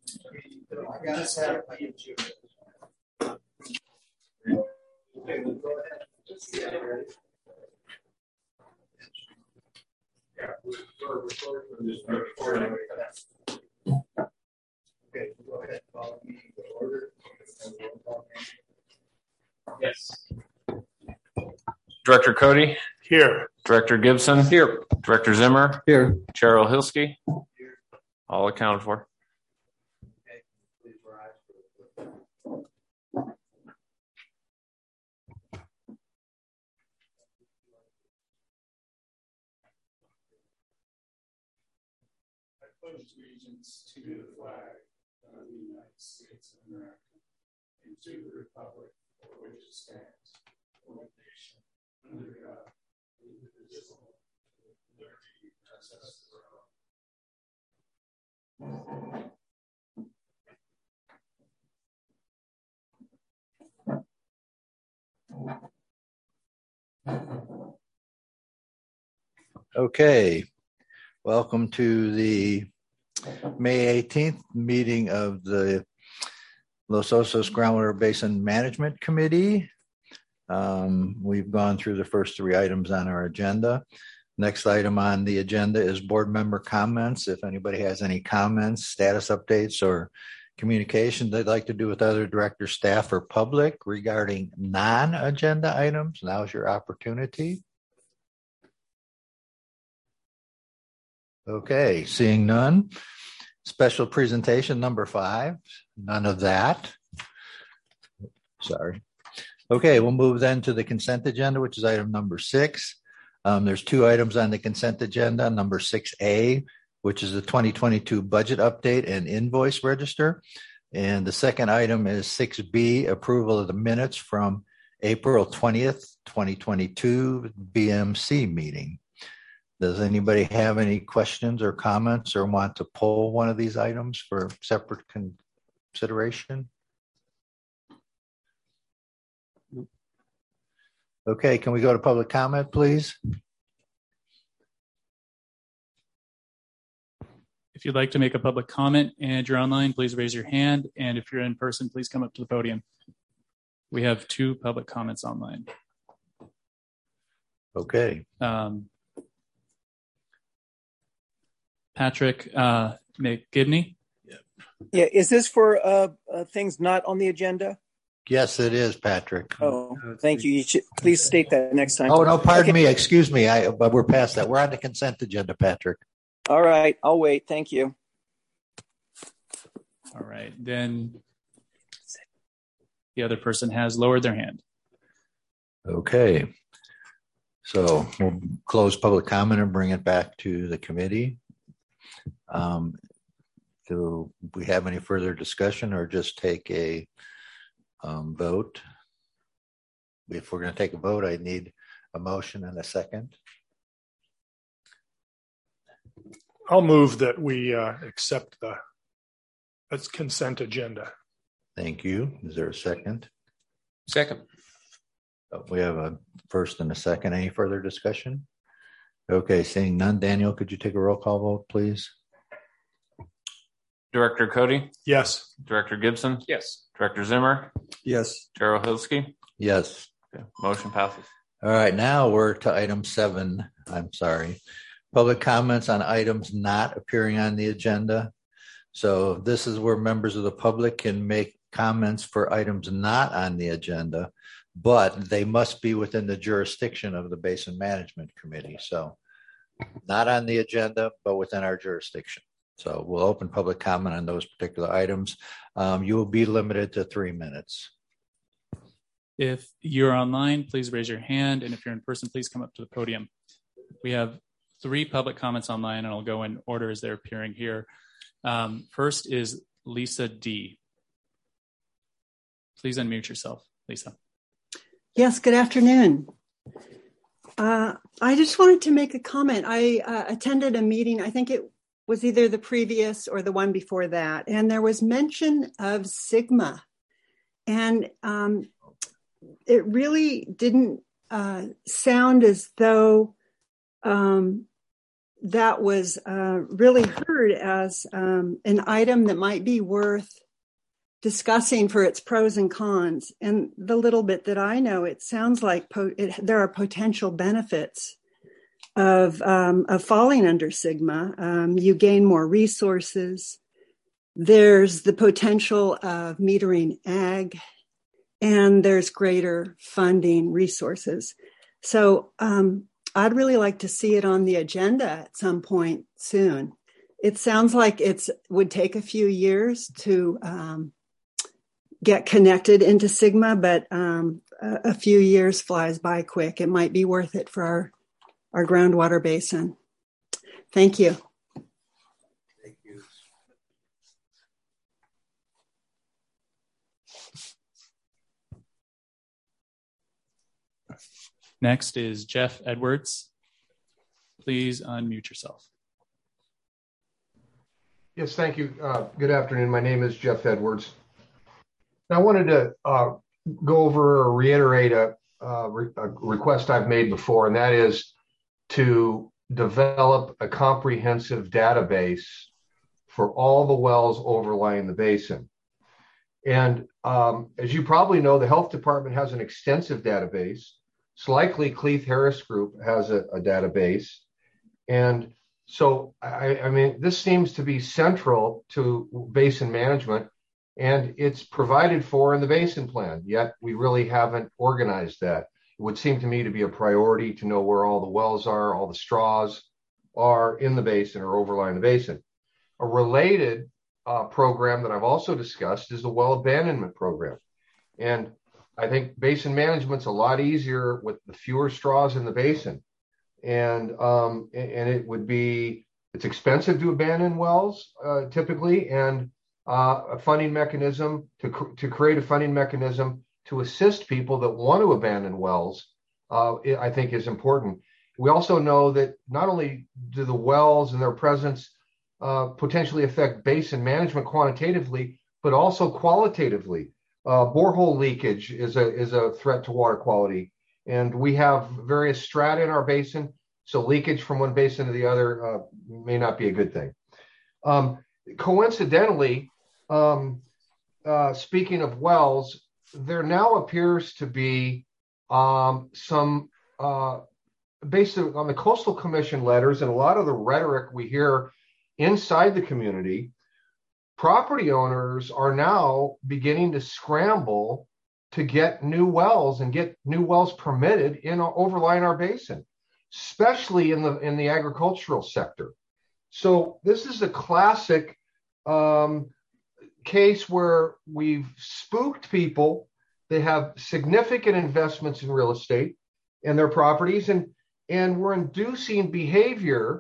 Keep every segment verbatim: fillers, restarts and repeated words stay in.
I just have okay, we'll go ahead. Yeah, we're recording for this. Okay, go ahead. Follow me in order. Yes. Director Cody. Here. Director Gibson. Here. Director Zimmer. Here. Chair Olhilsky. Here. All accounted for. Okay, please rise. I pledge allegiance to the flag of the United States of America and to the republic for which it stands, one nation, under God, indivisible, with liberty and justice for all. Okay, welcome to the May eighteenth meeting of the Los Osos Groundwater Basin Management Committee. Um, we've gone through the first three items on our agenda. Next item on the agenda is board member comments. If anybody has any comments, status updates, or communications they'd like to do with other directors, staff, or public regarding non-agenda items, now's your opportunity. Okay, seeing none. Special presentation number five, none of that. Sorry. Okay, we'll move then to the consent agenda, which is item number six. Um, there's two items on the consent agenda. Number six A, which is the twenty twenty-two budget update and invoice register. And the second item is six B, approval of the minutes from April twentieth, twenty twenty-two B M C meeting. Does anybody have any questions or comments or want to pull one of these items for separate consideration? Okay, can we go to public comment, please? If you'd like to make a public comment and you're online, please raise your hand. And if you're in person, please come up to the podium. We have two public comments online. Okay. Um, Patrick uh, McGibney. Yeah, is this for uh, uh, things not on the agenda? Yes, it is, Patrick. Oh, thank you. You should please state that next time. Oh, no, pardon okay. me. Excuse me. I, but we're past that. We're on the consent agenda, Patrick. All right. I'll wait. Thank you. All right. Then the other person has lowered their hand. Okay. So we'll close public comment and bring it back to the committee. Um, do we have any further discussion or just take a um, vote? If we're going to take a vote, I need a motion and a second. I'll move that we uh, accept the that's consent agenda. Thank you. Is there a second? Second. Oh, we have a first and a second. Any further discussion? Okay, seeing none. Daniel, could you take a roll call vote, please? Director Cody. Yes. Director Gibson. Yes. Director Zimmer. Yes. Chair Olhilsky. Yes. Okay. Motion passes. All right, now we're to item seven. I'm sorry. Public comments on items not appearing on the agenda. So this is where members of the public can make comments for items not on the agenda, but they must be within the jurisdiction of the Basin Management Committee. So not on the agenda, but within our jurisdiction. So we'll open public comment on those particular items. Um, you will be limited to three minutes. If you're online, please raise your hand. And if you're in person, please come up to the podium. We have three public comments online, and I'll go in order as they're appearing here. Um, first is Lisa D. Please unmute yourself, Lisa. Yes, good afternoon. Uh, I just wanted to make a comment. I uh, attended a meeting, I think it was either the previous or the one before that, and there was mention of Sigma. And um, it really didn't uh, sound as though um, that was uh, really heard as um, an item that might be worth discussing for its pros and cons. And the little bit that I know, it sounds like po- it, there are potential benefits of um, of falling under Sigma. Um, you gain more resources. There's the potential of metering ag, and there's greater funding resources. So um, I'd really like to see it on the agenda at some point soon. It sounds like it's would take a few years to um, get connected into Sigma, but um, a, a few years flies by quick. It might be worth it for our, our groundwater basin. Thank you. Thank you. Next is Jeff Edwards. Please unmute yourself. Yes, thank you. Uh, good afternoon. My name is Jeff Edwards. I wanted to uh, go over or reiterate a, uh, re- a request I've made before, and that is to develop a comprehensive database for all the wells overlying the basin. And um, as you probably know, the health department has an extensive database. It's likely Cleeth Harris Group has a, a database. And so, I, I mean, this seems to be central to basin management, and it's provided for in the basin plan, yet we really haven't organized that. It would seem to me to be a priority to know where all the wells are, all the straws are in the basin or overlying the basin. A related uh, program that I've also discussed is the well abandonment program. And I think basin management's a lot easier with the fewer straws in the basin. And um, and it would be, it's expensive to abandon wells uh, typically, and uh, a funding mechanism to, to create a funding mechanism to assist people that want to abandon wells, uh, I think is important. We also know that not only do the wells and their presence uh, potentially affect basin management quantitatively, but also qualitatively. Uh, borehole leakage is a is a threat to water quality, and we have various strata in our basin, so leakage from one basin to the other uh, may not be a good thing. Um, coincidentally, um, uh, speaking of wells, there now appears to be um, some, uh, based on the Coastal Commission letters and a lot of the rhetoric we hear inside the community, property owners are now beginning to scramble to get new wells and get new wells permitted in overlying our basin, especially in the in the agricultural sector. So this is a classic um, case where we've spooked people. They have significant investments in real estate and their properties, and and we're inducing behavior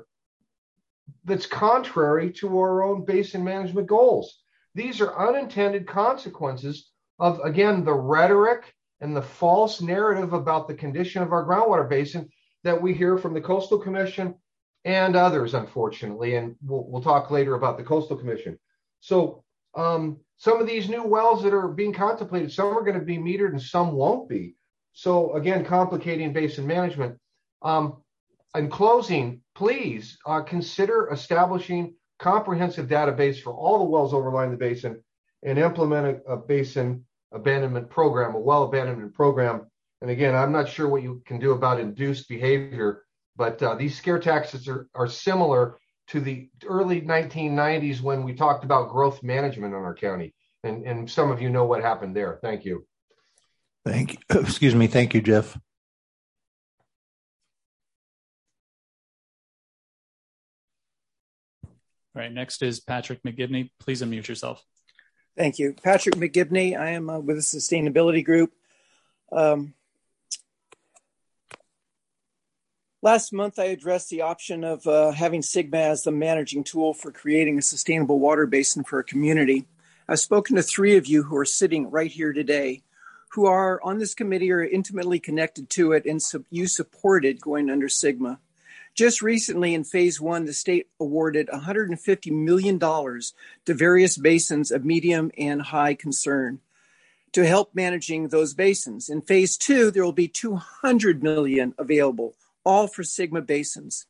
that's contrary to our own basin management goals. These are unintended consequences of, again, the rhetoric and the false narrative about the condition of our groundwater basin that we hear from the Coastal Commission and others, unfortunately. And we'll, we'll talk later about the Coastal Commission. So um, some of these new wells that are being contemplated, some are going to be metered and some won't be. So again, complicating basin management. Um, in closing, please uh, consider establishing comprehensive database for all the wells overlying the basin and implement a, a basin abandonment program, a well abandonment program. And again, I'm not sure what you can do about induced behavior, but uh, these scare taxes are, are similar to the early nineteen nineties when we talked about growth management in our county. And, and some of you know what happened there. Thank you. Thank you. Excuse me. Thank you, Jeff. All right, next is Patrick McGibney. Please unmute yourself. Thank you. Patrick McGibney. I am uh, with the Sustainability Group. Um, last month, I addressed the option of uh, having Sigma as the managing tool for creating a sustainable water basin for a community. I've spoken to three of you who are sitting right here today, who are on this committee or intimately connected to it, and su- you supported going under Sigma. Just recently in phase one, the state awarded one hundred fifty million dollars to various basins of medium and high concern to help managing those basins. In phase two, there will be two hundred million dollars available, all for Sigma basins.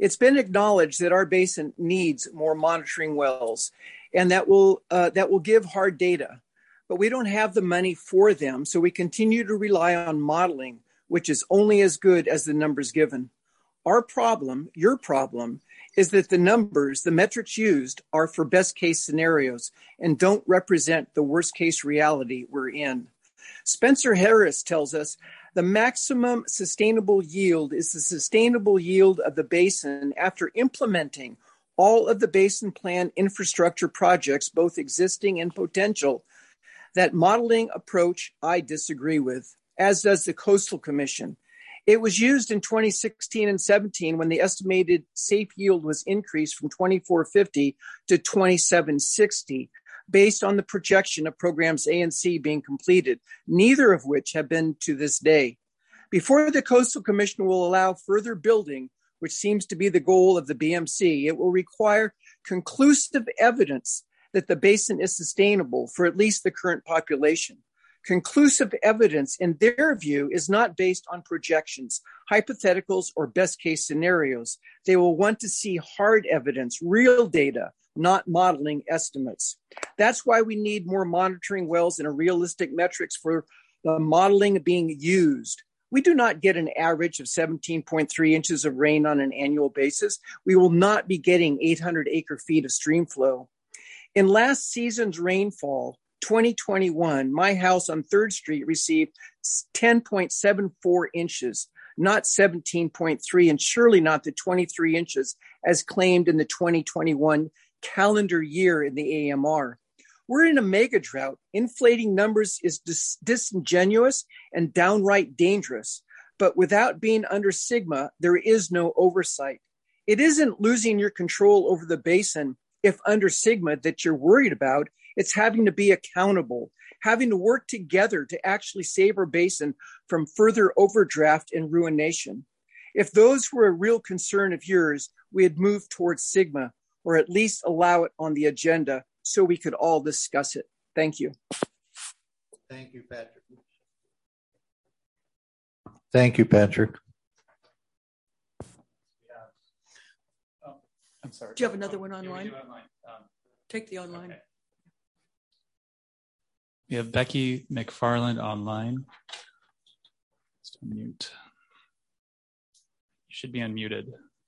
It's been acknowledged that our basin needs more monitoring wells, and that will uh, that will give hard data. But we don't have the money for them, so we continue to rely on modeling, which is only as good as the numbers given. Our problem, your problem, is that the numbers, the metrics used, are for best case scenarios and don't represent the worst case reality we're in. Spencer Harris tells us the maximum sustainable yield is the sustainable yield of the basin after implementing all of the basin plan infrastructure projects, both existing and potential. That modeling approach I disagree with, as does the Coastal Commission. It was used in twenty sixteen and seventeen when the estimated safe yield was increased from twenty-four fifty to twenty-seven sixty, based on the projection of programs A and C being completed, neither of which have been to this day. Before the Coastal Commission will allow further building, which seems to be the goal of the B M C, it will require conclusive evidence that the basin is sustainable for at least the current population. Conclusive evidence, in their view, is not based on projections, hypotheticals, or best case scenarios. They will want to see hard evidence, real data, not modeling estimates. That's why we need more monitoring wells and a realistic metrics for the modeling being used. We do not get an average of seventeen point three inches of rain on an annual basis. We will not be getting eight hundred acre feet of stream flow. In last season's rainfall, twenty twenty-one, my house on third Street received ten point seven four inches, not seventeen point three, and surely not the twenty-three inches as claimed in the twenty twenty-one calendar year in the A M R. We're in a mega drought. Inflating numbers is dis- disingenuous and downright dangerous. But without being under Sigma, there is no oversight. It isn't losing your control over the basin if under Sigma that you're worried about. It's having to be accountable, having to work together to actually save our basin from further overdraft and ruination. If those were a real concern of yours, we'd move towards Sigma, or at least allow it on the agenda so we could all discuss it. Thank you. Thank you, Patrick. Thank you, Patrick. Oh, I'm sorry. Do you have another one online? Yeah, online. Um, Take the online. Okay. We have Becky McFarland online. Just unmute. You should be unmuted.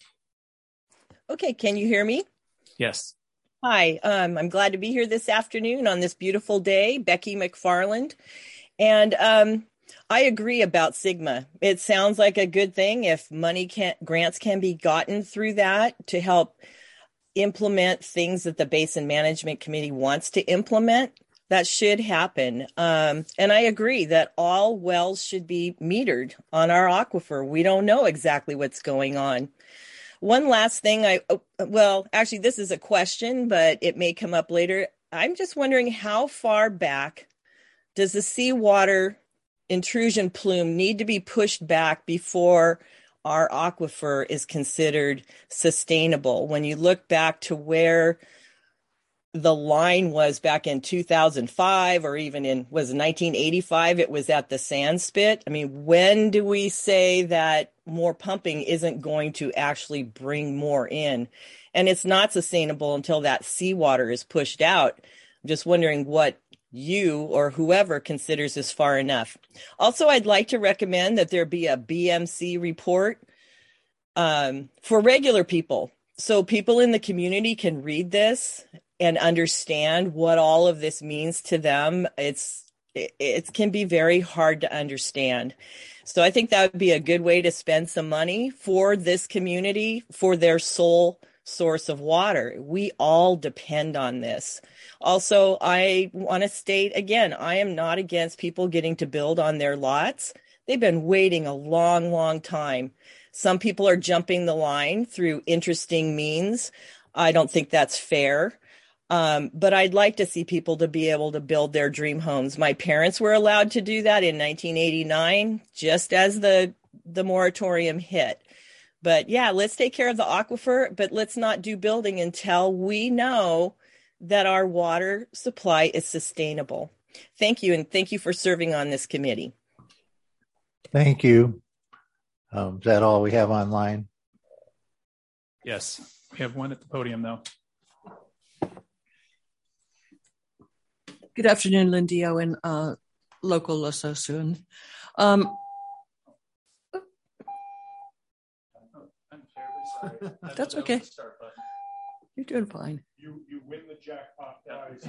Okay, can you hear me? Yes. Hi, um, I'm glad to be here this afternoon on this beautiful day, Becky McFarland. And um, I agree about Sigma. It sounds like a good thing if money can grants can be gotten through that to help implement things that the Basin Management Committee wants to implement. That should happen. Um, and I agree that all wells should be metered on our aquifer. We don't know exactly what's going on. One last thing, I well, actually, this is a question, but it may come up later. I'm just wondering, how far back does the seawater intrusion plume need to be pushed back before our aquifer is considered sustainable? When you look back to where the line was back in two thousand five, or even in, was it nineteen eighty-five, it was at the sand spit. I mean, when do we say that more pumping isn't going to actually bring more in? And it's not sustainable until that seawater is pushed out. I'm just wondering what you or whoever considers is far enough. Also, I'd like to recommend that there be a B M C report um, for regular people, so people in the community can read this and understand what all of this means to them. It's it, it can be very hard to understand. So I think that would be a good way to spend some money for this community, for their sole source of water. We all depend on this. Also, I want to state again, I am not against people getting to build on their lots. They've been waiting a long, long time. Some people are jumping the line through interesting means. I don't think that's fair. Um, but I'd like to see people to be able to build their dream homes. My parents were allowed to do that in nineteen eighty-nine, just as the, the moratorium hit. But yeah, let's take care of the aquifer, but let's not do building until we know that our water supply is sustainable. Thank you, and thank you for serving on this committee. Thank you. Um, is that all we have online? Yes, we have one at the podium though. Good afternoon, Lindy Owen, uh, local Los Osos. Um, That's okay. You're doing fine. You you win the jackpot prize.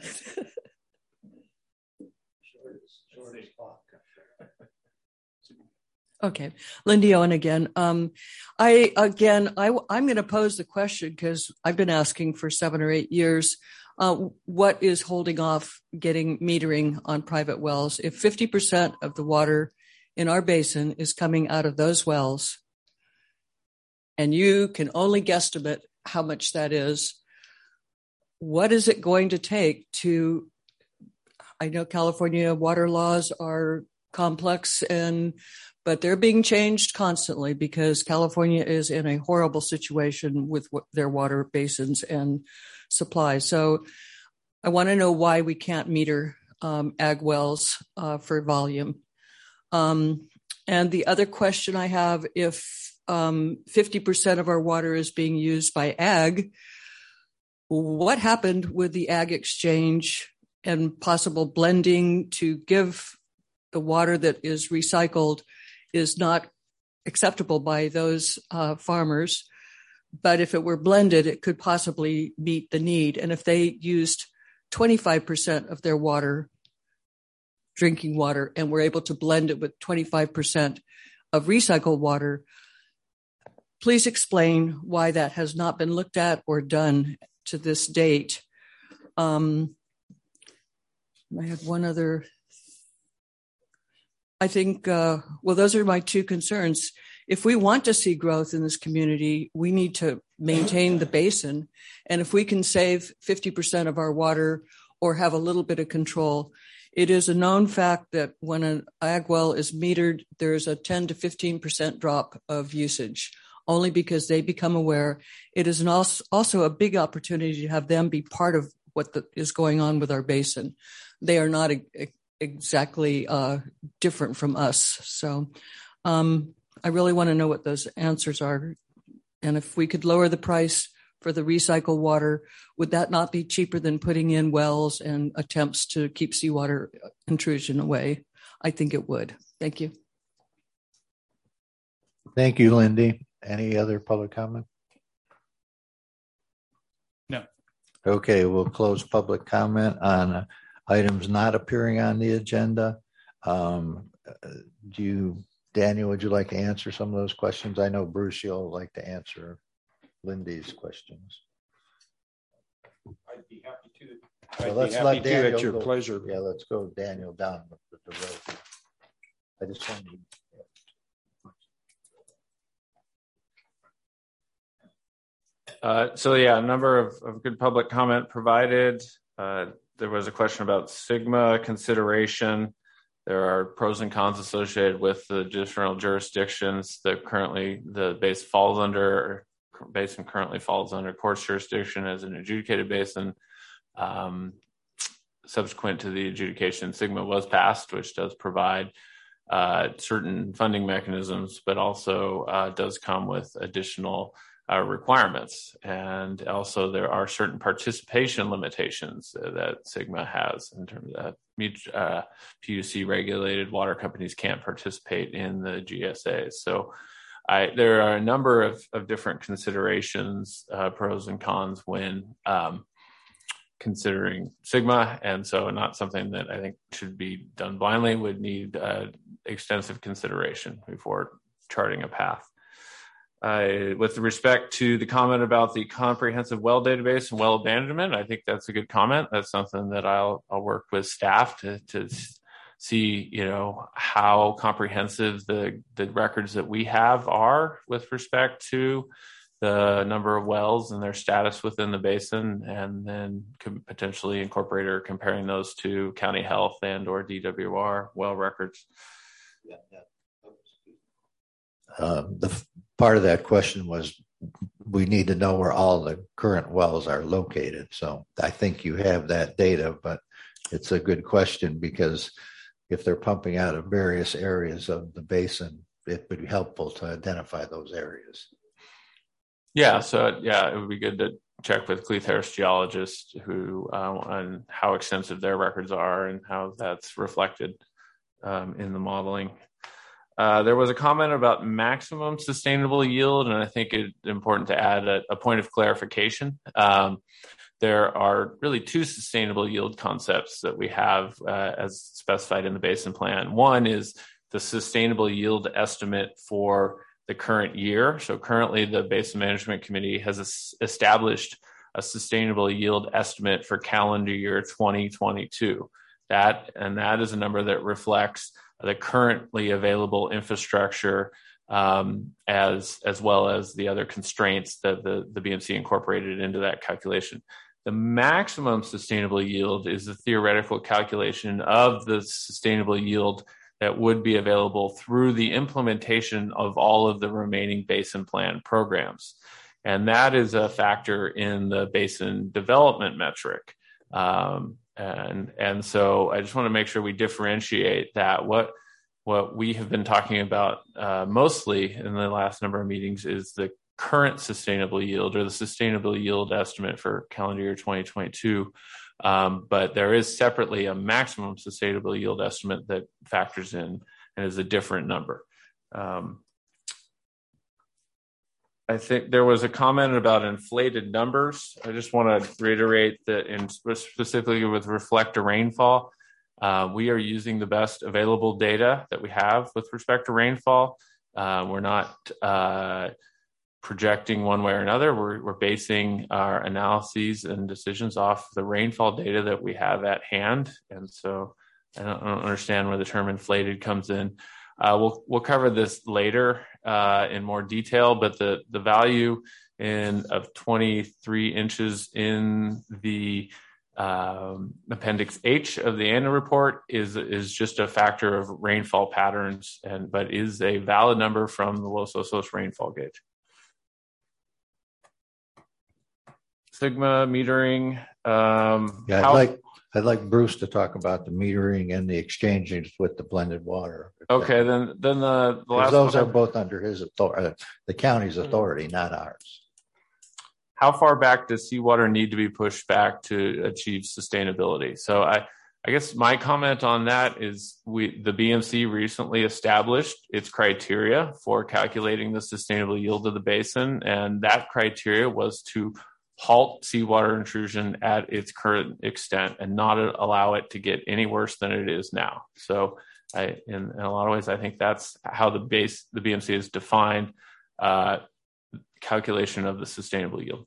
Okay, Lindy Owen again. Um, I again, I I'm going to pose the question because I've been asking for seven or eight years. Uh, what is holding off getting metering on private wells? If fifty percent of the water in our basin is coming out of those wells, and you can only guesstimate how much that is, what is it going to take to, I know California water laws are complex, and but they're being changed constantly because California is in a horrible situation with their water basins and supply. So I want to know why we can't meter um, ag wells uh, for volume. Um, and the other question I have, if um, fifty percent of our water is being used by ag, what happened with the ag exchange and possible blending to give the water that is recycled is not acceptable by those uh, farmers. But if it were blended, it could possibly meet the need. And if they used twenty-five percent of their water, drinking water, and were able to blend it with twenty-five percent of recycled water, please explain why that has not been looked at or done to this date. Um, I had one other. I think, uh, well, those are my two concerns. If we want to see growth in this community, we need to maintain the basin. And if we can save fifty percent of our water or have a little bit of control, it is a known fact that when an ag well is metered, there's a ten to fifteen percent drop of usage, only because they become aware. It is an also, also a big opportunity to have them be part of what the, is going on with our basin. They are not a, a, exactly uh, different from us. So um, I really want to know what those answers are. And if we could lower the price for the recycled water, would that not be cheaper than putting in wells and attempts to keep seawater intrusion away? I think it would. Thank you. Thank you, Lindy. Any other public comment? No. Okay, we'll close public comment on uh, items not appearing on the agenda. Um, do you, Daniel, would you like to answer some of those questions? I know Bruce, you'll like to answer Lindy's questions. I'd be happy to. So I'd let's be happy let to Daniel at your go. pleasure. Yeah, let's go Daniel down the, the road. I just wanted to. Uh, so yeah, a number of, of good public comment provided. Uh, there was a question about Sigma consideration. There are pros and cons associated with the different jurisdictions that currently the base falls under, or basin currently falls under court's jurisdiction as an adjudicated basin. Um, subsequent to the adjudication, Sigma was passed, which does provide uh, certain funding mechanisms, but also uh, does come with additional Uh, requirements. And also there are certain participation limitations uh, that Sigma has in terms of uh, P U C regulated water companies can't participate in the G S As. So I, there are a number of, of different considerations, uh, pros and cons when um, considering Sigma. And so not something that I think should be done blindly, would need uh, extensive consideration before charting a path. Uh, with respect to the comment about the comprehensive well database and well abandonment, I think that's a good comment. That's something that I'll I'll work with staff to to see, you know, how comprehensive the the records that we have are with respect to the number of wells and their status within the basin, and then could potentially incorporate or comparing those to county health and or D W R well records. Yeah, yeah. Uh, the part of that question was we need to know where all the current wells are located. So I think you have that data, but it's a good question because if they're pumping out of various areas of the basin, it would be helpful to identify those areas. Yeah, so yeah, it would be good to check with Cleith Harris geologists who uh, on how extensive their records are and how that's reflected um, in the modeling. Uh, there was a comment about maximum sustainable yield, and I think it's important to add a, a point of clarification. Um, there are really two sustainable yield concepts that we have uh, as specified in the basin plan. One is the sustainable yield estimate for the current year. So currently the Basin Management Committee has established a sustainable yield estimate for calendar year twenty twenty-two. That, and that is a number that reflects the currently available infrastructure um, as, as well as the other constraints that the, the B M C incorporated into that calculation. The maximum sustainable yield is the theoretical calculation of the sustainable yield that would be available through the implementation of all of the remaining basin plan programs. And that is a factor in the basin development metric. Um, and, and so I just want to make sure we differentiate that. What, what we have been talking about uh, mostly in the last number of meetings is the current sustainable yield or the sustainable yield estimate for calendar year twenty twenty-two. Um, but there is separately a maximum sustainable yield estimate that factors in and is a different number. Um, I think there was a comment about inflated numbers. I just want to reiterate that in specifically with reflect to rainfall, uh, we are using the best available data that we have with respect to rainfall. Uh, we're not uh, projecting one way or another. We're, we're basing our analyses and decisions off the rainfall data that we have at hand. And so I don't, I don't understand where the term inflated comes in. Uh, we'll, we'll cover this later uh, in more detail, but the, the value in of twenty-three inches in the um, Appendix H of the annual report is, is just a factor of rainfall patterns, and but is a valid number from the Los Osos rainfall gauge. Sigma metering. Um, yeah, I'd how, like I'd like Bruce to talk about the metering and the exchanges with the blended water. Okay, then then the, the last those one, are both under his authority, uh, the county's authority, not ours. How far back does seawater need to be pushed back to achieve sustainability? So I, I guess my comment on that is we the B M C recently established its criteria for calculating the sustainable yield of the basin, and that criteria was to halt seawater intrusion at its current extent and not allow it to get any worse than it is now. So I, in, in a lot of ways, I think that's how the base, the B M C has defined uh, calculation of the sustainable yield.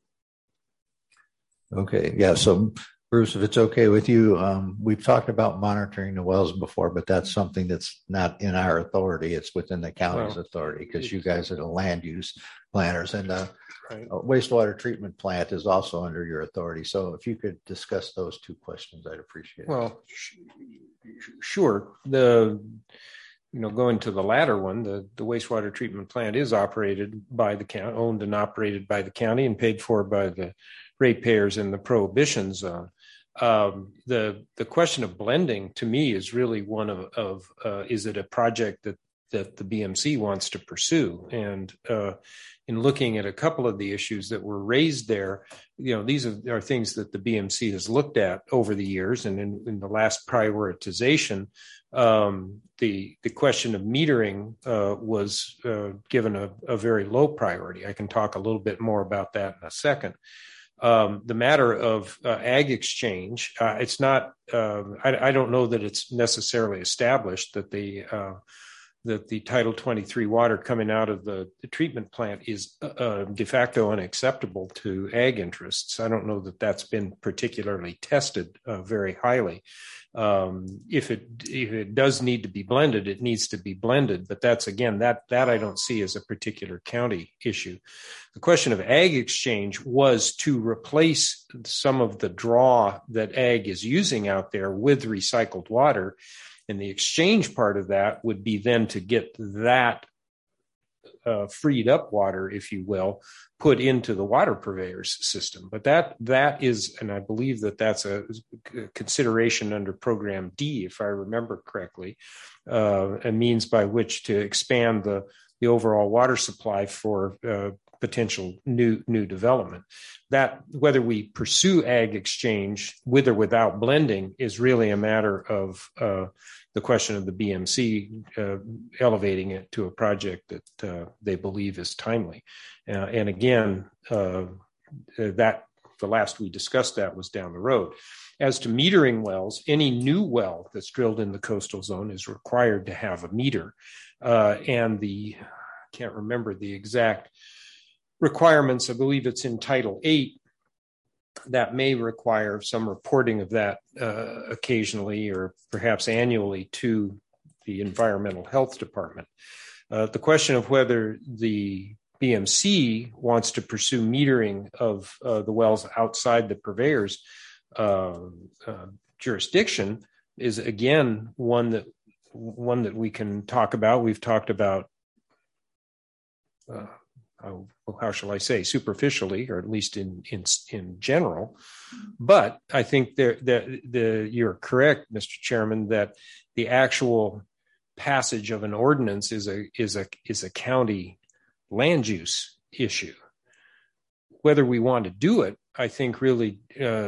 Okay. Yeah. So Bruce, if it's okay with you, um, we've talked about monitoring the wells before, but that's something that's not in our authority. It's within the county's well, authority because you guys are the land use planners, and uh, right. a wastewater treatment plant is also under your authority. So if you could discuss those two questions, I'd appreciate it. Well, sh- sure. The, you know, going to the latter one, the, the wastewater treatment plant is operated by the county, owned and operated by the county and paid for by the ratepayers in the prohibition zone. Um, the the question of blending to me is really one of, of uh, is it a project that that the B M C wants to pursue? And uh, in looking at a couple of the issues that were raised there, you know, these are, are things that the B M C has looked at over the years. And in, in the last prioritization, um, the the question of metering uh, was uh, given a, a very low priority. I can talk a little bit more about that in a second. Um, the matter of uh, ag exchange, uh, it's not, uh, I, I don't know that it's necessarily established that the uh, that the Title twenty-three water coming out of the, the treatment plant is uh, de facto unacceptable to ag interests. I don't know that that's been particularly tested uh, very highly. Um, if it if it does need to be blended, it needs to be blended. But that's, again, that that I don't see as a particular county issue. The question of ag exchange was to replace some of the draw that ag is using out there with recycled water. And the exchange part of that would be then to get that uh, freed up water, if you will, put into the water purveyors system. But that that is, and I believe that that's a consideration under Program D, if I remember correctly, uh, a means by which to expand the, the overall water supply for uh, potential new new development. That whether we pursue ag exchange with or without blending is really a matter of uh, the question of the B M C uh, elevating it to a project that uh, they believe is timely. Uh, and again, uh, that the last we discussed that was down the road. As to metering wells, any new well that's drilled in the coastal zone is required to have a meter. Uh, and the, I can't remember the exact requirements. I believe it's in Title eight that may require some reporting of that uh, occasionally or perhaps annually to the Environmental Health Department. Uh, the question of whether the B M C wants to pursue metering of uh, the wells outside the purveyor's uh, uh, jurisdiction is again one that one that we can talk about. We've talked about uh, how, how shall I say, superficially, or at least in in in general. But I think there that the you're correct, Mister Chairman, that the actual passage of an ordinance is a is a is a county land use issue. Whether we want to do it, I think really uh,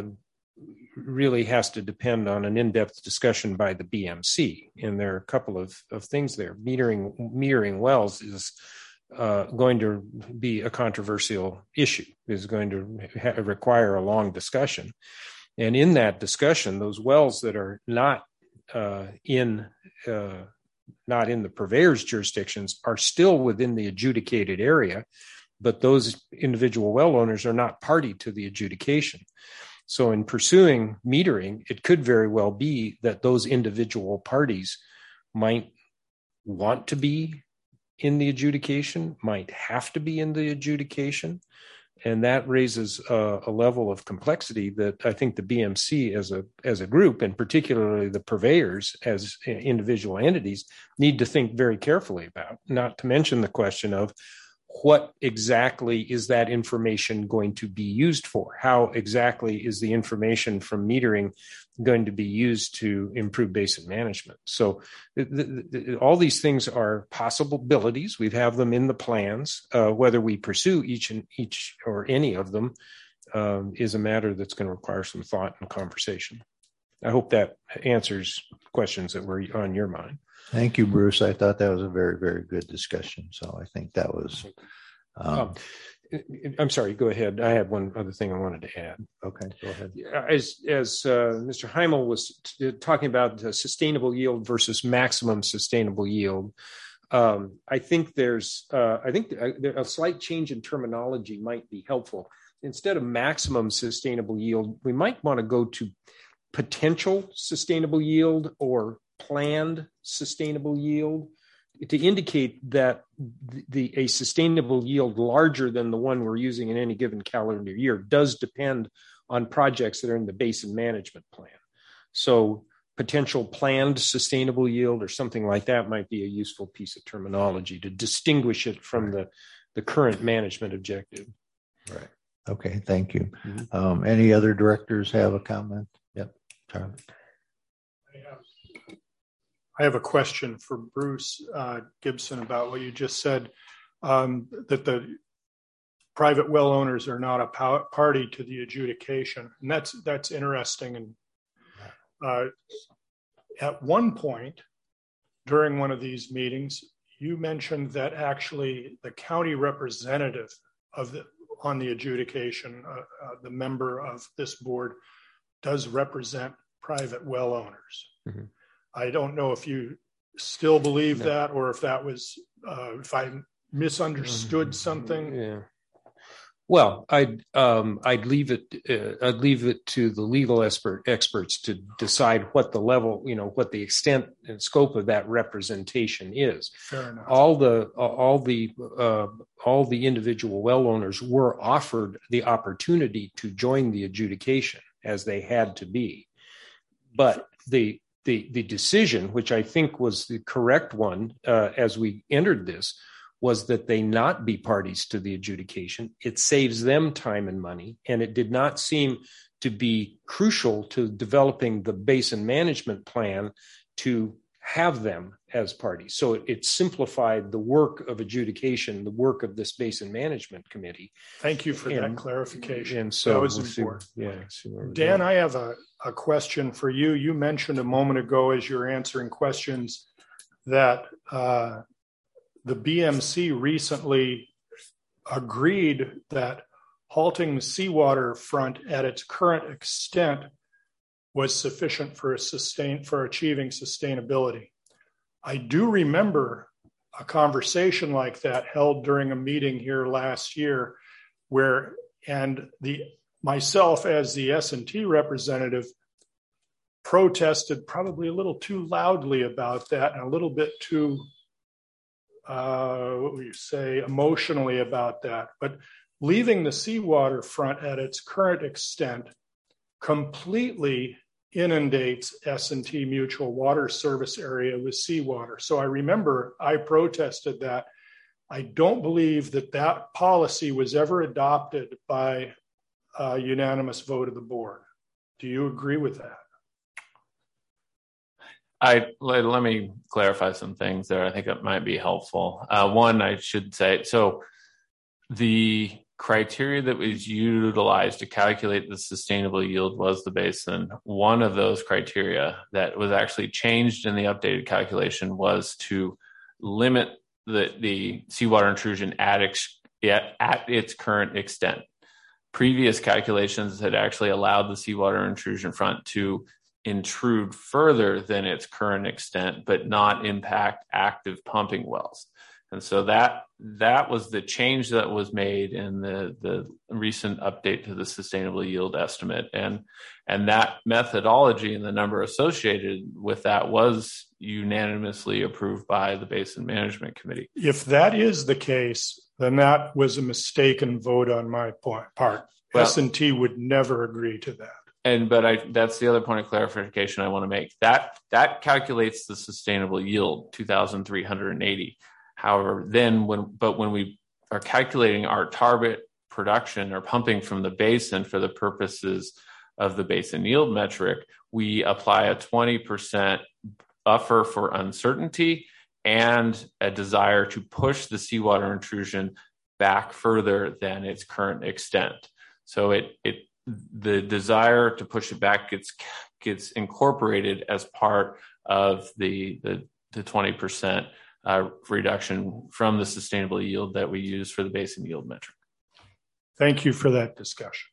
really has to depend on an in-depth discussion by the B M C. And there are a couple of, of things there. Metering metering wells is uh, going to be a controversial issue, is going to ha- require a long discussion. And in that discussion, those wells that are not uh, in uh, not in the purveyor's jurisdictions are still within the adjudicated area, but those individual well owners are not party to the adjudication. So in pursuing metering, it could very well be that those individual parties might want to be in the adjudication, might have to be in the adjudication. And that raises a, a level of complexity that I think the B M C as a as a group, and particularly the purveyors as individual entities, need to think very carefully about, not to mention the question of what exactly is that information going to be used for? How exactly is the information from metering going to be used to improve basin management? So the, the, the, all these things are possibilities. We have them in the plans. Uh, whether we pursue each and each or any of them um, is a matter that's going to require some thought and conversation. I hope that answers questions that were on your mind. Thank you, Bruce. I thought that was a very, very good discussion. So I think that was. Um, um, I'm sorry, go ahead. I had one other thing I wanted to add. Okay, go ahead. As, as uh, Mister Heimel was t- talking about uh, sustainable yield versus maximum sustainable yield, um, I think there's, uh, I think a, a slight change in terminology might be helpful. Instead of maximum sustainable yield, we might want to go to potential sustainable yield or planned sustainable yield to indicate that the a sustainable yield larger than the one we're using in any given calendar year does depend on projects that are in the basin management plan. So potential planned sustainable yield or something like that might be a useful piece of terminology to distinguish it from the, the current management objective. Right. Okay, thank you. Mm-hmm. Um, any other directors have a comment? Yep, Charlie. I have a question for Bruce uh, Gibson about what you just said, um, that the private well owners are not a pow- party to the adjudication. And that's that's interesting. And uh, at one point during one of these meetings, you mentioned that actually the county representative of the on the adjudication, uh, uh, the member of this board, does represent private well owners. Mm-hmm. I don't know if you still believe no. that, or if that was, uh, if I misunderstood something. Yeah. Well, I'd um, I'd leave it uh, I'd leave it to the legal expert experts to decide what the level, you know, what the extent and scope of that representation is. Fair enough. All the all the uh, all the individual well owners were offered the opportunity to join the adjudication as they had to be, but the The, the decision, which I think was the correct one uh, as we entered this, was that they not be parties to the adjudication. It saves them time and money, and it did not seem to be crucial to developing the basin management plan to have them as parties. So it, it simplified the work of adjudication, the work of this basin management committee. Thank you for and, that clarification. And so that was we'll important. See, yeah. See Dan, I have a, a question for you. You mentioned a moment ago as you're answering questions that uh, the B M C recently agreed that halting the seawater front at its current extent was sufficient for a sustain for achieving sustainability. I do remember a conversation like that held during a meeting here last year, where and the myself as the S and T representative protested probably a little too loudly about that and a little bit too, uh, what would you say, emotionally about that. But leaving the seawater front at its current extent completely inundates S and T Mutual Water Service area with seawater. So I remember I protested that. I don't believe that that policy was ever adopted by a unanimous vote of the board. Do you agree with that? I let, let me clarify some things there. I think that might be helpful. Uh, one, I should say, so the criteria that was utilized to calculate the sustainable yield was the basin. One of those criteria that was actually changed in the updated calculation was to limit the, the seawater intrusion at, ex, at, at its current extent. Previous calculations had actually allowed the seawater intrusion front to intrude further than its current extent, but not impact active pumping wells. And so that that was the change that was made in the, the recent update to the sustainable yield estimate. And, and that methodology and the number associated with that was unanimously approved by the Basin Management Committee. If that is the case, then that was a mistaken vote on my part. Well, S and T would never agree to that. And but I that's the other point of clarification I want to make. That that calculates the sustainable yield, two thousand three hundred eighty. However, then when but when we are calculating our target production or pumping from the basin for the purposes of the basin yield metric, we apply a twenty percent buffer for uncertainty and a desire to push the seawater intrusion back further than its current extent. So it it the desire to push it back gets gets incorporated as part of the the, the twenty percent uh, reduction from the sustainable yield that we use for the basin yield metric. Thank you for that discussion.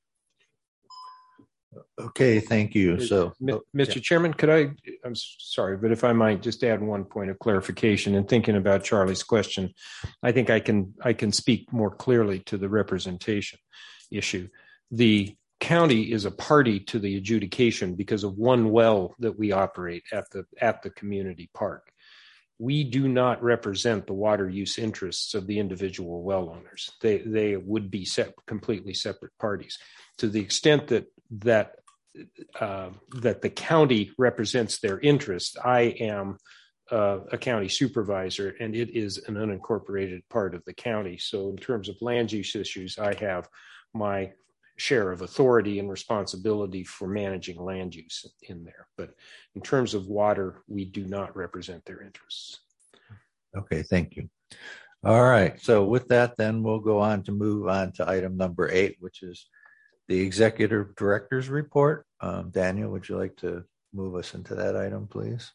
Okay, thank you. So, Mister Yeah. Chairman, could I, I'm sorry, but if I might just add one point of clarification in thinking about Charlie's question, I think I can, I can speak more clearly to the representation issue. The county is a party to the adjudication because of one well that we operate at the, at the community park. We do not represent the water use interests of the individual well owners. They, they would be set, completely separate parties. To the extent that that uh, that the county represents their interest, I am uh, a county supervisor, and it is an unincorporated part of the county. So, in terms of land use issues, I have my share of authority and responsibility for managing land use in there. But in terms of water, we do not represent their interests. Okay, thank you. All right. So, with that, then we'll go on to move on to item number eight, which is the executive director's report. Um, Daniel, would you like to move us into that item, please?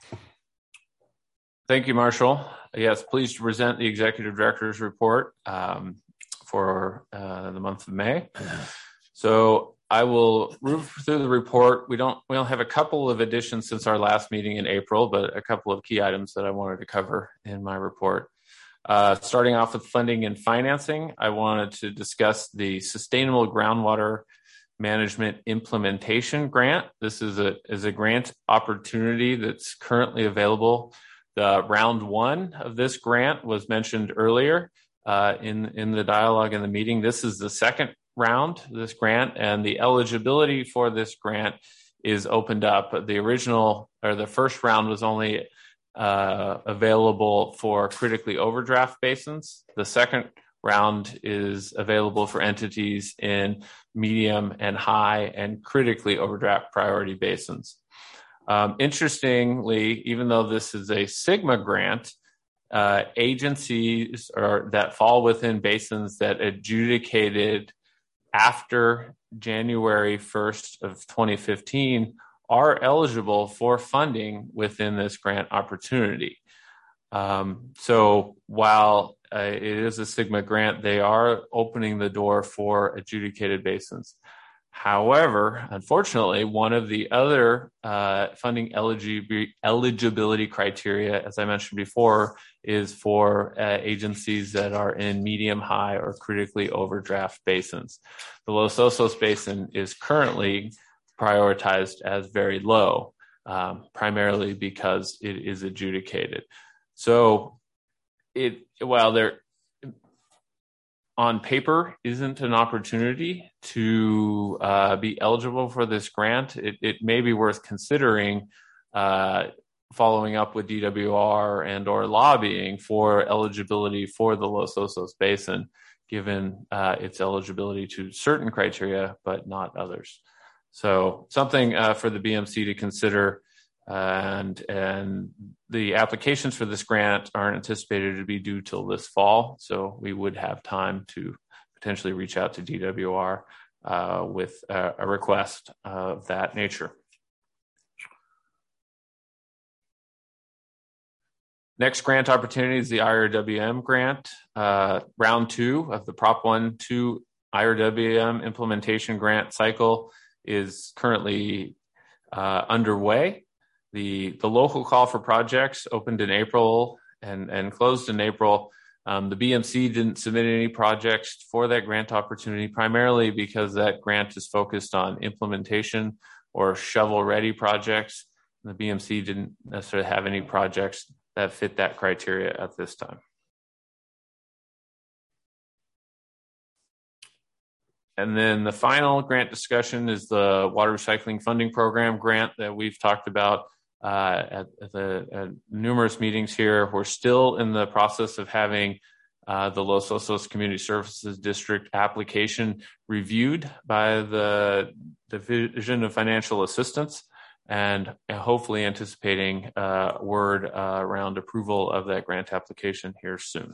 Thank you, Marshall. Yes, pleased to present the executive director's report um, for uh, the month of May. So I will move through the report. We don't we don't have a couple of additions since our last meeting in April, but a couple of key items that I wanted to cover in my report. Uh, starting off with funding and financing, I wanted to discuss the Sustainable Groundwater Management Implementation Grant. This is a is a grant opportunity that's currently available. The round one of this grant was mentioned earlier uh, in, in the dialogue in the meeting. This is the second round of this grant, and the eligibility for this grant is opened up. The original or the first round was only Uh, available for critically overdraft basins. The second round is available for entities in medium and high and critically overdraft priority basins. Um, interestingly, even though this is a SGMA grant, uh, agencies are, that fall within basins that adjudicated after January first of twenty fifteen are eligible for funding within this grant opportunity. Um, so while uh, it is a SGMA grant, they are opening the door for adjudicated basins. However, unfortunately, one of the other uh, funding eligibility, eligibility criteria, as I mentioned before, is for uh, agencies that are in medium, high, or critically overdraft basins. The Los Osos Basin is currently prioritized as very low, um, primarily because it is adjudicated. So, it while there on paper isn't an opportunity to uh, be eligible for this grant, it, it may be worth considering uh, following up with D W R and or lobbying for eligibility for the Los Osos Basin, given uh, its eligibility to certain criteria, but not others. So something uh, for the B M C to consider. And and the applications for this grant aren't anticipated to be due till this fall, so we would have time to potentially reach out to D W R uh, with a, a request of that nature. Next grant opportunity is the I R W M grant. Uh, round two of the Prop one two I R W M implementation grant cycle is currently uh, underway. The, the local call for projects opened in April and, and closed in April. Um, the B M C didn't submit any projects for that grant opportunity, primarily because that grant is focused on implementation or shovel-ready projects. The B M C didn't necessarily have any projects that fit that criteria at this time. And then the final grant discussion is the Water Recycling Funding Program grant that we've talked about uh, at, at, the, at numerous meetings here. We're still in the process of having uh, the Los Osos Community Services District application reviewed by the Division of Financial Assistance, and hopefully anticipating uh, word uh, around approval of that grant application here soon.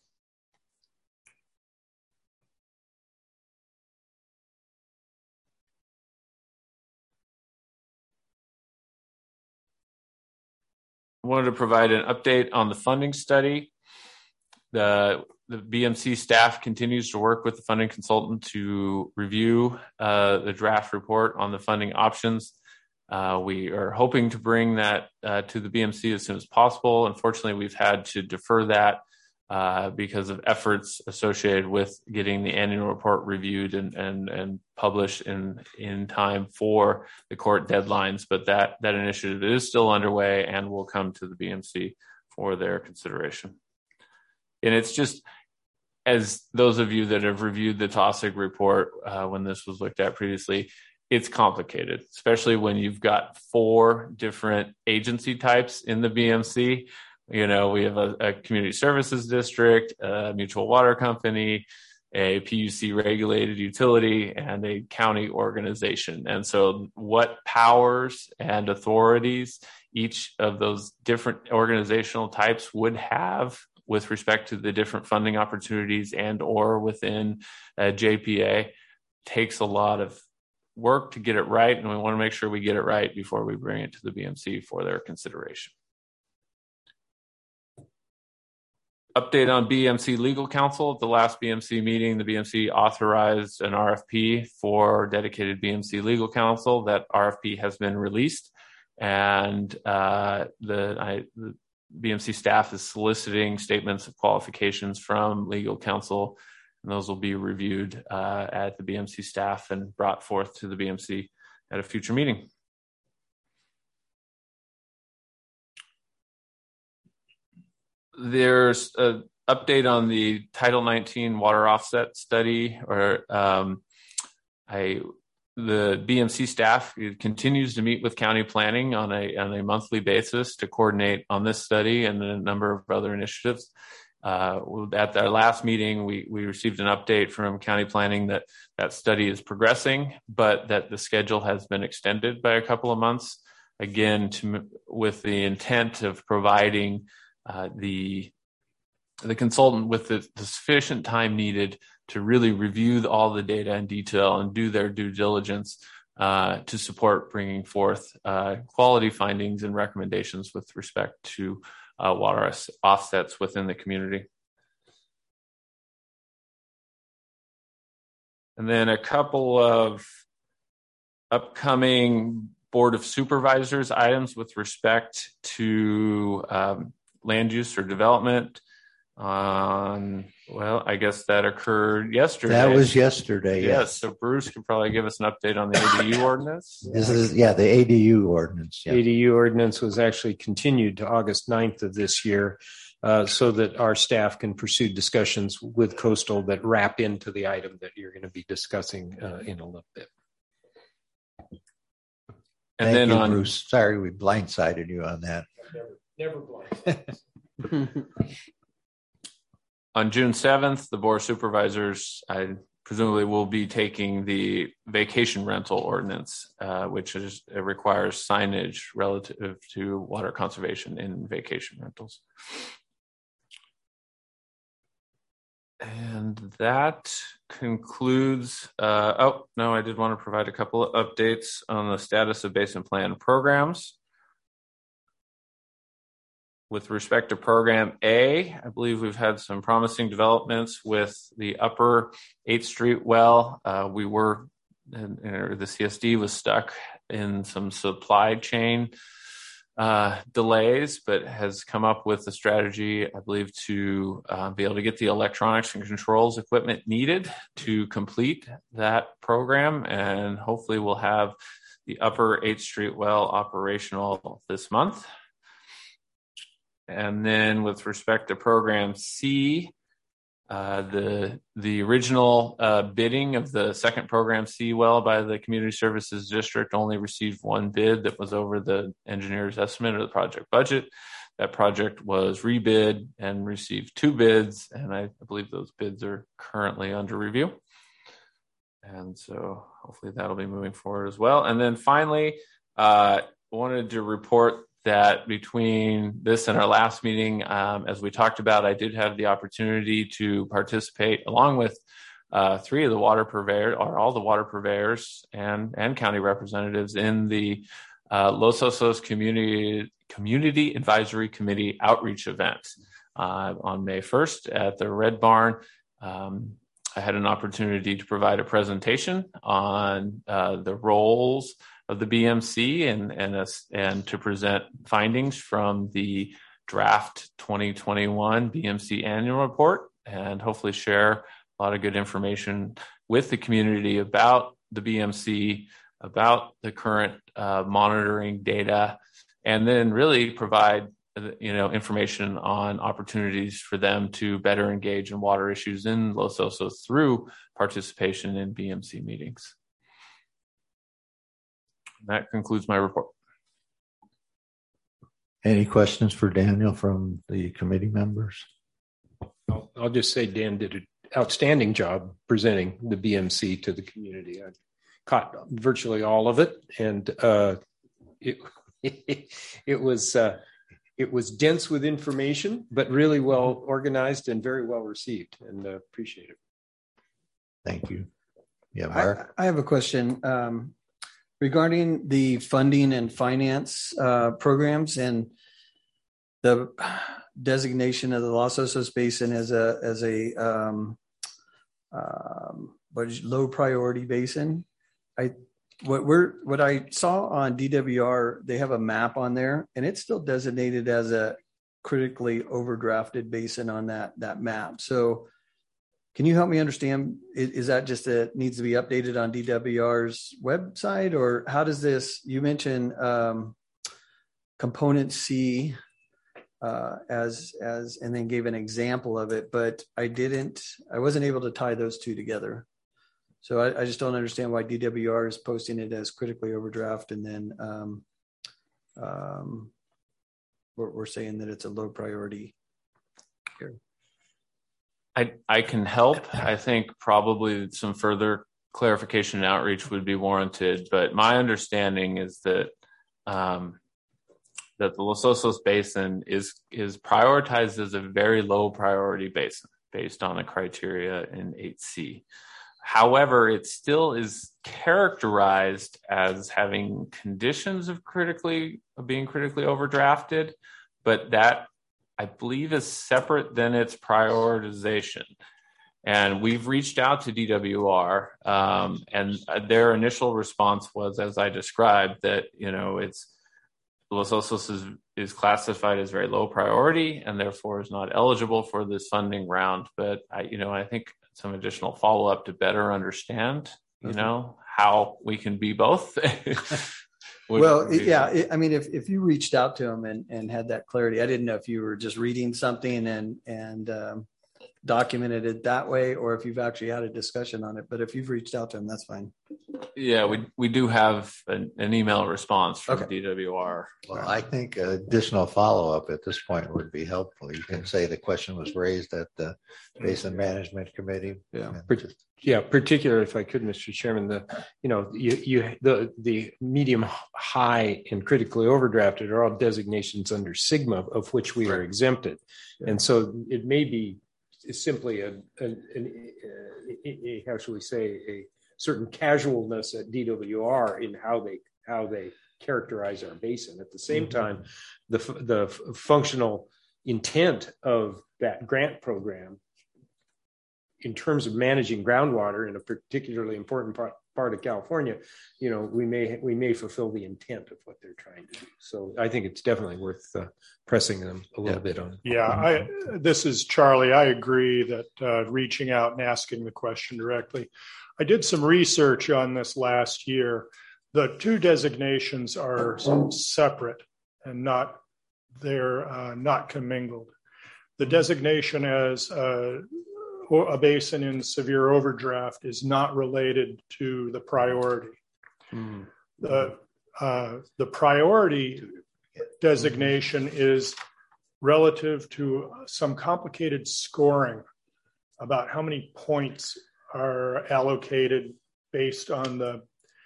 I wanted to provide an update on the funding study. The, the B M C staff continues to work with the funding consultant to review uh, the draft report on the funding options. Uh, we are hoping to bring that uh, to the B M C as soon as possible. Unfortunately, we've had to defer that uh, because of efforts associated with getting the annual report reviewed and and, and published in, in time for the court deadlines. But that, that initiative is still underway and will come to the B M C for their consideration. And it's just, as those of you that have reviewed the T O S I G report uh, when this was looked at previously, it's complicated, especially when you've got four different agency types in the B M C. You know, we have a, a community services district, a mutual water company, a P U C regulated utility, and a county organization. And so what powers and authorities each of those different organizational types would have with respect to the different funding opportunities and or within uh, J P A takes a lot of work to get it right, and we want to make sure we get it right before we bring it to the B M C for their consideration. Update on B M C legal counsel. At the last B M C meeting, the B M C authorized an R F P for dedicated B M C legal counsel. That R F P has been released, and uh, the, I, the B M C staff is soliciting statements of qualifications from legal counsel, and those will be reviewed uh, at the B M C staff and brought forth to the B M C at a future meeting. There's an update on the Title nineteen water offset study, or um, I, the B M C staff continues to meet with county planning on a on a monthly basis to coordinate on this study and a number of other initiatives. Uh, at our last meeting, we, we received an update from county planning that that study is progressing, but that the schedule has been extended by a couple of months. again, to, with the intent of providing uh, the the consultant with the, the sufficient time needed to really review the, all the data in detail and do their due diligence uh, to support bringing forth uh, quality findings and recommendations with respect to uh, water offsets within the community. And then a couple of upcoming Board of Supervisors items with respect to um, land use or development. On, well, I guess that occurred yesterday. That was yesterday. Yes. Yes. So Bruce could probably give us an update on the A D U ordinance. This is, yeah, the A D U ordinance. Yeah. A D U ordinance was actually continued to August ninth of this year, uh, so that our staff can pursue discussions with Coastal that wrap into the item that you're going to be discussing uh, in a little bit. And Thank then you, on Bruce. Sorry, we blindsided you on that. Never, never blind. On June seventh, the Board of Supervisors, I presumably will be taking the vacation rental ordinance, uh, which is, it requires signage relative to water conservation in vacation rentals. And that concludes, uh, oh, no, I did want to provide a couple of updates on the status of Basin Plan programs. With respect to Program A, I believe we've had some promising developments with the upper eighth Street well. Uh, we were, or the C S D was stuck in some supply chain uh, delays, but has come up with a strategy, I believe, to uh, be able to get the electronics and controls equipment needed to complete that program. And hopefully we'll have the upper eighth Street well operational this month. And then with respect to Program C, uh, the the original uh, bidding of the second Program C well by the Community Services District only received one bid that was over the engineer's estimate of the project budget. That project was rebid and received two bids, and I believe those bids are currently under review. And so hopefully that'll be moving forward as well. And then finally, uh, I wanted to report that between this and our last meeting, um, as we talked about, I did have the opportunity to participate along with uh, three of the water purveyors, or all the water purveyors and, and county representatives in the uh, Los Osos Community, Community Advisory Committee outreach event uh, on May first at the Red Barn. Um, I had an opportunity to provide a presentation on uh, the roles of the B M C and and, uh, and to present findings from the draft twenty twenty-one B M C annual report, and hopefully share a lot of good information with the community about the B M C, about the current uh, monitoring data, and then really provide you know information on opportunities for them to better engage in water issues in Los Osos through participation in B M C meetings. That concludes my report. Any questions for Daniel from the committee members? I'll, I'll just say Dan did an outstanding job presenting the B M C to the community. I caught virtually all of it, and uh, it, it it was uh, it was dense with information, but really well organized and very well received, and uh, appreciate it. Thank you. Yeah, Mark. I, I have a question. Um, Regarding the funding and finance uh, programs and the designation of the Los Osos Basin as a as a um, um, what is low priority basin, I what we're what I saw on D W R, they have a map on there, and it's still designated as a critically overdrafted basin on that that map. So, can you help me understand? Is, is that just a needs to be updated on D W R's website, or how does this? You mentioned um, component C uh, as as, and then gave an example of it, but I didn't. I wasn't able to tie those two together. So I, I just don't understand why D W R is posting it as critically overdraft, and then um, um, we're, we're saying that it's a low priority here. I, I can help. I think probably some further clarification and outreach would be warranted, but my understanding is that um, that the Los Osos Basin is is prioritized as a very low priority basin based on the criteria in eight C. However, it still is characterized as having conditions of critically of being critically overdrafted, but that I believe is separate than its prioritization. And we've reached out to D W R, um, and their initial response was, as I described, that you know it's Los Osos is, is classified as very low priority and therefore is not eligible for this funding round. But I, you know, I think some additional follow up to better understand, you mm-hmm. know, how we can be both. Well, yeah, it, I mean, if, if you reached out to them and, and had that clarity, I didn't know if you were just reading something and and um, documented it that way, or if you've actually had a discussion on it. But if you've reached out to them, that's fine. Yeah, we we do have an, an email response from Okay. D W R. Well, I think additional follow-up at this point would be helpful. You can say the question was raised at the Basin Management Committee. Yeah. Yeah, particularly if I could, Mister Chairman, the you know you you the the medium, high, and critically overdrafted are all designations under SGMA, of which we are exempted, yeah. And so it may be simply a, a, a, a, a how shall we say a certain casualness at D W R in how they how they characterize our basin. At the same mm-hmm. time, the the functional intent of that grant program, in terms of managing groundwater in a particularly important part, part of California, you know, we may we may fulfill the intent of what they're trying to do. So I think it's definitely worth uh, pressing them a little yeah. bit on. Yeah, I, this is Charlie. I agree that uh, reaching out and asking the question directly. I did some research on this last year. The two designations are separate and not they're uh, not commingled. The designation as uh, a basin in severe overdraft is not related to the priority. Mm-hmm. The uh, the priority designation is relative to some complicated scoring about how many points are allocated based on the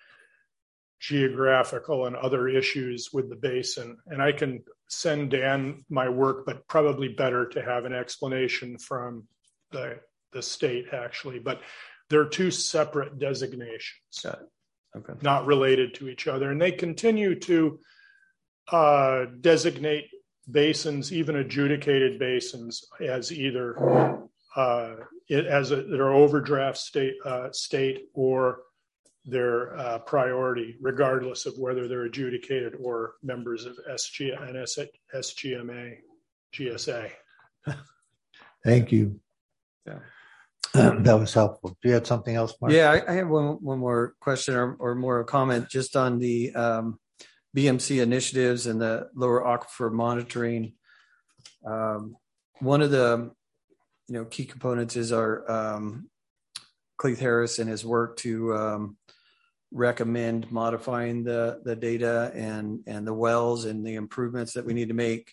geographical and other issues with the basin. And I can send Dan my work, but probably better to have an explanation from the, the state actually. But they're two separate designations, okay. not related to each other. And they continue to uh, designate basins, even adjudicated basins, as either uh, it, as a, their overdraft state, uh, state or their uh, priority, regardless of whether they're adjudicated or members of S G and S G M A, G S A. Thank you. Yeah, um, that was helpful. Do you have something else, Mark? Yeah, I, I have one one more question or, or more comment just on the um, B M C initiatives and the lower aquifer monitoring. Um, one of the you know key components is our um, Cleith Harris and his work to um, recommend modifying the the data and and the wells and the improvements that we need to make.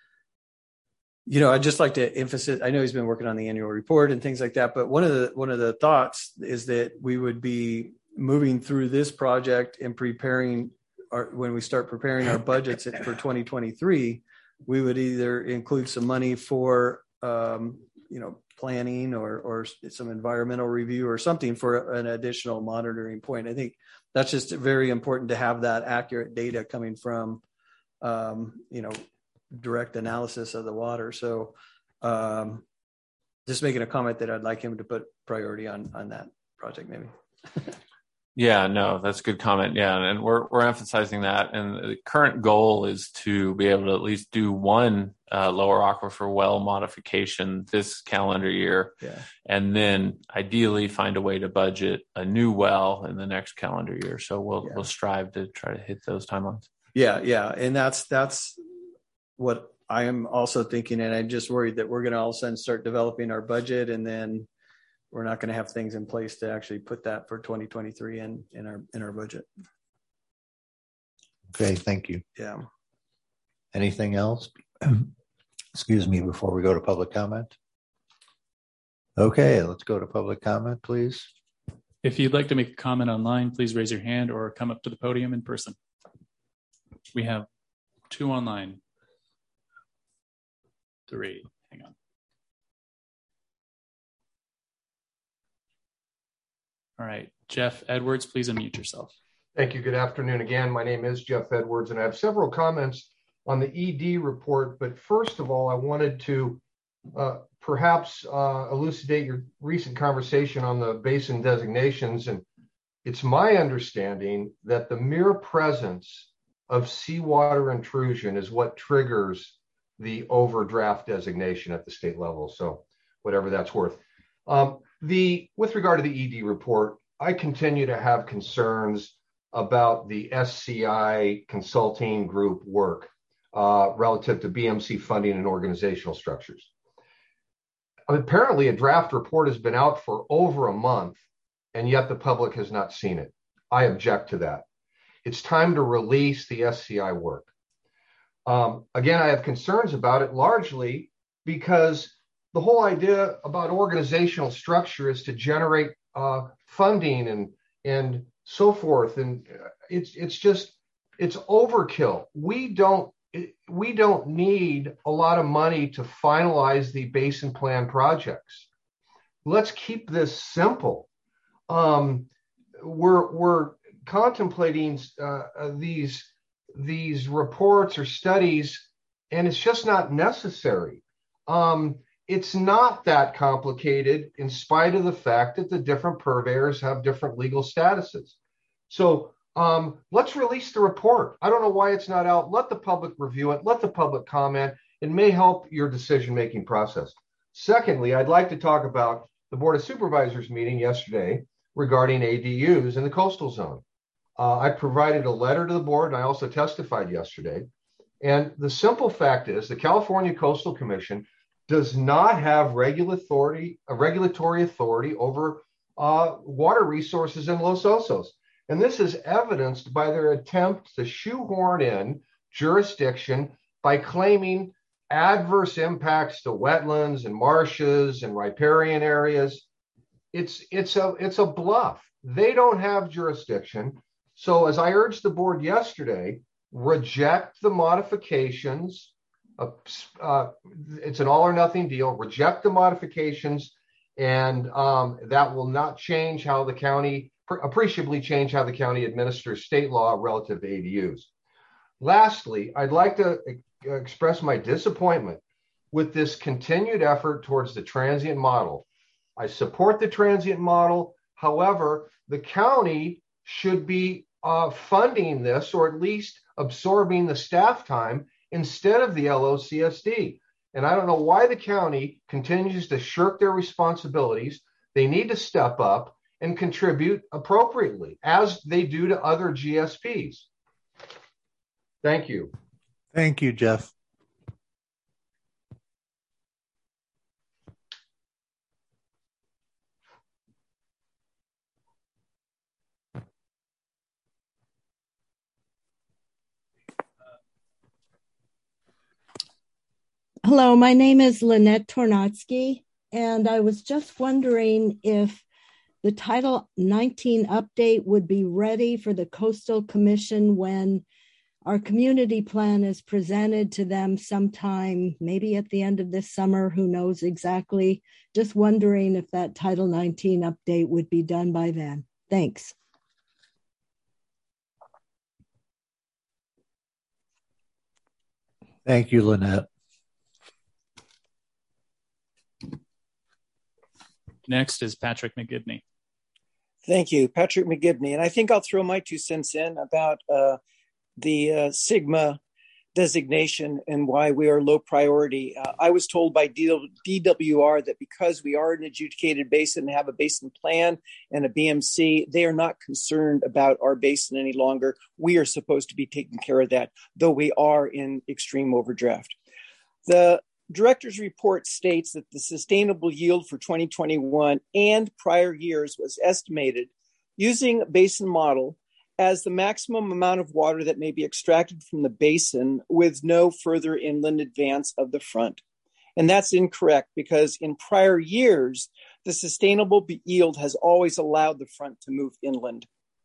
You know, I'd just like to emphasize, I know he's been working on the annual report and things like that, but one of the one of the thoughts is that we would be moving through this project and preparing our, when we start preparing our budgets for twenty twenty-three, we would either include some money for um, you know, planning or or some environmental review or something for an additional monitoring point. I think that's just very important to have that accurate data coming from um, you know, direct analysis of the water. So um, just making a comment that I'd like him to put priority on on that project maybe. Yeah, no, that's a good comment. Yeah, and we're we're emphasizing that. And the current goal is to be able to at least do one uh, lower aquifer well modification this calendar year, yeah. and then ideally find a way to budget a new well in the next calendar year. So we'll yeah. we'll strive to try to hit those timelines. Yeah, yeah, and that's that's what I am also thinking. And I'm just worried that we're going to all of a sudden start developing our budget, and then we're not going to have things in place to actually put that for twenty twenty-three in, in our in our budget. Okay, thank you. Yeah. Anything else? Excuse me, before we go to public comment? Okay, let's go to public comment, please. If you'd like to make a comment online, please raise your hand or come up to the podium in person. We have two online. Three. Hang on. All right. Jeff Edwards, please unmute yourself. Thank you. Good afternoon again. My name is Jeff Edwards, and I have several comments on the E D report. But first of all, I wanted to uh, perhaps uh, elucidate your recent conversation on the basin designations. And it's my understanding that the mere presence of seawater intrusion is what triggers the overdraft designation at the state level. So whatever that's worth. Um, the with regard to the E D report, I continue to have concerns about the S C I consulting group work uh, relative to B M C funding and organizational structures. Apparently, a draft report has been out for over a month, and yet the public has not seen it. I object to that. It's time to release the S C I work. Um, again, I have concerns about it largely because the whole idea about organizational structure is to generate uh, funding and and so forth, and it's it's just it's overkill. We don't we don't need a lot of money to finalize the basin plan projects. Let's keep this simple. Um, we're we're contemplating uh, these these reports or studies, and it's just not necessary. Um, it's not that complicated, in spite of the fact that the different purveyors have different legal statuses. So um, let's release the report. I don't know why it's not out. Let the public review it. Let the public comment. It may help your decision-making process. Secondly, I'd like to talk about the Board of Supervisors meeting yesterday regarding A D Us in the coastal zone. Uh, I provided a letter to the board, and I also testified yesterday. And the simple fact is the California Coastal Commission does not have regular authority, a regulatory authority over uh, water resources in Los Osos. And this is evidenced by their attempt to shoehorn in jurisdiction by claiming adverse impacts to wetlands and marshes and riparian areas. It's, it's, a, it's a bluff. They don't have jurisdiction. So as I urged the board yesterday, reject the modifications. Uh, uh, it's an all or nothing deal. Reject the modifications, and um, that will not change how the county, appreciably change how the county administers state law relative to A D Us. Lastly, I'd like to express my disappointment with this continued effort towards the transient model. I support the transient model. However, the county should be uh, funding this, or at least absorbing the staff time instead of the L O C S D. And I don't know why the county continues to shirk their responsibilities. They need to step up and contribute appropriately, as they do to other G S Ps. Thank you. Thank you, Jeff. Hello, my name is Lynette Tornatsky, and I was just wondering if the Title nineteen update would be ready for the Coastal Commission when our community plan is presented to them sometime, maybe at the end of this summer, who knows exactly. Just wondering if that Title nineteen update would be done by then. Thanks. Thank you, Lynette. Next is Patrick McGibney. Thank you, Patrick McGibney. And I think I'll throw my two cents in about uh, the uh, Sigma designation and why we are low priority. Uh, I was told by D W R that because we are an adjudicated basin and have a basin plan and a B M C, they are not concerned about our basin any longer. We are supposed to be taking care of that, though we are in extreme overdraft. The Director's report states that the sustainable yield for twenty twenty-one and prior years was estimated using a basin model as the maximum amount of water that may be extracted from the basin with no further inland advance of the front. And that's incorrect, because in prior years, the sustainable yield has always allowed the front to move inland.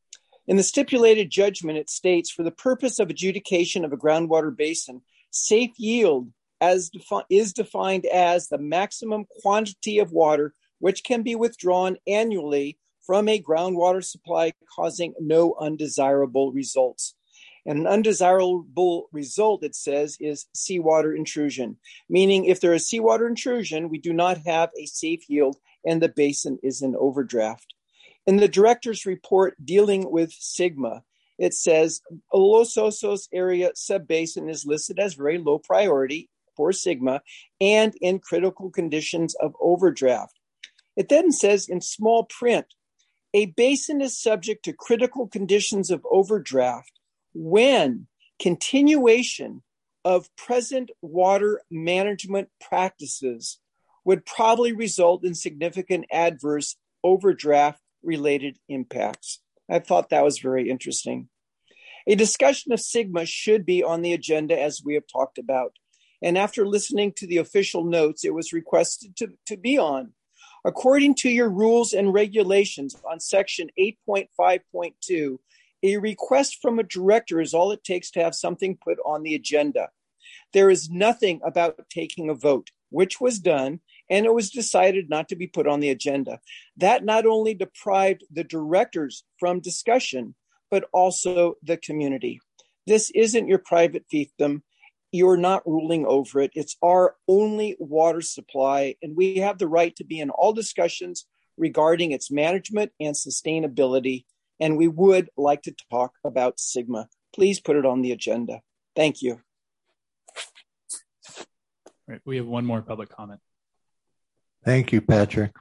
In the stipulated judgment, it states, for the purpose of adjudication of a groundwater basin, safe yield as defi- is defined as the maximum quantity of water which can be withdrawn annually from a groundwater supply causing no undesirable results. And an undesirable result, it says, is seawater intrusion, meaning if there is seawater intrusion, we do not have a safe yield and the basin is in overdraft. In the director's report dealing with Sigma, it says Los Osos area subbasin is listed as very low priority for Sigma and in critical conditions of overdraft. It then says in small print, a basin is subject to critical conditions of overdraft when continuation of present water management practices would probably result in significant adverse overdraft related impacts. I thought that was very interesting. A discussion of Sigma should be on the agenda as we have talked about. And after listening to the official notes, it was requested to, to be on. According to your rules and regulations on section eight point five point two, a request from a director is all it takes to have something put on the agenda. There is nothing about taking a vote, which was done, and it was decided not to be put on the agenda. That not only deprived the directors from discussion, but also the community. This isn't your private fiefdom. You're not ruling over it. It's our only water supply, and we have the right to be in all discussions regarding its management and sustainability, and we would like to talk about Sigma. Please put it on the agenda. Thank you. All right, we have one more public comment. Thank you, Patrick.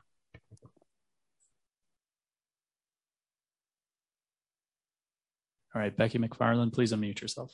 All right, Becky McFarland, please unmute yourself.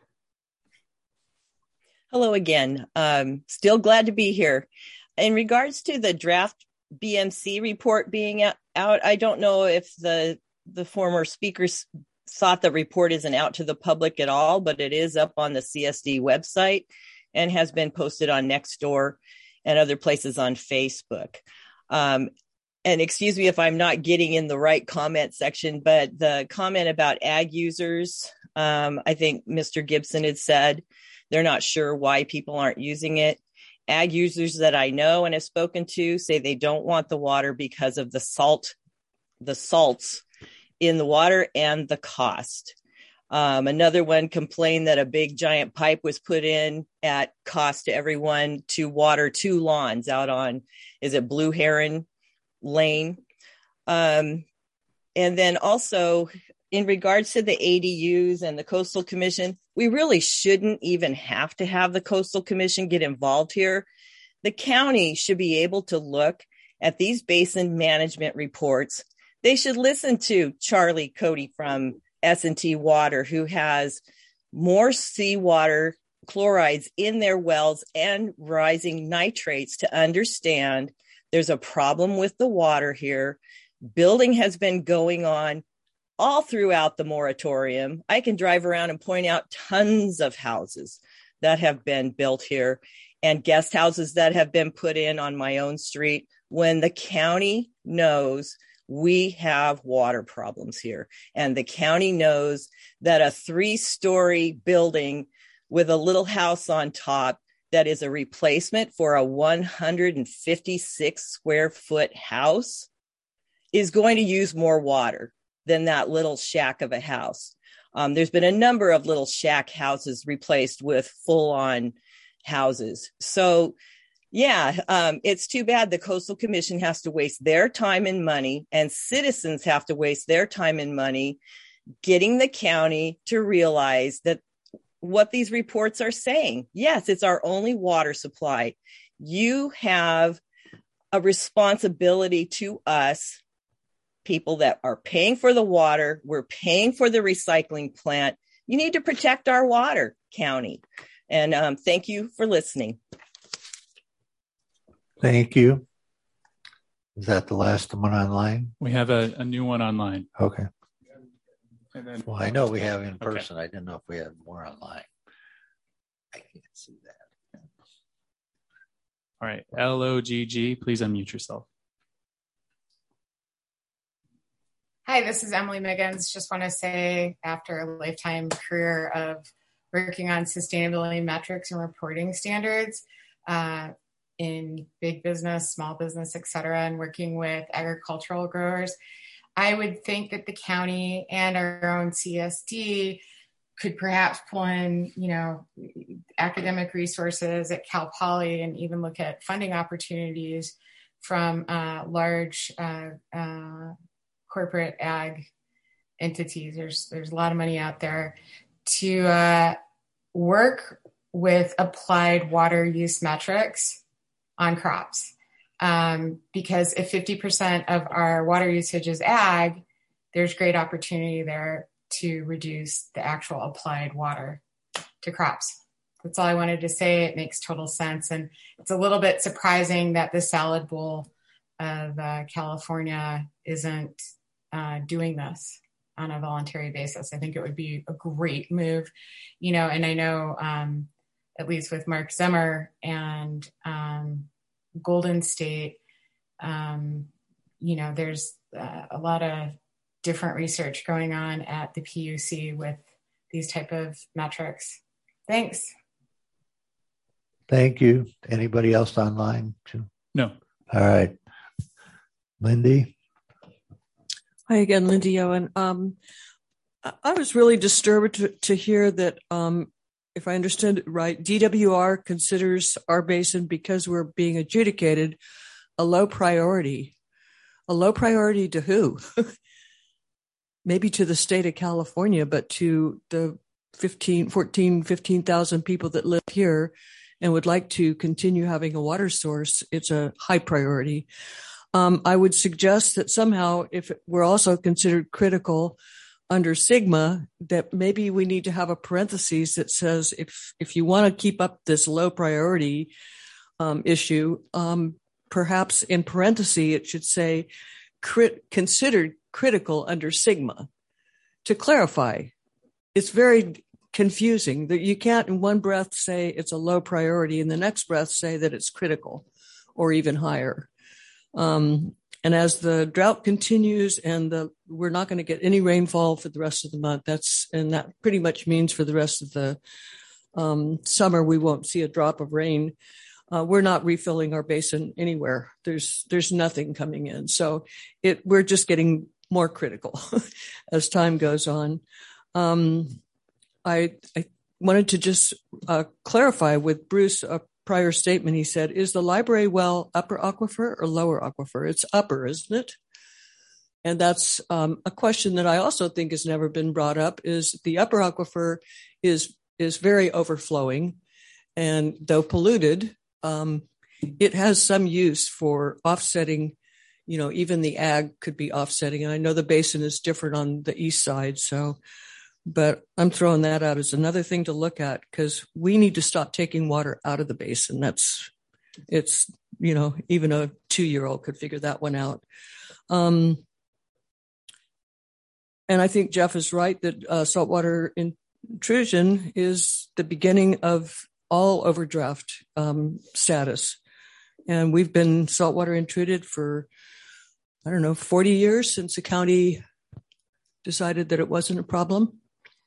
Hello again. Um, still glad to be here. In regards to the draft B M C report being out, I don't know if the the former speakers thought the report isn't out to the public at all, but it is up on the C S D website and has been posted on Nextdoor and other places on Facebook. Um, and excuse me if I'm not getting in the right comment section, but the comment about ag users, um, I think Mister Gibson had said, they're not sure why people aren't using it. Ag users that I know and have spoken to say they don't want the water because of the salt, the salts in the water and the cost. Um, another one complained that a big giant pipe was put in at cost to everyone to water two lawns out on, is it Blue Heron Lane? Um, and then also, in regards to the A D Us and the Coastal Commission, we really shouldn't even have to have the Coastal Commission get involved here. The county should be able to look at these basin management reports. They should listen to Charlie Cody from S and T Water, who has more seawater chlorides in their wells and rising nitrates, to understand there's a problem with the water here. Building has been going on all throughout the moratorium. I can drive around and point out tons of houses that have been built here and guest houses that have been put in on my own street when the county knows we have water problems here. And the county knows that a three-story building with a little house on top that is a replacement for a one hundred fifty-six square foot house is going to use more water than that little shack of a house. Um, there's been a number of little shack houses replaced with full-on houses. So, yeah, um, it's too bad the Coastal Commission has to waste their time and money, and citizens have to waste their time and money getting the county to realize that what these reports are saying. Yes, it's our only water supply. You have a responsibility to us, people that are paying for the water. We're paying for the recycling plant. You need to protect our water, county. And um, thank you for listening. Thank you. Is that the last one online? We have a, a new one online. Okay. And then, well, I know we have in person. Okay. I didn't know if we had more online. I can't see that. All right. L O G G, please unmute yourself. Hi, Hi, this is Emily Miggins. Just want to say, after a lifetime career of working on sustainability metrics and reporting standards uh, in big business, small business, et cetera, and working with agricultural growers, I would think that the county and our own C S D could perhaps pull in, you know, academic resources at Cal Poly and even look at funding opportunities from uh, large uh, uh, corporate ag entities. There's there's a lot of money out there to uh, work with applied water use metrics on crops. Um, because if fifty percent of our water usage is ag, there's great opportunity there to reduce the actual applied water to crops. That's all I wanted to say. It makes total sense. And it's a little bit surprising that the salad bowl of uh, California isn't uh, doing this on a voluntary basis. I think it would be a great move, you know, and I know um, at least with Mark Zimmer and um, Golden State, um, you know, there's uh, a lot of different research going on at the P U C with these type of metrics. Thanks. Thank you. Anybody else online? No. All right. Lindy? Hi again, Lindy Owen. Um, I was really disturbed to, to hear that, um, if I understood it right, D W R considers our basin, because we're being adjudicated, a low priority. A low priority to who? Maybe to the state of California, but to the fifteen, fourteen, fifteen thousand people that live here and would like to continue having a water source, it's a high priority. Um, I would suggest that somehow, if we're also considered critical under SGMA, that maybe we need to have a parenthesis that says, if if you want to keep up this low priority um, issue, um, perhaps in parentheses it should say crit- considered critical under SGMA, to clarify. It's very confusing that you can't in one breath say it's a low priority and the next breath say that it's critical or even higher. Um, and as the drought continues and the, we're not going to get any rainfall for the rest of the month, that's, and that pretty much means for the rest of the um, summer, we won't see a drop of rain. Uh, we're not refilling our basin anywhere. There's, there's nothing coming in. So it, we're just getting more critical as time goes on. Um, I, I wanted to just uh, clarify with Bruce a prior statement. He said, is the library well upper aquifer or lower aquifer? It's upper, isn't it? And that's um, a question that I also think has never been brought up, is the upper aquifer is, is very overflowing, and though polluted, um, it has some use for offsetting. You know, even the ag could be offsetting. And I know the basin is different on the east side. So, but I'm throwing that out as another thing to look at, because we need to stop taking water out of the basin. That's, it's, you know, even a two-year-old could figure that one out. Um, and I think Jeff is right that uh, saltwater intrusion is the beginning of all overdraft um, status. And we've been saltwater intruded for, I don't know, forty years since the county decided that it wasn't a problem.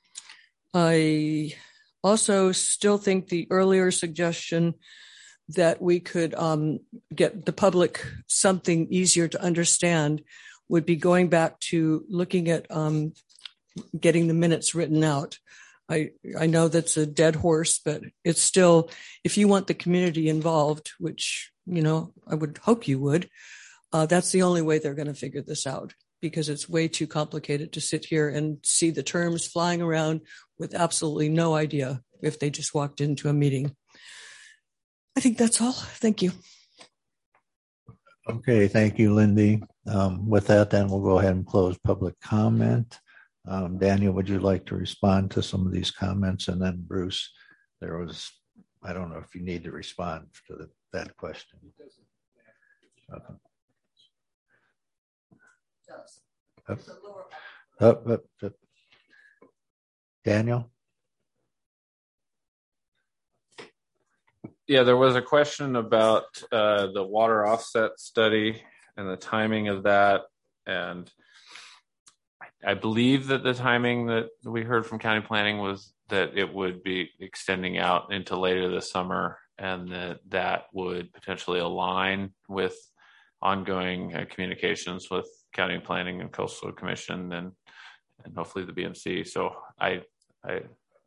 I also still think the earlier suggestion that we could um, get the public something easier to understand would be going back to looking at um, getting the minutes written out. I, I know that's a dead horse, but it's still, if you want the community involved, which, you know, I would hope you would, uh, that's the only way they're going to figure this out, because it's way too complicated to sit here and see the terms flying around with absolutely no idea if they just walked into a meeting. I think that's all. Thank you. Okay, thank you, Lindy. Um, with that, then we'll go ahead and close public comment. Um, Daniel, would you like to respond to some of these comments? And then Bruce, there was, I don't know if you need to respond to the, that question. Okay. Up, up, up, up. Daniel? Yeah, there was a question about uh, the water offset study and the timing of that. And I believe that the timing that we heard from county planning was that it would be extending out into later this summer, and that that would potentially align with ongoing uh, communications with county planning and coastal commission and and hopefully the B M C. So I, I,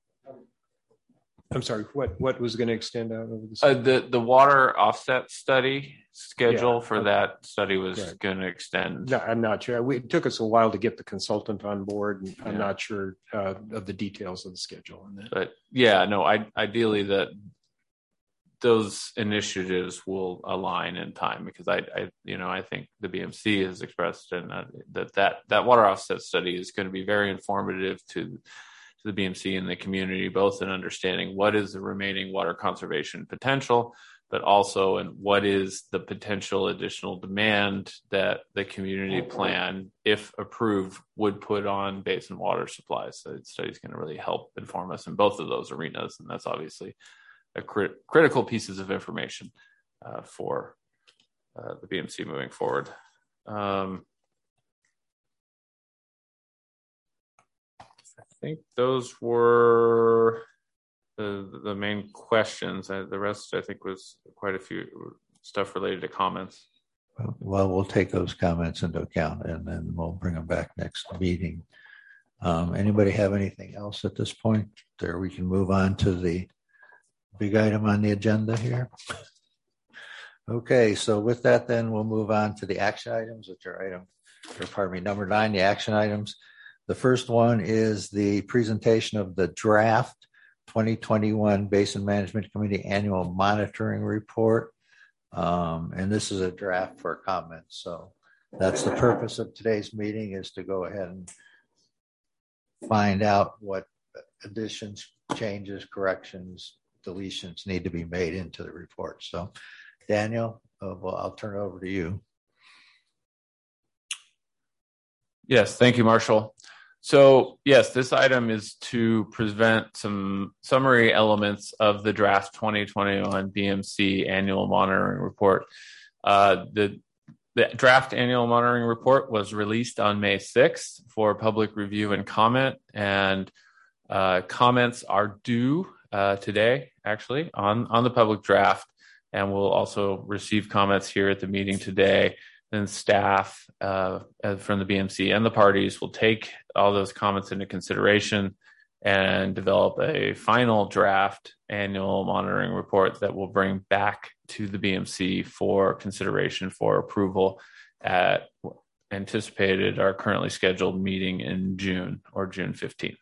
I'm sorry, what, what was going to extend out over the uh, the the water offset study schedule Yeah, for okay. that study was Right. going to extend. No, I'm not sure. We, it took us a while to get the consultant on board, and I'm Yeah. not sure uh, of the details of the schedule on that. But yeah, no, I ideally that those initiatives will align in time, because I, I you know, I think the B M C has expressed and uh, that that that water offset study is going to be very informative to, to the B M C and the community, both in understanding what is the remaining water conservation potential, but also in what is the potential additional demand that the community plan, if approved, would put on basin water supplies. So the study is going to really help inform us in both of those arenas, and that's obviously a crit- critical pieces of information uh, for uh, the B M C moving forward. Um, I think those were the, the main questions. Uh, the rest, I think, was quite a few stuff related to comments. Well, we'll take those comments into account, and then we'll bring them back next meeting. Um, anybody have anything else at this point? There, we can move on to the big item on the agenda here. Okay, so with that, then we'll move on to the action items, which are item, or pardon me, number nine, the action items. The first one is the presentation of the draft twenty twenty-one Basin Management Committee Annual Monitoring Report. Um, and this is a draft for comments. So that's the purpose of today's meeting, is to go ahead and find out what additions, changes, corrections, deletions need to be made into the report. So Daniel, uh, well, I'll turn it over to you. Yes, thank you, Marshall. So yes, this item is to present some summary elements of the draft twenty twenty-one B M C annual monitoring report. Uh, the, the draft annual monitoring report was released on May sixth for public review and comment, and uh, comments are due uh, today, actually, on, on the public draft, and we'll also receive comments here at the meeting today. Then staff uh, from the B M C and the parties will take all those comments into consideration and develop a final draft annual monitoring report that will bring back to the B M C for consideration for approval at anticipated our currently scheduled meeting in June or June fifteenth.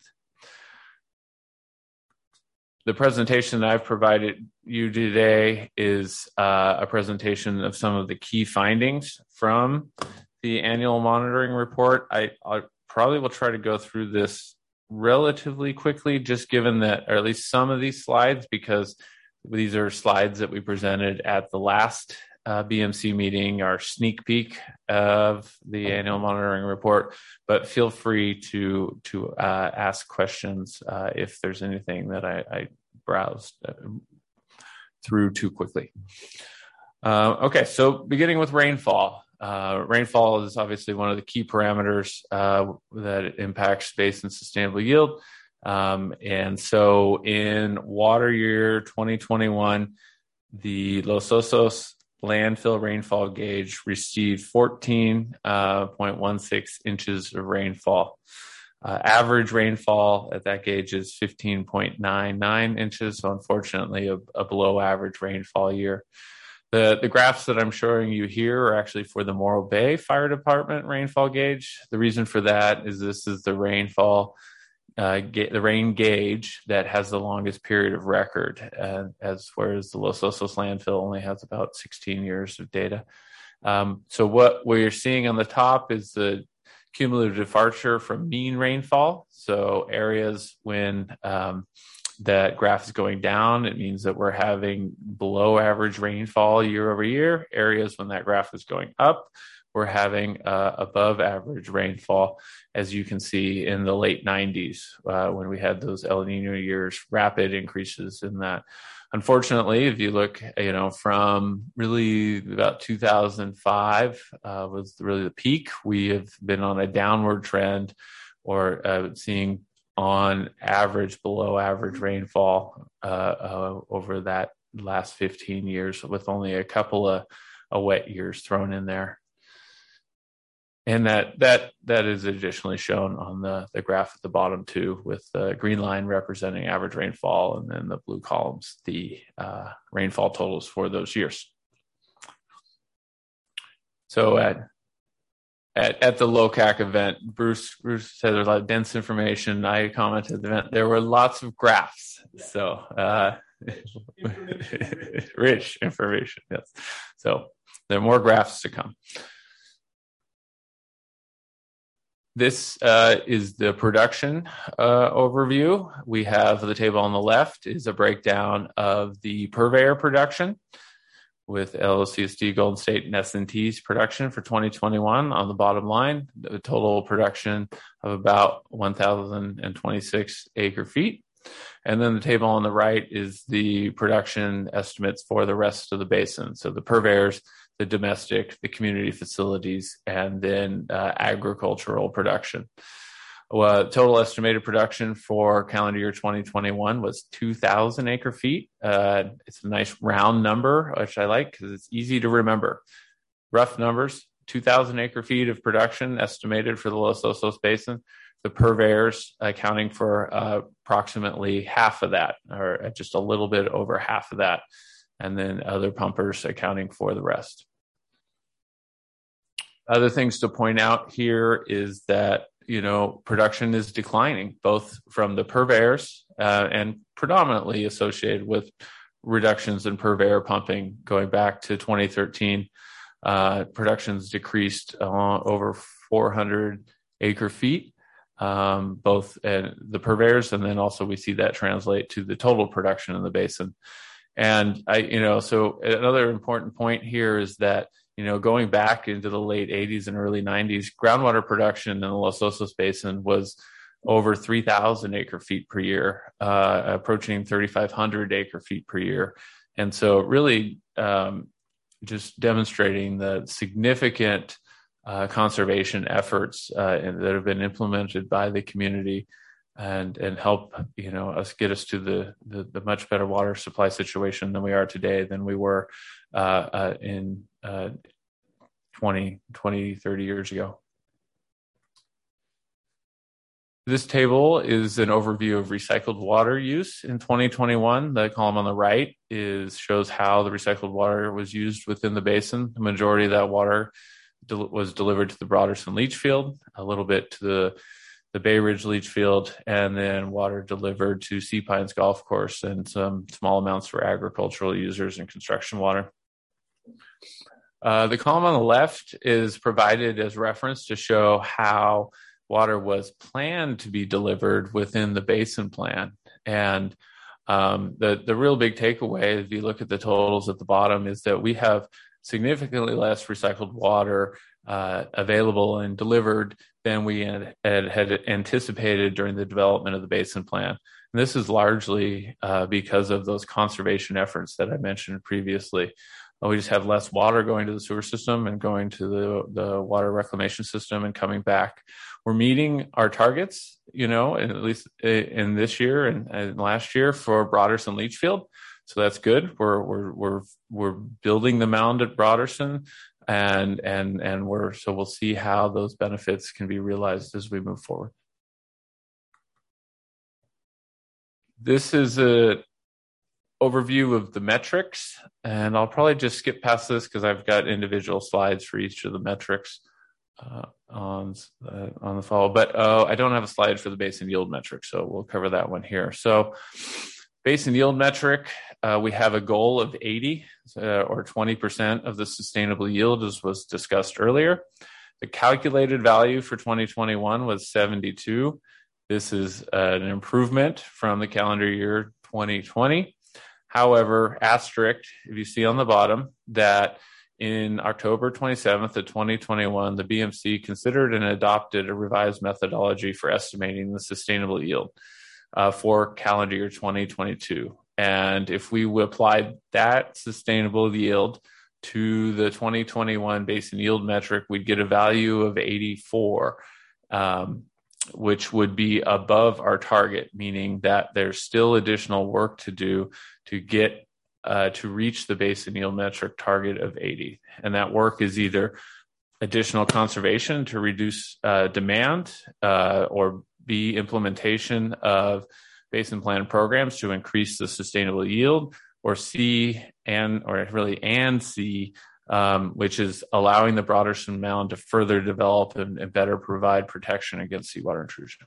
The presentation that I've provided you today is uh, a presentation of some of the key findings from the annual monitoring report. I, I probably will try to go through this relatively quickly, just given that, or at least some of these slides, because these are slides that we presented at the last uh, B M C meeting, our sneak peek of the annual monitoring report. But feel free to to uh, ask questions uh, if there's anything that I, I browsed through too quickly. Uh, okay, so beginning with rainfall. Uh, rainfall is obviously one of the key parameters uh, that impacts basin sustainable yield. Um, and so in water year twenty twenty-one, the Los Osos landfill rainfall gauge received fourteen point one six inches of rainfall. Uh, average rainfall at that gauge is fifteen point nine nine inches, so unfortunately a, a below average rainfall year. The, the graphs that I'm showing you here are actually for the Morro Bay Fire Department rainfall gauge. The reason for that is this is the rainfall, uh, ga- the rain gauge that has the longest period of record, uh, as whereas the Los Osos landfill only has about sixteen years of data. Um, so what we're seeing on the top is the cumulative departure from mean rainfall. So areas when um, that graph is going down, it means that we're having below average rainfall year over year. Areas when that graph is going up, we're having uh, above average rainfall, as you can see in the late nineties uh, when we had those El Nino years, rapid increases in that. Unfortunately, if you look, you know, from really about two thousand five uh, was really the peak, we have been on a downward trend or uh, seeing on average below average rainfall uh, uh, over that last fifteen years, with only a couple of, of wet years thrown in there. And that that that is additionally shown on the, the graph at the bottom too, with the green line representing average rainfall, and then the blue columns, the uh, rainfall totals for those years. So at at, at the LOCAC event, Bruce Bruce said there's a lot of dense information. I commented at the event, there were lots of graphs. So uh, rich information, yes. So there are more graphs to come. This uh, is the production uh, overview. We have the table on the left is a breakdown of the purveyor production with L O C S D, Golden State, and S and T's production for twenty twenty-one. On the bottom line, the total production of about one thousand twenty-six acre feet. And then the table on the right is the production estimates for the rest of the basin. So the purveyors, the domestic, the community facilities, and then uh, agricultural production. Well, total estimated production for calendar year twenty twenty-one was two thousand acre feet. Uh, it's a nice round number, which I like because it's easy to remember. Rough numbers, two thousand acre feet of production estimated for the Los Osos Basin. The purveyors accounting for uh, approximately half of that, or just a little bit over half of that. And then other pumpers accounting for the rest. Other things to point out here is that, you know, production is declining, both from the purveyors uh, and predominantly associated with reductions in purveyor pumping going back to twenty thirteen. Uh, production's decreased uh, over four hundred acre feet, um, both uh, the purveyors, and then also we see that translate to the total production in the basin. And I, you know, so another important point here is that, you know, going back into the late eighties and early nineties, groundwater production in the Los Osos Basin was over three thousand acre feet per year, uh, approaching thirty-five hundred acre feet per year. And so really um, just demonstrating the significant uh, conservation efforts uh, that have been implemented by the community and and help, you know, us get us to the, the, the much better water supply situation than we are today, than we were uh, uh, in uh, twenty, twenty, thirty years ago. This table is an overview of recycled water use in twenty twenty-one. The column on the right is shows how the recycled water was used within the basin. The majority of that water del- was delivered to the Broderson leach field, a little bit to the the Bay Ridge leach field, and then water delivered to Sea Pines Golf Course, and some small amounts for agricultural users and construction water. Uh, the column on the left is provided as reference to show how water was planned to be delivered within the basin plan. And um, the, the real big takeaway, if you look at the totals at the bottom, is that we have significantly less recycled water uh, available and delivered than we had, had, had anticipated during the development of the basin plan. And this is largely uh, because of those conservation efforts that I mentioned previously. Uh, we just have less water going to the sewer system and going to the, the water reclamation system and coming back. We're meeting our targets, you know, at least in this year and, and last year for Broderson leach field. So that's good. We're we're we're we're building the mound at Broderson, and and and we're so we'll see how those benefits can be realized as we move forward. This is a overview of the metrics, and I'll probably just skip past this because I've got individual slides for each of the metrics uh, on uh, on the follow. But uh, I don't have a slide for the basin yield metric, so we'll cover that one here. So, basin yield metric, uh, we have a goal of eighty uh, or twenty percent of the sustainable yield, as was discussed earlier. The calculated value for twenty twenty-one was seventy-two. This is uh, an improvement from the calendar year twenty twenty. However, asterisk, if you see on the bottom, that in October twenty-seventh of twenty twenty-one, the B M C considered and adopted a revised methodology for estimating the sustainable yield uh, for calendar year twenty twenty-two. And if we applied that sustainable yield to the twenty twenty-one basin yield metric, we'd get a value of eighty-four. Um, which would be above our target, meaning that there's still additional work to do to get uh, to reach the basin yield metric target of eighty. And that work is either additional conservation to reduce uh, demand, uh, or B, implementation of basin plan programs to increase the sustainable yield, or C, and or really and C, um, which is allowing the Broderson Mound to further develop and, and better provide protection against seawater intrusion.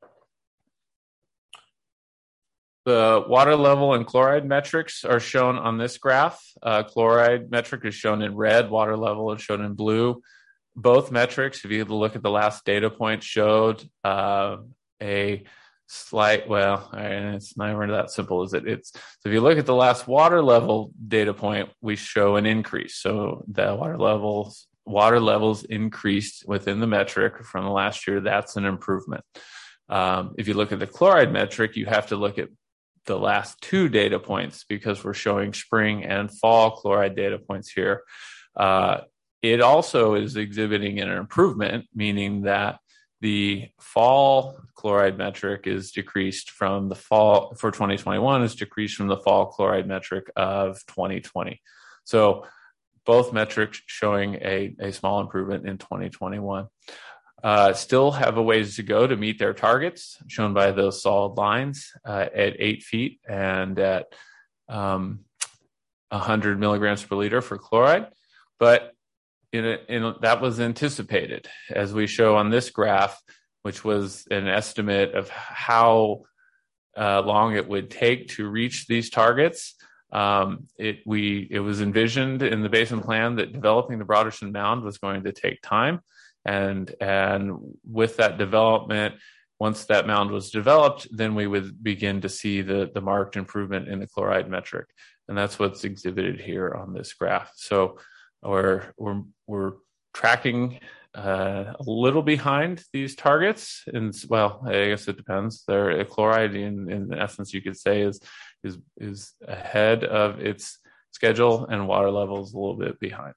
The water level and chloride metrics are shown on this graph. Uh, chloride metric is shown in red, water level is shown in blue. Both metrics, if you look at the last data point, showed uh, a slight, well, and it's never that simple, is it? It's so if you look at the last water level data point, we show an increase. So the water levels water levels increased within the metric from the last year. That's an improvement. Um, if you look at the chloride metric, you have to look at the last two data points because we're showing spring and fall chloride data points here. Uh, it also is exhibiting an improvement, meaning that the fall chloride metric is decreased from the fall for twenty twenty-one is decreased from the fall chloride metric of twenty twenty. So both metrics showing a, a small improvement in twenty twenty-one. Uh, still have a ways to go to meet their targets shown by those solid lines uh, at eight feet and at um, one hundred milligrams per liter for chloride. But in a, in a, that was anticipated, as we show on this graph, which was an estimate of how uh, long it would take to reach these targets. Um, it we it was envisioned in the basin plan that developing the Broderson Mound was going to take time, and and with that development, once that mound was developed, then we would begin to see the the marked improvement in the chloride metric, and that's what's exhibited here on this graph. So we're we're we're tracking uh, a little behind these targets, and well, I guess it depends. They're chloride in in essence, you could say is is is ahead of its schedule, and water levels a little bit behind.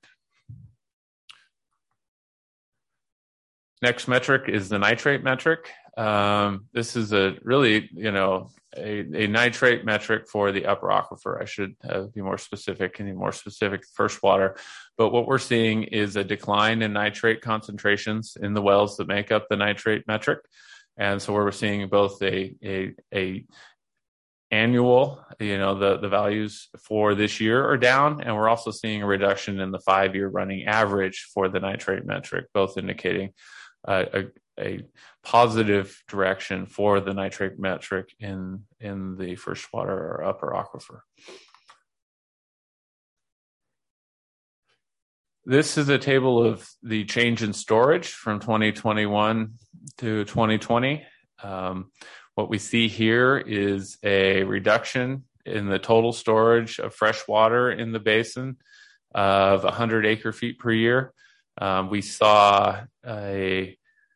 Next metric is the nitrate metric. Um, this is a really, you know, a, a nitrate metric for the upper aquifer. I should uh, be more specific and be more specific first water. But what we're seeing is a decline in nitrate concentrations in the wells that make up the nitrate metric. And so we're seeing both a, a, a annual, you know, the, the values for this year are down, and we're also seeing a reduction in the five-year running average for the nitrate metric, both indicating uh, a, a positive direction for the nitrate metric in, in the first water or upper aquifer. This is a table of the change in storage from twenty twenty-one to twenty twenty. Um, what we see here is a reduction in the total storage of fresh water in the basin of one hundred acre feet per year. Um, we saw a,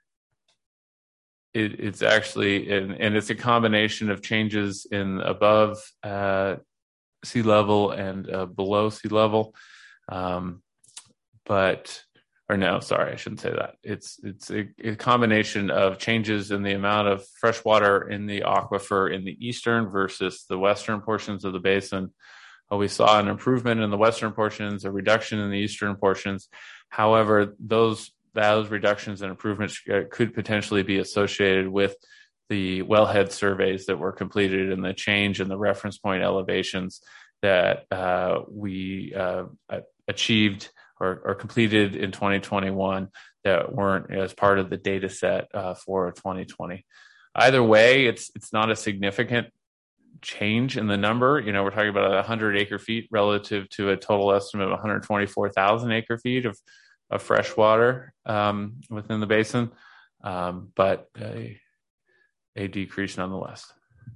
it, it's actually, and, and it's a combination of changes in above uh, sea level and uh, below sea level. Um, but, or no, sorry, I shouldn't say that. It's, it's a, a combination of changes in the amount of fresh water in the aquifer in the eastern versus the western portions of the basin. Uh, we saw an improvement in the western portions, a reduction in the eastern portions. However, those those reductions and improvements could potentially be associated with the wellhead surveys that were completed and the change in the reference point elevations that uh, we uh, achieved or, or completed in twenty twenty-one that weren't as part of the data set uh, for twenty twenty. Either way, it's it's not a significant change in the number. You know, we're talking about one hundred acre feet relative to a total estimate of one hundred twenty-four thousand acre feet of, of fresh water um, within the basin, um, but a, a decrease nonetheless.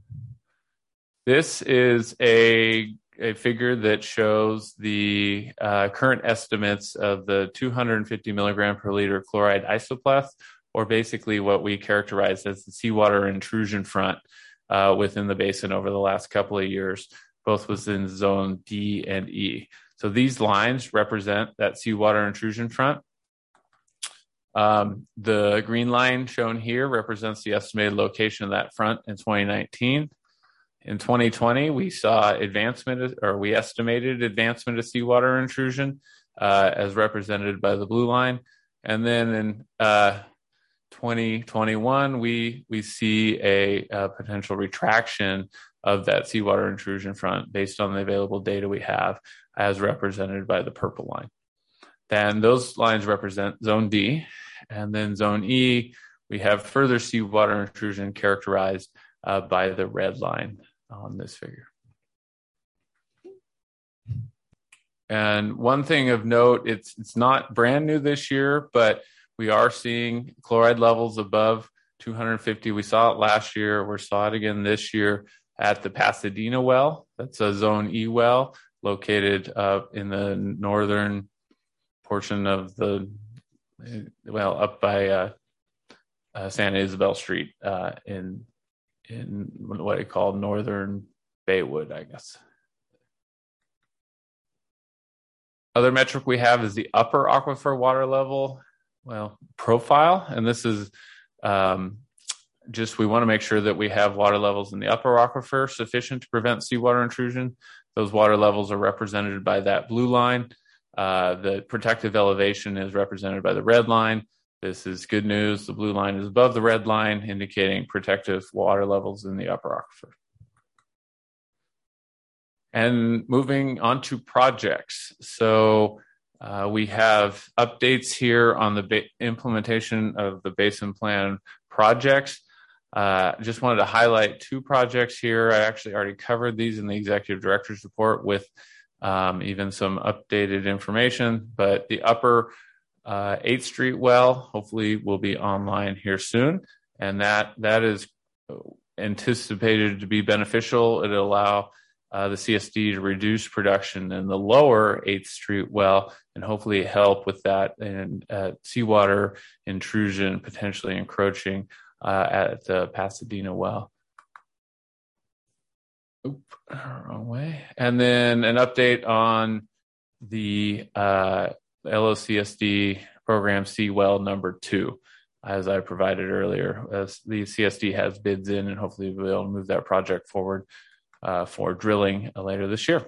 This is a, a figure that shows the uh, current estimates of the two hundred fifty milligram per liter chloride isopleth, or basically what we characterize as the seawater intrusion front Uh, within the basin over the last couple of years, both within zone D and E. So these lines represent that seawater intrusion front. Um, the green line shown here represents the estimated location of that front in twenty nineteen. In twenty twenty, we saw advancement, or we estimated advancement of seawater intrusion uh, as represented by the blue line. And then in uh, twenty twenty-one, we we see a, a potential retraction of that seawater intrusion front based on the available data we have as represented by the purple line. Then those lines represent zone D, and then zone E, we have further seawater intrusion characterized uh, by the red line on this figure. And one thing of note, it's it's not brand new this year, but we are seeing chloride levels above two hundred fifty. We saw it last year. We saw it again this year at the Pasadena well. That's a zone E well located uh, in the northern portion of the, well, up by uh, uh, San Isabel Street uh, in in what they call northern Baywood, I guess. Other metric we have is the upper aquifer water level, well, profile, and this is um, just we want to make sure that we have water levels in the upper aquifer sufficient to prevent seawater intrusion. Those water levels are represented by that blue line. Uh, the protective elevation is represented by the red line. This is good news. The blue line is above the red line, indicating protective water levels in the upper aquifer. And moving on to projects. So uh, we have updates here on the ba- implementation of the basin plan projects. Uh, just wanted to highlight two projects here. I actually already covered these in the executive director's report with Um, even some updated information, but the upper uh, eighth Street well hopefully will be online here soon, and that that is anticipated to be beneficial. It'll allow uh, the C S D to reduce production in the lower eighth Street well, and hopefully help with that and uh, seawater intrusion potentially encroaching uh, at the Pasadena well. Oop, wrong way. And then an update on the uh, L O C S D program C well number two, as I provided earlier. As the C S D has bids in, and hopefully we'll be able to move that project forward uh, for drilling later this year.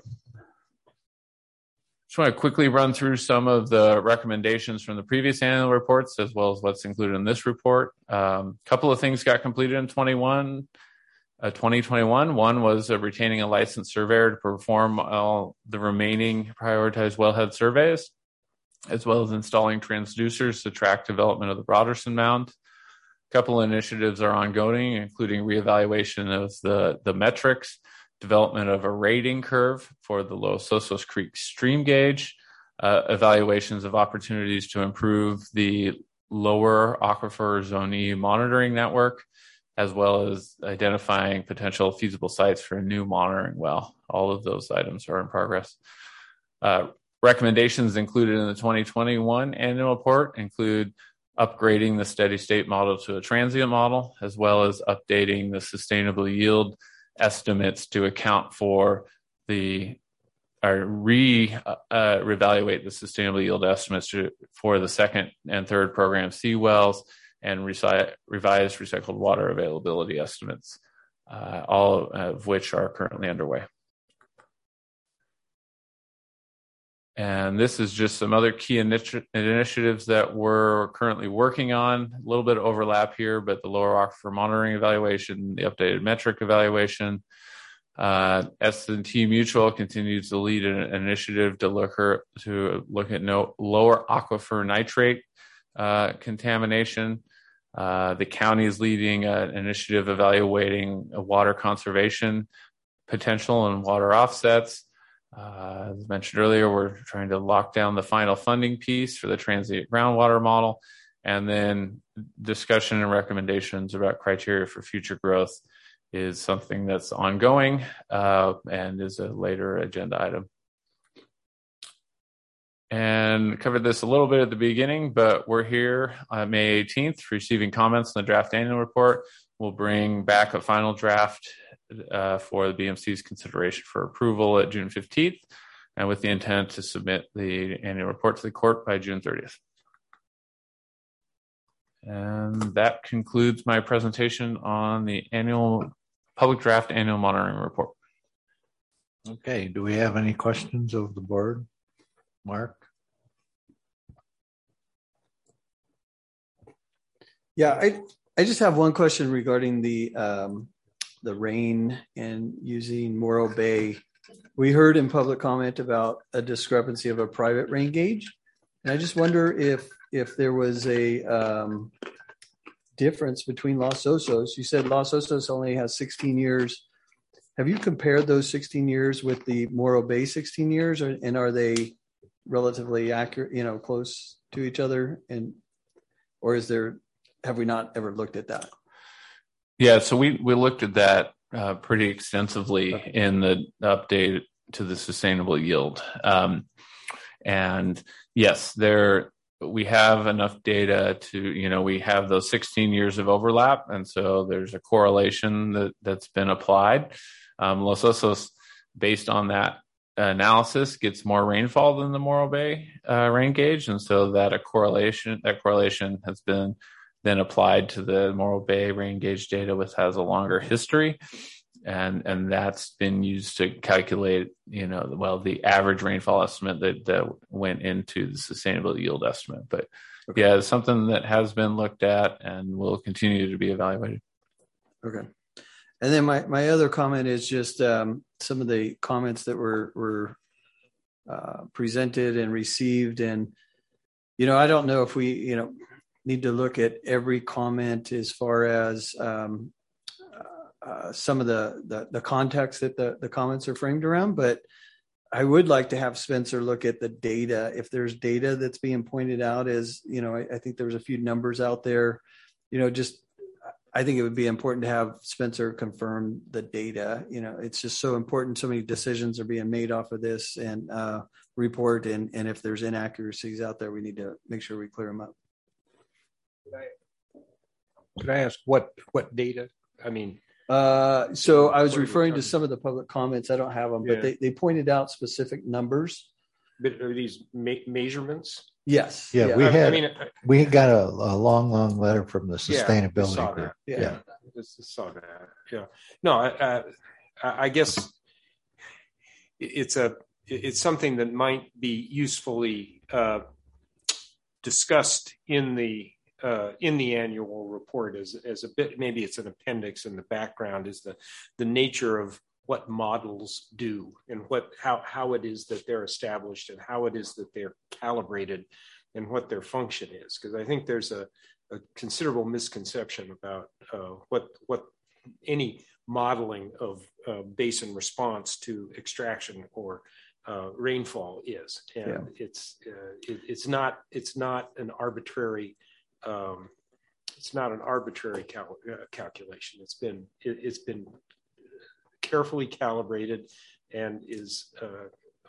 Just want to quickly run through some of the recommendations from the previous annual reports, as well as what's included in this report. A um, couple of things got completed in twenty-one. Uh, twenty twenty-one. One was uh, retaining a licensed surveyor to perform all the remaining prioritized wellhead surveys, as well as installing transducers to track development of the Broderson Mound. A couple of initiatives are ongoing, including reevaluation of the, the metrics, development of a rating curve for the Los Osos Creek stream gauge, uh, evaluations of opportunities to improve the lower aquifer zone E monitoring network, as well as identifying potential feasible sites for a new monitoring well. All of those items are in progress. Uh, recommendations included in the twenty twenty-one annual report include upgrading the steady state model to a transient model, as well as updating the sustainable yield estimates to account for the, or re, uh, reevaluate the sustainable yield estimates to, for the second and third program C wells, and reci- revised recycled water availability estimates, uh, all of which are currently underway. And this is just some other key initi- initiatives that we're currently working on. A little bit of overlap here, but the lower aquifer monitoring evaluation, the updated metric evaluation. Uh, S and T Mutual continues to lead an initiative to look, her, to look at no, lower aquifer nitrate uh, contamination. Uh, the county is leading an initiative evaluating a water conservation potential and water offsets. Uh, as mentioned earlier, we're trying to lock down the final funding piece for the transient groundwater model, and then discussion and recommendations about criteria for future growth is something that's ongoing uh, and is a later agenda item. And covered this a little bit at the beginning, but we're here on May eighteenth receiving comments on the draft annual report. We'll bring back a final draft uh, for the B M C's consideration for approval at June fifteenth, and with the intent to submit the annual report to the court by June thirtieth. And that concludes my presentation on the annual public draft annual monitoring report. Okay, do we have any questions of the board? Mark? Yeah, I I just have one question regarding the um, the rain and using Morro Bay. We heard in public comment about a discrepancy of a private rain gauge, and I just wonder if if there was a um, difference between Los Osos. You said Los Osos only has sixteen years. Have you compared those sixteen years with the Morro Bay sixteen years, or, and are they relatively accurate? You know, close to each other, and or is there? Have we not ever looked at that? Yeah, so we, we looked at that uh, pretty extensively okay. in the update to the sustainable yield. Um, and yes, there we have enough data to, you know, we have those sixteen years of overlap. And so there's a correlation that, that's been applied. Um, Los Osos, based on that analysis, gets more rainfall than the Morro Bay uh, rain gauge. And so that a correlation, that correlation has been then applied to the Morro Bay rain gauge data, which has a longer history. And and that's been used to calculate, you know, well, the average rainfall estimate that, that went into the sustainable yield estimate. But okay. yeah, it's something that has been looked at and will continue to be evaluated. Okay. And then my, my other comment is just um, some of the comments that were, were uh, presented and received. And, you know, I don't know if we, you know, need to look at every comment as far as um, uh, some of the, the the context that the, the comments are framed around, but I would like to have Spencer look at the data. If there's data that's being pointed out as, you know, I, I think there's a few numbers out there, you know, just, I think it would be important to have Spencer confirm the data. You know, it's just so important. So many decisions are being made off of this and uh, report. And, and if there's inaccuracies out there, we need to make sure we clear them up. Could I, could I ask what what data? I mean, uh, so I was referring to some of the public comments. I don't have them, yeah. but they, they pointed out specific numbers. But are these ma- measurements? Yes. Yeah, yeah. we had. I mean, we got a, a long, long letter from the sustainability yeah, group. Yeah, yeah, I just saw that. Yeah. No, I, I, I guess it's a it's something that might be usefully uh, discussed in the. Uh, in the annual report as, as a bit, maybe it's an appendix in the background, is the, the nature of what models do and what how, how it is that they're established and how it is that they're calibrated and what their function is. Because I think there's a, a considerable misconception about uh, what, what any modeling of uh, basin response to extraction or uh, rainfall is. And yeah. it's uh, it, it's not it's not an arbitrary Um, it's not an arbitrary cal- uh, calculation. It's been it, it's been carefully calibrated and is uh,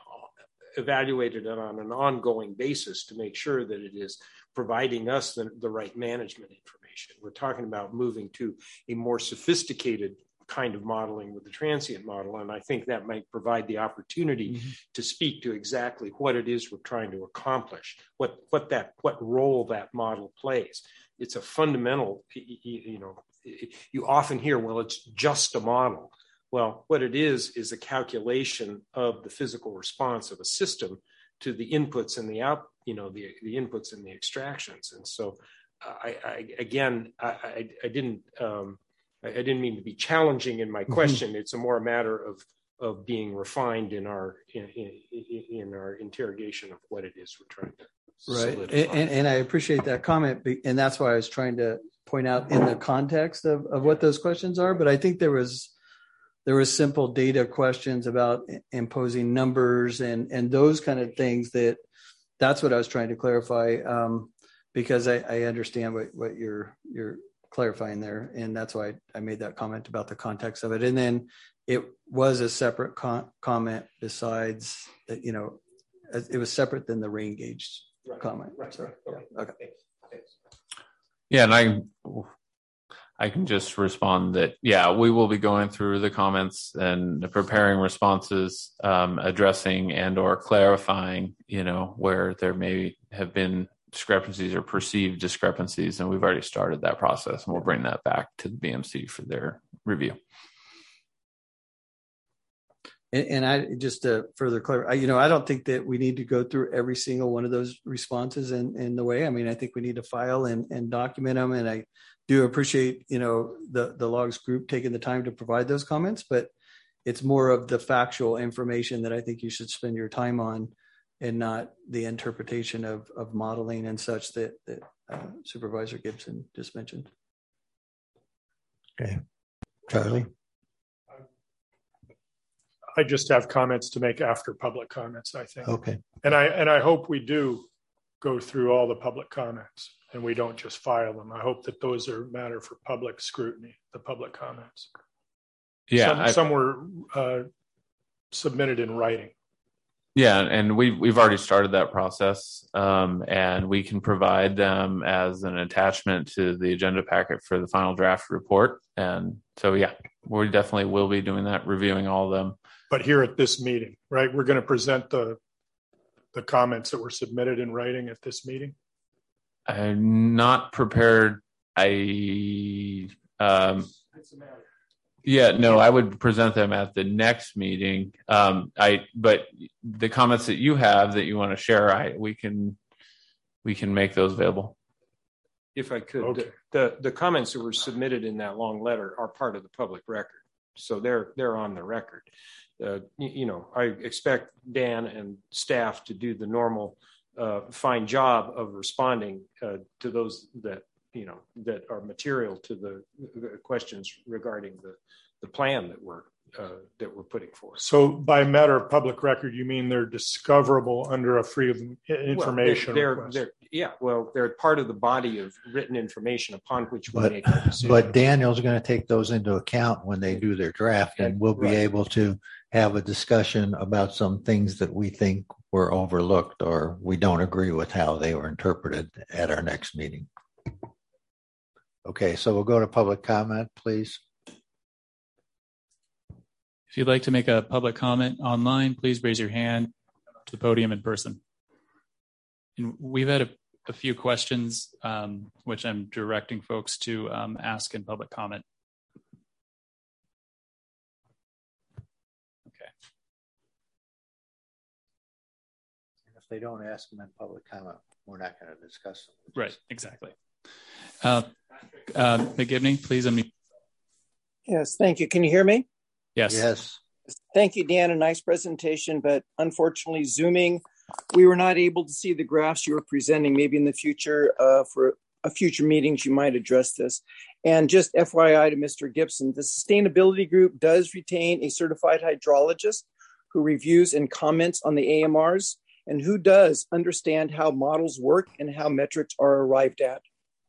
evaluated on an ongoing basis to make sure that it is providing us the, the right management information. We're talking about moving to a more sophisticated kind of modeling with the transient model, and I think that might provide the opportunity mm-hmm. to speak to exactly what it is we're trying to accomplish, what what that what role that model plays. It's a fundamental, you know, you often hear, well, it's just a model. Well, what it is is a calculation of the physical response of a system to the inputs and the out, you know, the the inputs and the extractions. And so, uh, I, I again, I, I, I didn't. Um, I didn't mean to be challenging in my question. Mm-hmm. It's a more a matter of of being refined in our in, in, in our interrogation of what it is we're trying to right. solidify. And, and I appreciate that comment, and that's why I was trying to point out in the context of, of what those questions are. But I think there was there was simple data questions about imposing numbers and and those kind of things. That that's what I was trying to clarify, um, because I, I understand what what you're you're. clarifying there, and that's why I made that comment about the context of it. And then it was a separate con- comment besides that, you know, it was separate than the rain gauge right. comment. Right. So, yeah. Okay. Yeah, and I I can just respond that yeah, we will be going through the comments and preparing responses, um, addressing and or clarifying, you know, where there may have been discrepancies or perceived discrepancies, and we've already started that process, and we'll bring that back to the B M C for their review. And, and I just to further clarify, you know, I don't think that we need to go through every single one of those responses in, in the way. I mean, I think we need to file and, and document them. And I do appreciate, you know, the, the logs group taking the time to provide those comments, but it's more of the factual information that I think you should spend your time on, and not the interpretation of, of modeling and such that, that uh, Supervisor Gibson just mentioned. Okay. Charlie? I just have comments to make after public comments, I think. Okay. And I and I hope we do go through all the public comments and we don't just file them. I hope that those are matter for public scrutiny, the public comments. Yeah. Some, I, some were uh, submitted in writing. Yeah, and we've we've already started that process, um, and we can provide them as an attachment to the agenda packet for the final draft report. And so, yeah, we definitely will be doing that, reviewing all of them. But here at this meeting, right, we're going to present the the comments that were submitted in writing at this meeting. I'm not prepared. I um, Yeah, no, I would present them at the next meeting. Um, I, but the comments that you have that you want to share, I, we can, we can make those available. If I could, Okay. the, the comments that were submitted in that long letter are part of the public record. So they're, they're on the record. Uh, you, you know, I expect Dan and staff to do the normal uh, fine job of responding uh, to those that, you know, that are material to the, the questions regarding the, the plan that we're, uh, that we're putting forth. So by matter of public record, you mean they're discoverable under a freedom of information well, they're, request? they're, yeah, well, they're part of the body of written information upon which we But, make our decision. but Daniel's going to take those into account when they do their draft, and we'll be Right. able to have a discussion about some things that we think were overlooked or we don't agree with how they were interpreted at our next meeting. Okay, so we'll go to public comment, please. If you'd like to make a public comment online, please raise your hand to the podium in person. And we've had a, a few questions, um, which I'm directing folks to um, ask in public comment. Okay. If they don't ask them in public comment, we're not going to discuss them. Right, exactly. Uh, uh, McGivney, please unmute. Yes, thank you. Can you hear me? Yes. Yes. Thank you, Dan. A nice presentation, but unfortunately, Zooming, we were not able to see the graphs you were presenting. Maybe in the future, uh, for a future meetings, you might address this. And just F Y I to Mister Gibson, the sustainability group does retain a certified hydrologist who reviews and comments on the A M Rs and who does understand how models work and how metrics are arrived at.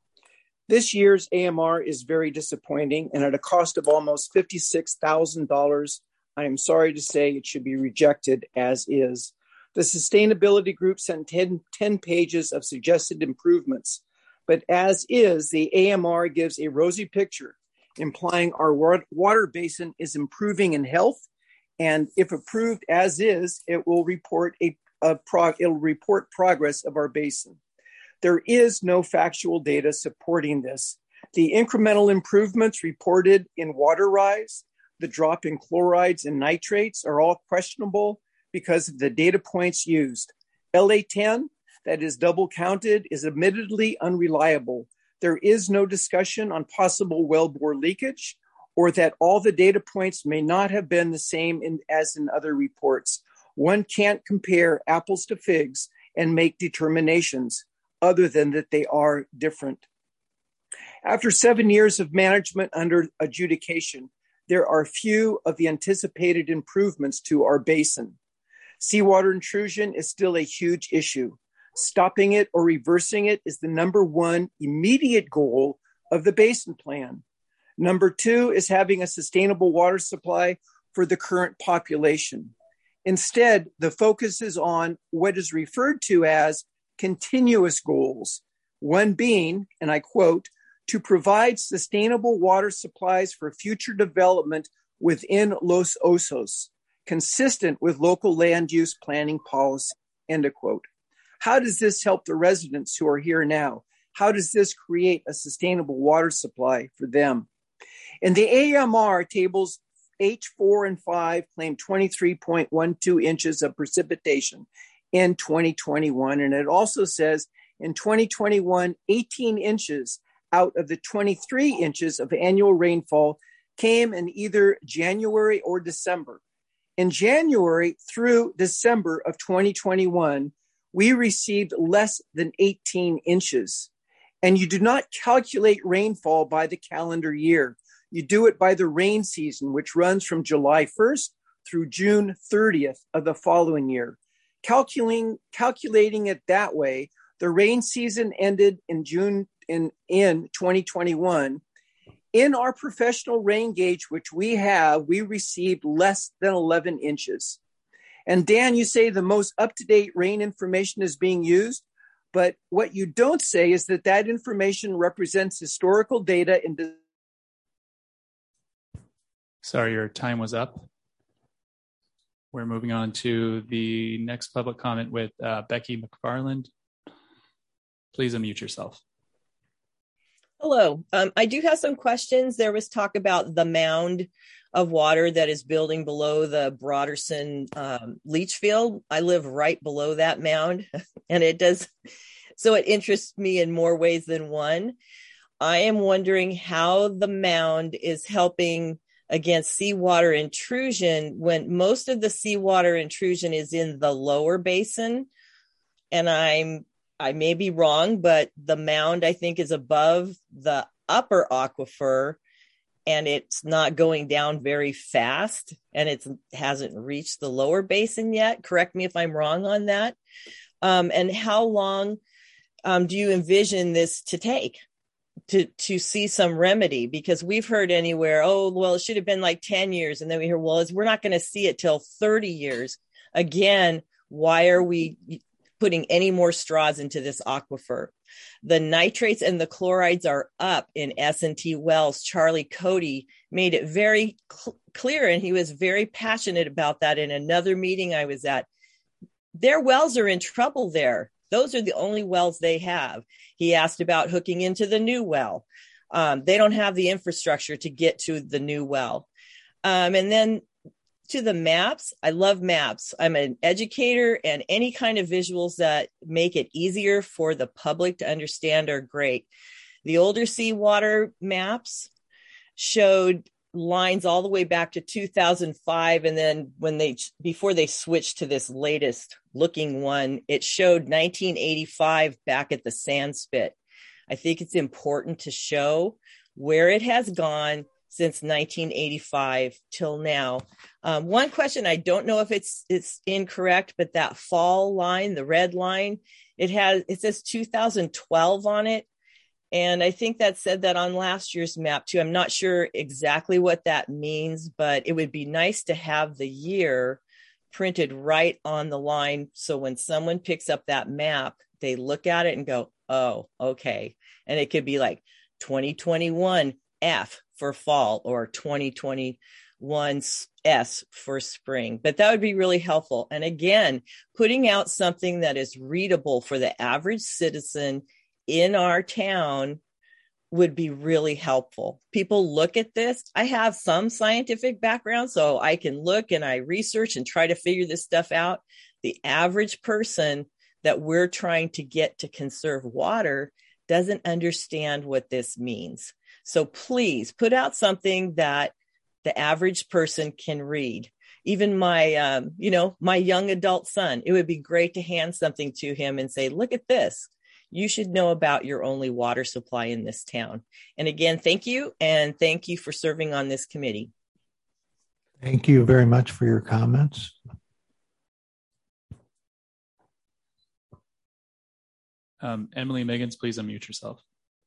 This year's A M R is very disappointing, and at a cost of almost fifty-six thousand dollars, I am sorry to say it should be rejected as is. The sustainability group sent ten, ten pages of suggested improvements, but as is, the A M R gives a rosy picture, implying our water basin is improving in health, and if approved as is, it will report a, a prog- it'll report progress of our basin. There is no factual data supporting this. The incremental improvements reported in water rise, the drop in chlorides and nitrates are all questionable because of the data points used. L A ten, that is double counted, is admittedly unreliable. There is no discussion on possible wellbore leakage or that all the data points may not have been the same in, as in other reports. One can't compare apples to figs and make determinations other than that they are different. After seven years of management under adjudication, there are few of the anticipated improvements to our basin. Seawater intrusion is still a huge issue. Stopping it or reversing it is the number one immediate goal of the basin plan. Number two is having a sustainable water supply for the current population. Instead, the focus is on what is referred to as continuous goals, one being, and I quote, to provide sustainable water supplies for future development within Los Osos, consistent with local land use planning policy, end of quote. How does this help the residents who are here now? How does this create a sustainable water supply for them? In the A M R, tables H four and five claim twenty-three point one two inches of precipitation in twenty twenty-one. And it also says in twenty twenty-one, eighteen inches out of the twenty-three inches of annual rainfall came in either January or December. In January through December of twenty twenty-one, we received less than eighteen inches. And you do not calculate rainfall by the calendar year. You do it by the rain season, which runs from July first through June thirtieth of the following year. Calculating, calculating it that way, the rain season ended in June in, in twenty twenty-one. In our professional rain gauge, which we have, we received less than eleven inches. And Dan, you say the most up-to-date rain information is being used, but what you don't say is that that information represents historical data in the Sorry, your time was up. We're moving on to the next public comment with uh, Becky McFarland. Please unmute yourself. Hello. Um, I do have some questions. There was talk about the mound of water that is building below the Broderson um, leach field. I live right below that mound, and it does, so it interests me in more ways than one. I am wondering how the mound is helping against seawater intrusion when most of the seawater intrusion is in the lower basin. And I'm, I may be wrong, but the mound I think is above the upper aquifer and it's not going down very fast and it hasn't reached the lower basin yet. Correct me if I'm wrong on that. Um, and how long um, do you envision this to take? to to see some remedy, because we've heard anywhere, oh, well, it should have been like ten years. And then we hear, well, it's, we're not going to see it till thirty years. Again, why are we putting any more straws into this aquifer? The nitrates and the chlorides are up in S and T wells. Charlie Cody made it very cl- clear, and he was very passionate about that in another meeting I was at. Their wells are in trouble there. Those are the only wells they have. He asked about hooking into the new well. Um, they don't have the infrastructure to get to the new well. Um, and then to the maps, I love maps. I'm an educator, and any kind of visuals that make it easier for the public to understand are great. The older seawater maps showed lines all the way back to two thousand five. And then when they, before they switched to this latest looking one, it showed nineteen eighty-five back at the sand spit. I think it's important to show where it has gone since nineteen eighty-five till now. Um, one question, I don't know if it's, it's incorrect, but that fall line, the red line, it has, it says two thousand twelve on it. And I think that said that on last year's map too. I'm not sure exactly what that means, but it would be nice to have the year printed right on the line. So when someone picks up that map, they look at it and go, oh, okay. And it could be like twenty twenty-one F for fall or twenty twenty-one S for spring. But that would be really helpful. And again, putting out something that is readable for the average citizen in our town would be really helpful. People look at this. I have some scientific background, so I can look and I research and try to figure this stuff out. The average person that we're trying to get to conserve water doesn't understand what this means. So please put out something that the average person can read. Even my, um, you know, my young adult son, it would be great to hand something to him and say, look at this. You should know about your only water supply in this town. And again, thank you. And thank you for serving on this committee. Thank you very much for your comments. Um, Emily Meggins, please unmute yourself.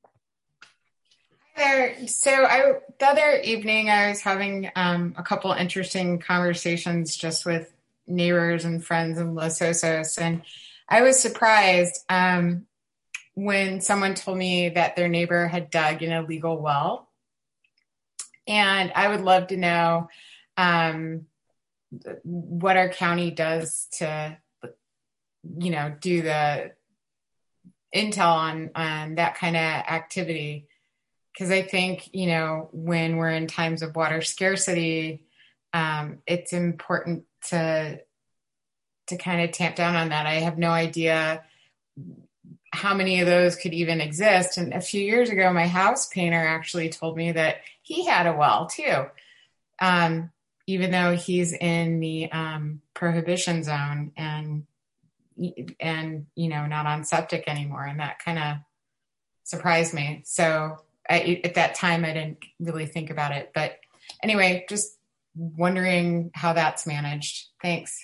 Hi there. So I, the other evening, I was having um, a couple interesting conversations just with neighbors and friends in Los Osos. And I was surprised um, when someone told me that their neighbor had dug an illegal well. And I would love to know um, what our county does to you know, do the intel on, on that kind of activity. Because I think, you know, when we're in times of water scarcity, um, it's important to to kind of tamp down on that. I have no idea how many of those could even exist. And a few years ago, my house painter actually told me that he had a well too, um, even though he's in the um, prohibition zone and and you know not on septic anymore, and that kind of surprised me. So I, at that time, I didn't really think about it. But anyway, just wondering how that's managed. Thanks.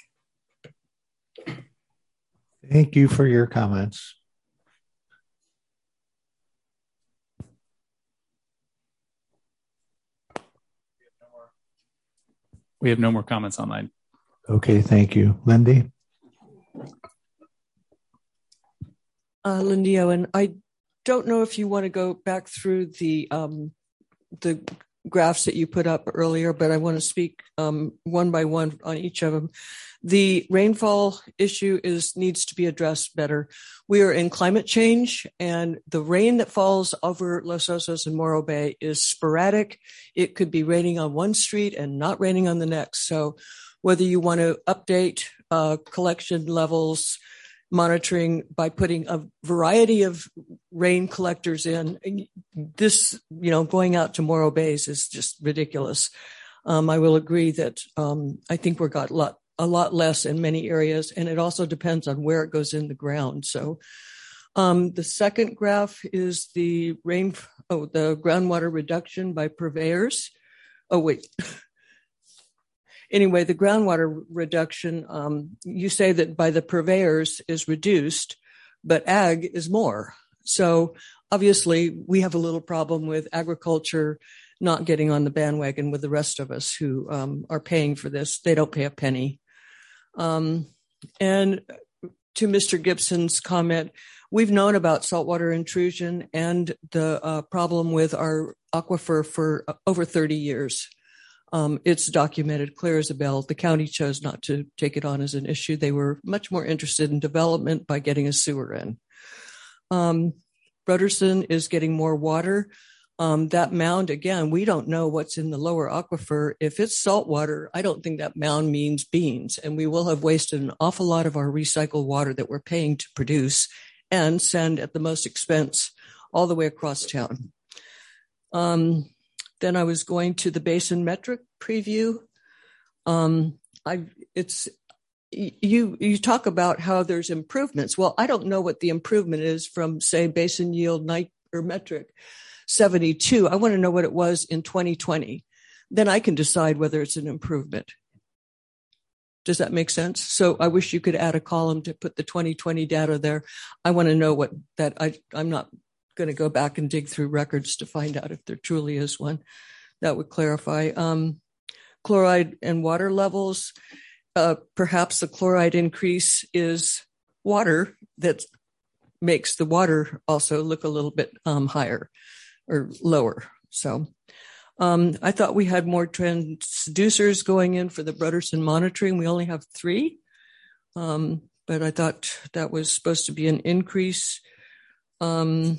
Thank you for your comments. We have no more comments online. Okay, thank you. Lindy? Uh, Lindy Owen, I don't know if you want to go back through the um, the graphs that you put up earlier, but I want to speak um, one by one on each of them. The rainfall issue is needs to be addressed better. We are in climate change, and the rain that falls over Los Osos and Morro Bay is sporadic. It could be raining on one street and not raining on the next. So whether you want to update uh, collection levels, monitoring by putting a variety of rain collectors in, this, you know, going out to Morro Bays is just ridiculous. Um, I will agree that um, I think we've got a lot, a lot less in many areas, and it also depends on where it goes in the ground. So um, the second graph is the rain, oh, the groundwater reduction by purveyors. Oh, wait. Anyway, the groundwater reduction, um, you say that by the purveyors is reduced, but ag is more. So obviously we have a little problem with agriculture not getting on the bandwagon with the rest of us who um, are paying for this. They don't pay a penny. Um, and to Mister Gibson's comment, we've known about saltwater intrusion and the uh, problem with our aquifer for over thirty years. Um, it's documented clear as a bell. The county chose not to take it on as an issue. They were much more interested in development by getting a sewer in. Um, Brotherson is getting more water. Um, that mound, again, we don't know what's in the lower aquifer. If it's salt water, I don't think that mound means beans, and we will have wasted an awful lot of our recycled water that we're paying to produce and send at the most expense all the way across town. Um, Then I was going to the basin metric preview. Um, I it's you you talk about how there's improvements. Well, I don't know what the improvement is from, say, basin yield night or metric seventy-two. I want to know what it was in twenty twenty. Then I can decide whether it's an improvement. Does that make sense? So I wish you could add a column to put the twenty twenty data there. I want to know what that I I'm not going to go back and dig through records to find out if there truly is one. That would clarify. Um, chloride and water levels. Uh, perhaps the chloride increase is water that makes the water also look a little bit um, higher or lower. So um, I thought we had more transducers going in for the Brotherson monitoring. We only have three, um, but I thought that was supposed to be an increase. Um,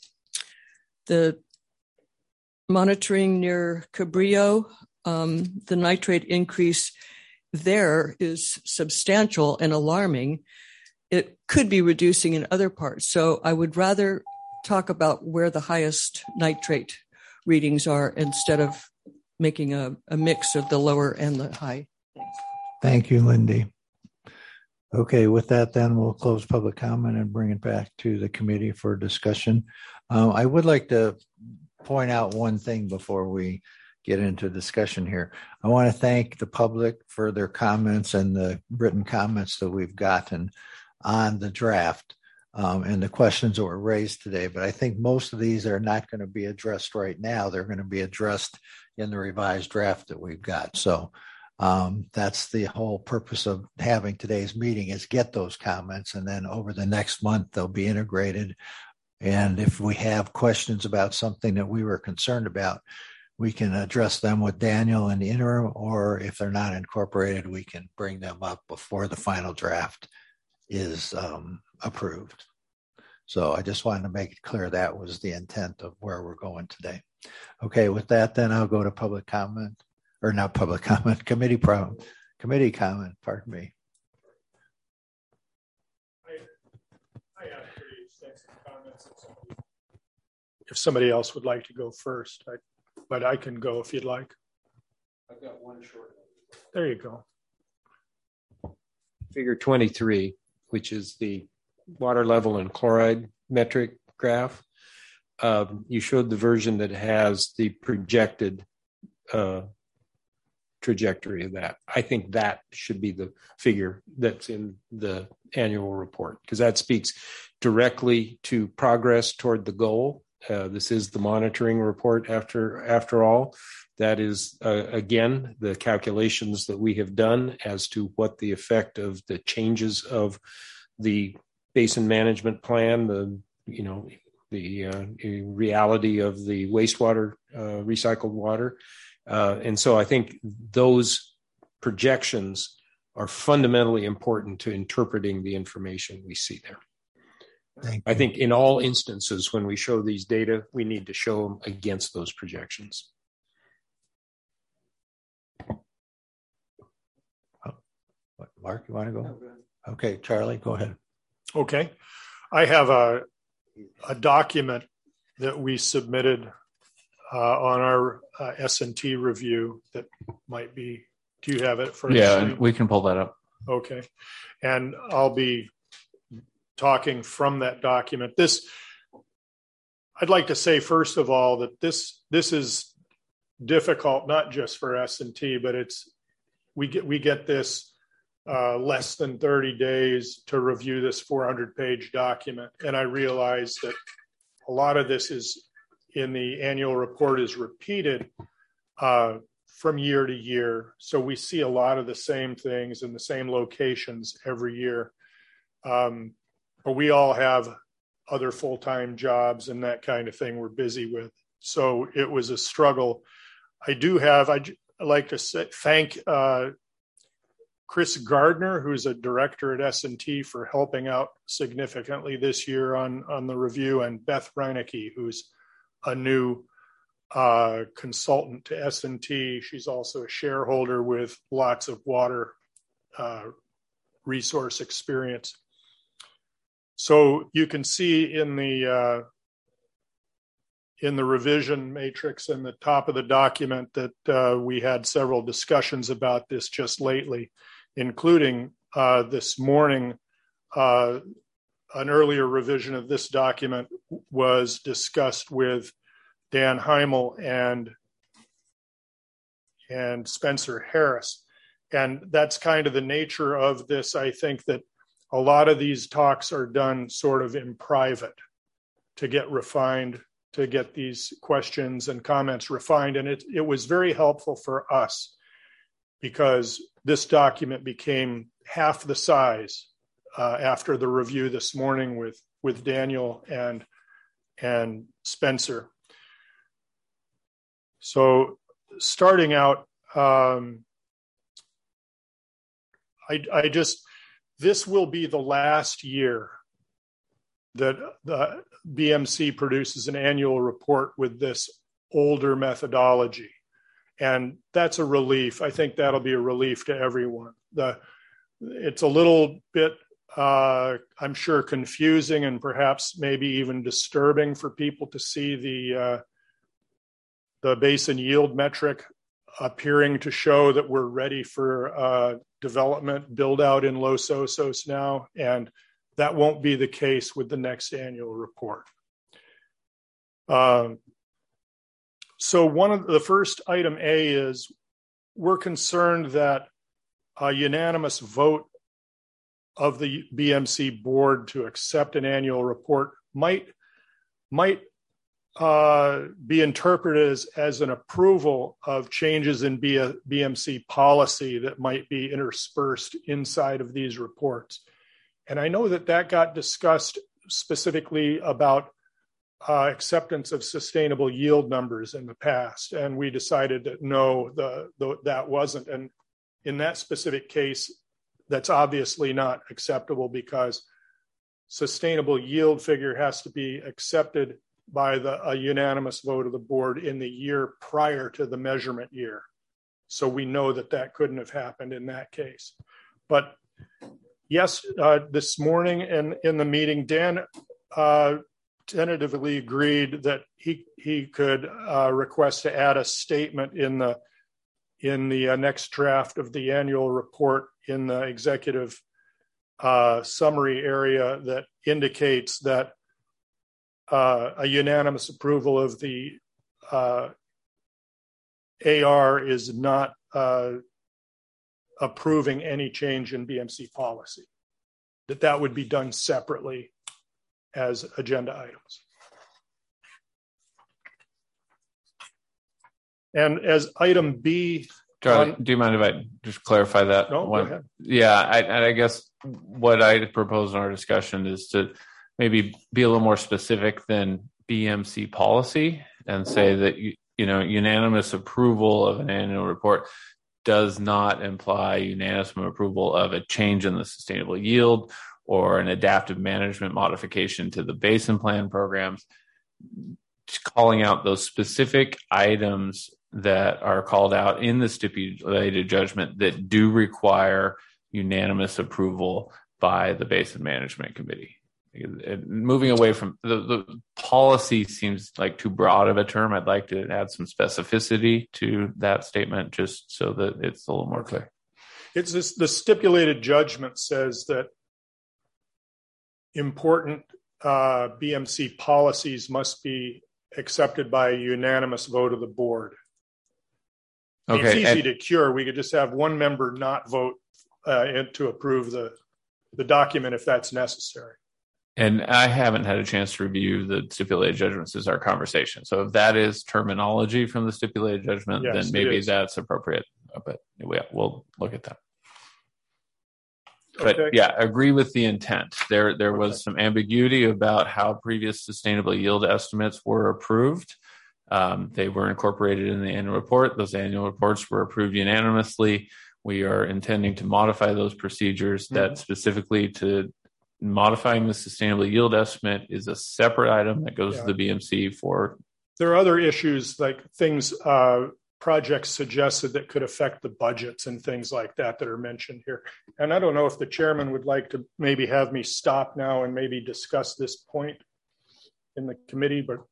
the monitoring near Cabrillo, um, the nitrate increase there is substantial and alarming. It could be reducing in other parts. So I would rather talk about where the highest nitrate readings are instead of making a, a mix of the lower and the high. Thank you, Lindy. Okay, with that, then we'll close public comment and bring it back to the committee for discussion. Uh, I would like to point out one thing before we get into discussion here. I want to thank the public for their comments and the written comments that we've gotten on the draft um, and the questions that were raised today. But I think most of these are not going to be addressed right now. They're going to be addressed in the revised draft that we've got. So um, that's the whole purpose of having today's meeting, is get those comments, and then over the next month they'll be integrated. And if we have questions about something that we were concerned about, we can address them with Daniel in the interim, or if they're not incorporated, we can bring them up before the final draft is um, approved. So I just wanted to make it clear that was the intent of where we're going today. Okay, with that, then I'll go to public comment, or not public comment, committee problem, committee comment, pardon me. I, I have pretty extensive comments. If somebody, if somebody else would like to go first, I, but I can go if you'd like. I've got one short one. There you go. Figure twenty-three, which is the water level and chloride metric graph. Um, you showed the version that has the projected uh, trajectory of that. I think that should be the figure that's in the annual report, because that speaks directly to progress toward the goal. Uh, this is the monitoring report after after all. That is, uh, again, the calculations that we have done as to what the effect of the changes of the basin management plan, the, you know, the uh, reality of the wastewater, uh, recycled water. Uh, and so I think those projections are fundamentally important to interpreting the information we see there. I think in all instances, when we show these data, we need to show them against those projections. Mark, you want to go? Okay, Charlie, go ahead. Okay. I have a, a document that we submitted uh, on our uh, S and T review that might be, do you have it for? Yeah, we can pull that up. Okay. And I'll be talking from that document. This, I'd like to say, first of all, that this, this is difficult, not just for S and T, but it's, we get, we get this Uh, less than thirty days to review this four hundred page document. And I realize that a lot of this is in the annual report is repeated uh, from year to year. So we see a lot of the same things in the same locations every year. Um, but we all have other full-time jobs and that kind of thing we're busy with. So it was a struggle. I do have, I'd like to say, thank uh, Chris Gardner, who's a director at S and T, for helping out significantly this year on, on the review, and Beth Reinecke, who's a new uh, consultant to S and T. She's also a shareholder with lots of water uh, resource experience. So you can see in the uh, in the revision matrix in the top of the document that uh, we had several discussions about this just lately, including uh, this morning. Uh, an earlier revision of this document was discussed with Dan Heimel and, and Spencer Harris. And that's kind of the nature of this. I think that a lot of these talks are done sort of in private to get refined, to get these questions and comments refined. And it, it was very helpful for us, because this document became half the size uh, after the review this morning with, with Daniel and, and Spencer. So starting out, um, I, I just, this will be the last year that the B M C produces an annual report with this older methodology. And that's a relief. I think that'll be a relief to everyone. The, it's a little bit, uh, I'm sure, confusing and perhaps maybe even disturbing for people to see the uh, the basin yield metric appearing to show that we're ready for uh, development build out in Los Osos now. And that won't be the case with the next annual report. Um, So one of the first item A is we're concerned that a unanimous vote of the B M C board to accept an annual report might might uh, be interpreted as, as an approval of changes in B M C policy that might be interspersed inside of these reports. And I know that that got discussed specifically about Uh, acceptance of sustainable yield numbers in the past, and we decided that no, the, the that wasn't. And in that specific case, that's obviously not acceptable because sustainable yield figure has to be accepted by the a unanimous vote of the board in the year prior to the measurement year. So we know that that couldn't have happened in that case. But yes, uh, this morning in, in the meeting, Dan uh, tentatively agreed that he he could uh, request to add a statement in the in the uh, next draft of the annual report in the executive uh, summary area that indicates that uh, a unanimous approval of the uh, A R is not uh, approving any change in B M C policy, that that would be done separately as agenda items. And as item B, Charlie, on, do you mind if I just clarify that? No, one? Go ahead. Yeah, I, I guess what I propose in our discussion is to maybe be a little more specific than B M C policy and say that, you, you know, unanimous approval of an annual report does not imply unanimous approval of a change in the sustainable yield or an adaptive management modification to the basin plan programs. Just calling out those specific items that are called out in the stipulated judgment that do require unanimous approval by the Basin Management Committee. Moving away from the, the policy seems like too broad of a term. I'd like to add some specificity to that statement just so that it's a little more clear. It's this, the stipulated judgment says that important uh, B M C policies must be accepted by a unanimous vote of the board. Okay, it's easy and, to cure. We could just have one member not vote uh, to approve the, the document if that's necessary. And I haven't had a chance to review the stipulated judgments as our conversation. So if that is terminology from the stipulated judgment, yes, then maybe that's appropriate. But we'll look at that. But okay. yeah, agree with the intent. There, there was okay. some ambiguity about how previous sustainable yield estimates were approved. Um, they were incorporated in the annual report. Those annual reports were approved unanimously. We are intending to modify those procedures mm-hmm. that specifically to modifying the sustainable yield estimate is a separate item that goes yeah. to the B M C for. There are other issues like things, uh, projects suggested that could affect the budgets and things like that that are mentioned here. And I don't know if the chairman would like to maybe have me stop now and maybe discuss this point in the committee, but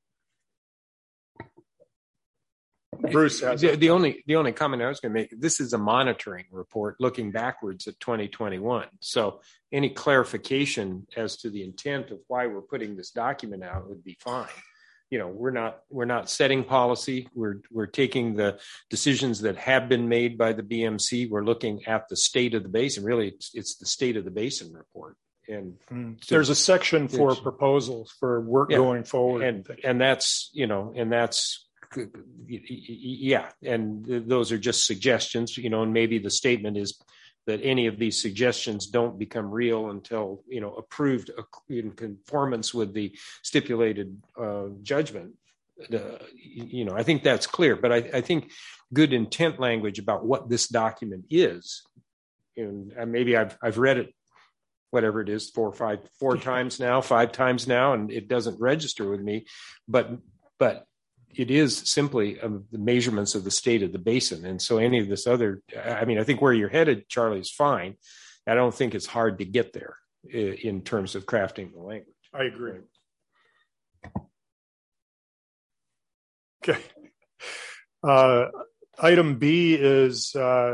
Bruce has the, the only the only comment I was going to make, this is a monitoring report looking backwards at twenty twenty-one. So any clarification as to the intent of why we're putting this document out would be fine. You know, we're not we're not setting policy. We're we're taking the decisions that have been made by the B M C. We're looking at the state of the basin. Really, it's, it's the state of the basin report. And mm. so there's a section for proposals for work yeah, going forward, and and that's you know, and that's. Yeah, and those are just suggestions, you know, and maybe the statement is that any of these suggestions don't become real until, you know, approved in conformance with the stipulated uh, judgment. Uh, you know, I think that's clear, but I, I think good intent language about what this document is, and maybe I've I've read it, whatever it is, four or five, four times now, five times now, and it doesn't register with me, but but. It is simply um, the measurements of the state of the basin. And so any of this other, I mean, I think where you're headed, Charlie, is fine. I don't think it's hard to get there in terms of crafting the language. I agree. Okay. Uh, item B is uh,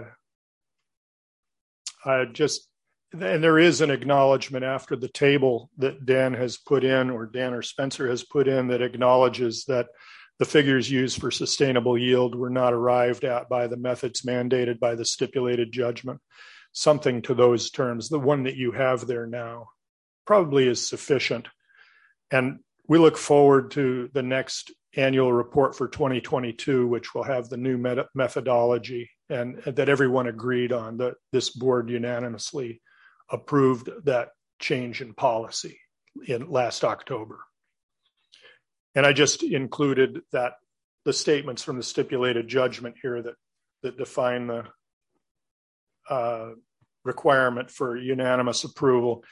uh, just, and there is an acknowledgement after the table that Dan has put in, or Dan or Spencer has put in, that acknowledges that the figures used for sustainable yield were not arrived at by the methods mandated by the stipulated judgment. Something to those terms, the one that you have there now, probably is sufficient. And we look forward to the next annual report for twenty twenty-two, which will have the new met- methodology and that everyone agreed on, that this board unanimously approved that change in policy in last October. And I just included that the statements from the stipulated judgment here that that define the uh, requirement for unanimous approval.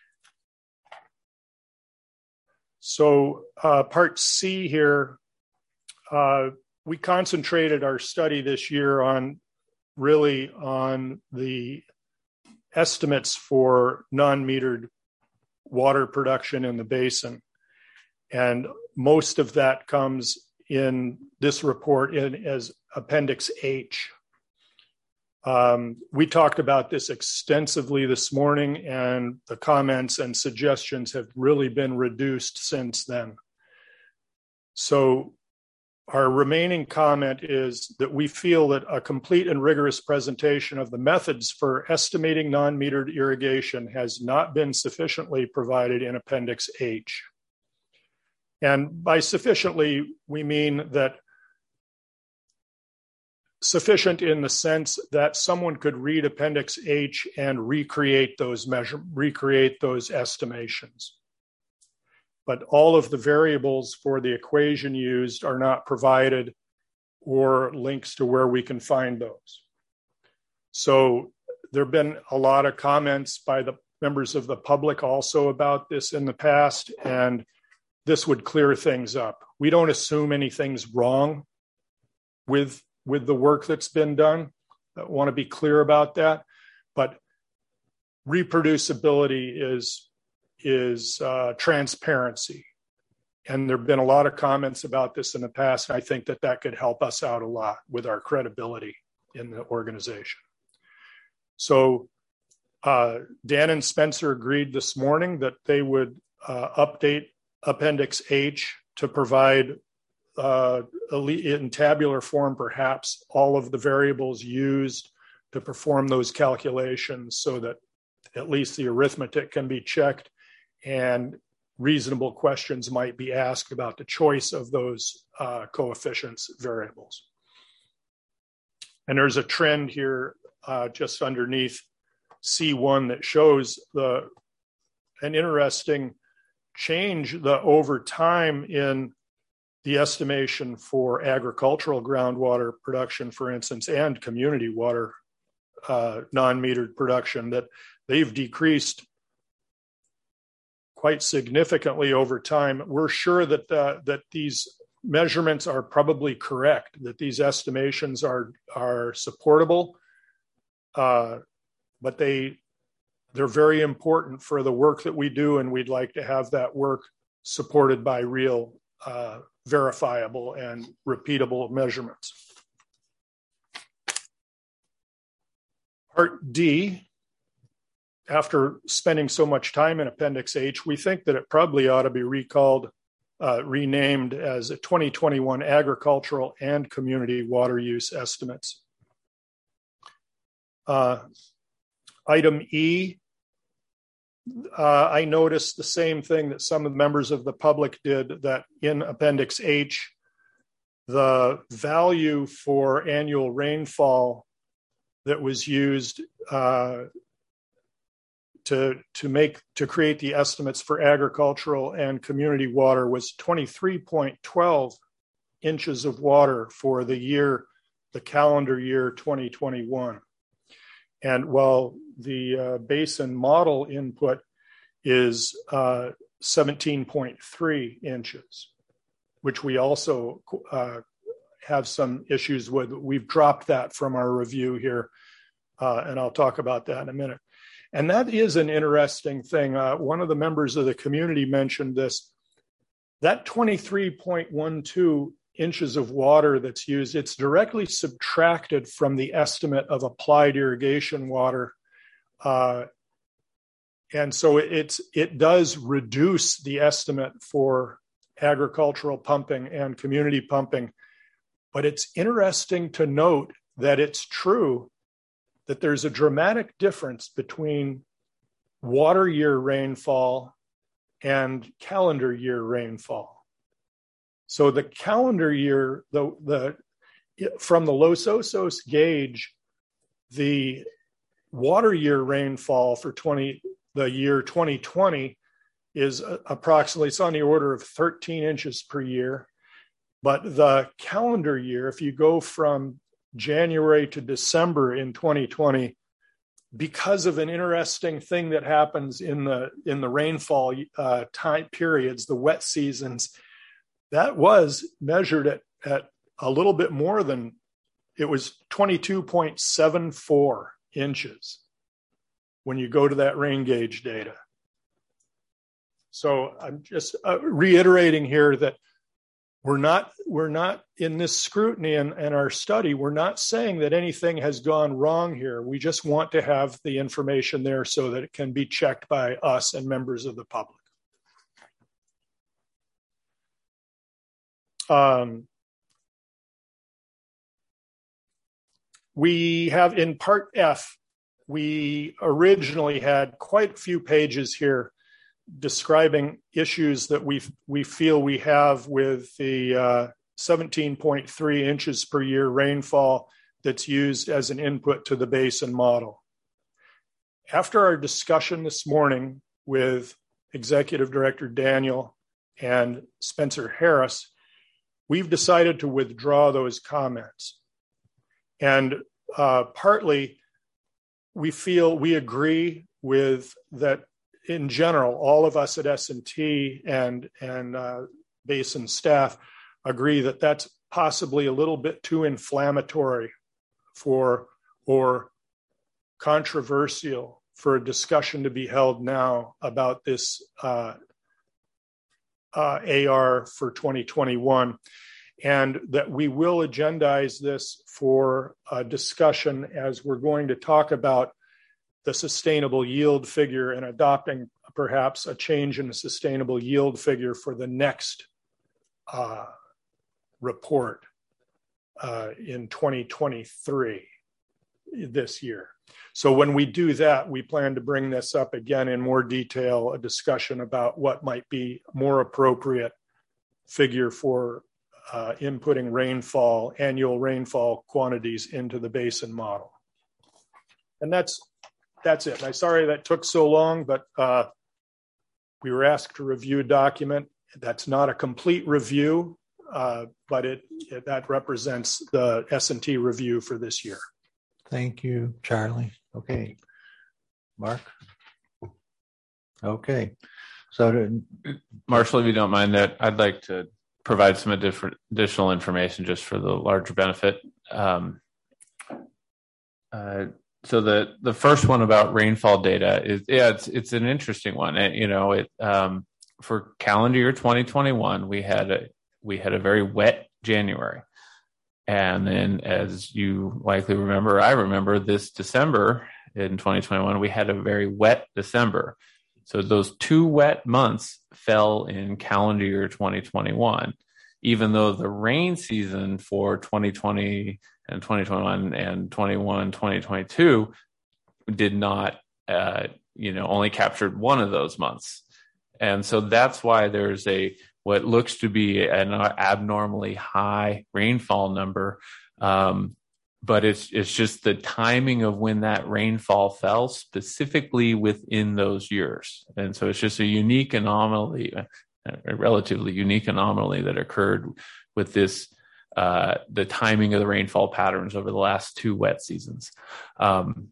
So uh, part C here, uh, we concentrated our study this year on really on the estimates for non-metered water production in the basin. And most of that comes in this report in as Appendix H. Um, we talked about this extensively this morning, and the comments and suggestions have really been reduced since then. So our remaining comment is that we feel that a complete and rigorous presentation of the methods for estimating non-metered irrigation has not been sufficiently provided in Appendix H. And by sufficiently, we mean that sufficient in the sense that someone could read Appendix H and recreate those measure, recreate those estimations. But all of the variables for the equation used are not provided or links to where we can find those. So there have been a lot of comments by the members of the public also about this in the past, and this would clear things up. We don't assume anything's wrong with with the work that's been done. I want to be clear about that. But reproducibility is, is uh, transparency. And there have been a lot of comments about this in the past. And I think that that could help us out a lot with our credibility in the organization. So uh, Dan and Spencer agreed this morning that they would uh, update Appendix H to provide Uh, in tabular form, perhaps, all of the variables used to perform those calculations so that at least the arithmetic can be checked and reasonable questions might be asked about the choice of those uh, coefficients variables. And there's a trend here uh, just underneath C one that shows the an interesting change the over time in the estimation for agricultural groundwater production, for instance, and community water uh, non-metered production, that they've decreased quite significantly over time. We're sure that uh, that these measurements are probably correct, that these estimations are are supportable, uh, but they they're very important for the work that we do, and we'd like to have that work supported by real uh, verifiable and repeatable measurements. Part D, after spending so much time in Appendix H, we think that it probably ought to be recalled, uh, renamed as a twenty twenty-one Agricultural and Community Water Use Estimates. Uh, item E, Uh, I noticed the same thing that some of the members of the public did, that in Appendix H, the value for annual rainfall that was used uh, to, to make to create the estimates for agricultural and community water was twenty-three point one two inches of water for the year, the calendar year twenty twenty-one. And while the uh, basin model input is uh, seventeen point three inches, which we also uh, have some issues with. We've dropped that from our review here, uh, and I'll talk about that in a minute. And that is an interesting thing. Uh, one of the members of the community mentioned this. That twenty-three point one two inches of water that's used, it's directly subtracted from the estimate of applied irrigation water. Uh, and so it's, it does reduce the estimate for agricultural pumping and community pumping. But it's interesting to note that it's true that there's a dramatic difference between water year rainfall and calendar year rainfall. So the calendar year, the, the from the Los Osos gauge, the water year rainfall for twenty the year twenty twenty is approximately, it's on the order of thirteen inches per year. But the calendar year, if you go from January to December in twenty twenty, because of an interesting thing that happens in the in the rainfall uh, time periods, the wet seasons, that was measured at, at a little bit more than, it was twenty-two point seven four inches when you go to that rain gauge data. So I'm just uh, reiterating here that we're not we're not in this scrutiny and, and our study, we're not saying that anything has gone wrong here. We just want to have the information there so that it can be checked by us and members of the public. Um, we have in part F, we originally had quite a few pages here describing issues that we we feel we have with the uh, seventeen point three inches per year rainfall that's used as an input to the basin model. After our discussion this morning with Executive Director Daniel and Spencer Harris, we've decided to withdraw those comments. And uh, partly we feel we agree with that. In general, all of us at S and T and, and uh, Basin staff agree that that's possibly a little bit too inflammatory for or controversial for a discussion to be held now about this uh, uh, A R for twenty twenty-one, and that we will agendize this for a discussion as we're going to talk about the sustainable yield figure and adopting perhaps a change in the sustainable yield figure for the next uh, report uh, in twenty twenty-three this year. So when we do that, we plan to bring this up again in more detail, a discussion about what might be more appropriate figure for uh, inputting rainfall, annual rainfall quantities into the basin model. And that's That's it. And I'm sorry that took so long, but uh, we were asked to review a document. That's not a complete review, uh, but it, it that represents the S and T review for this year. Thank you, Charlie. Okay. Mark? Okay. So, to, Marshall, if you don't mind that, I'd like to provide some additional information just for the larger benefit. Um, uh, So the, the first one about rainfall data is, yeah, it's it's an interesting one. It, you know, it um, for calendar year twenty twenty-one, we had a we had a very wet January, and then as you likely remember, I remember this December in twenty twenty-one, we had a very wet December. So those two wet months fell in calendar year twenty twenty-one, even though the rain season for twenty twenty and twenty twenty-one and twenty-one, twenty twenty-two did not, uh, you know, only captured one of those months. And so that's why there's a, what looks to be an abnormally high rainfall number. Um, but it's, it's just the timing of when that rainfall fell specifically within those years. And so it's just a unique anomaly, a relatively unique anomaly that occurred with this, uh, the timing of the rainfall patterns over the last two wet seasons. Um,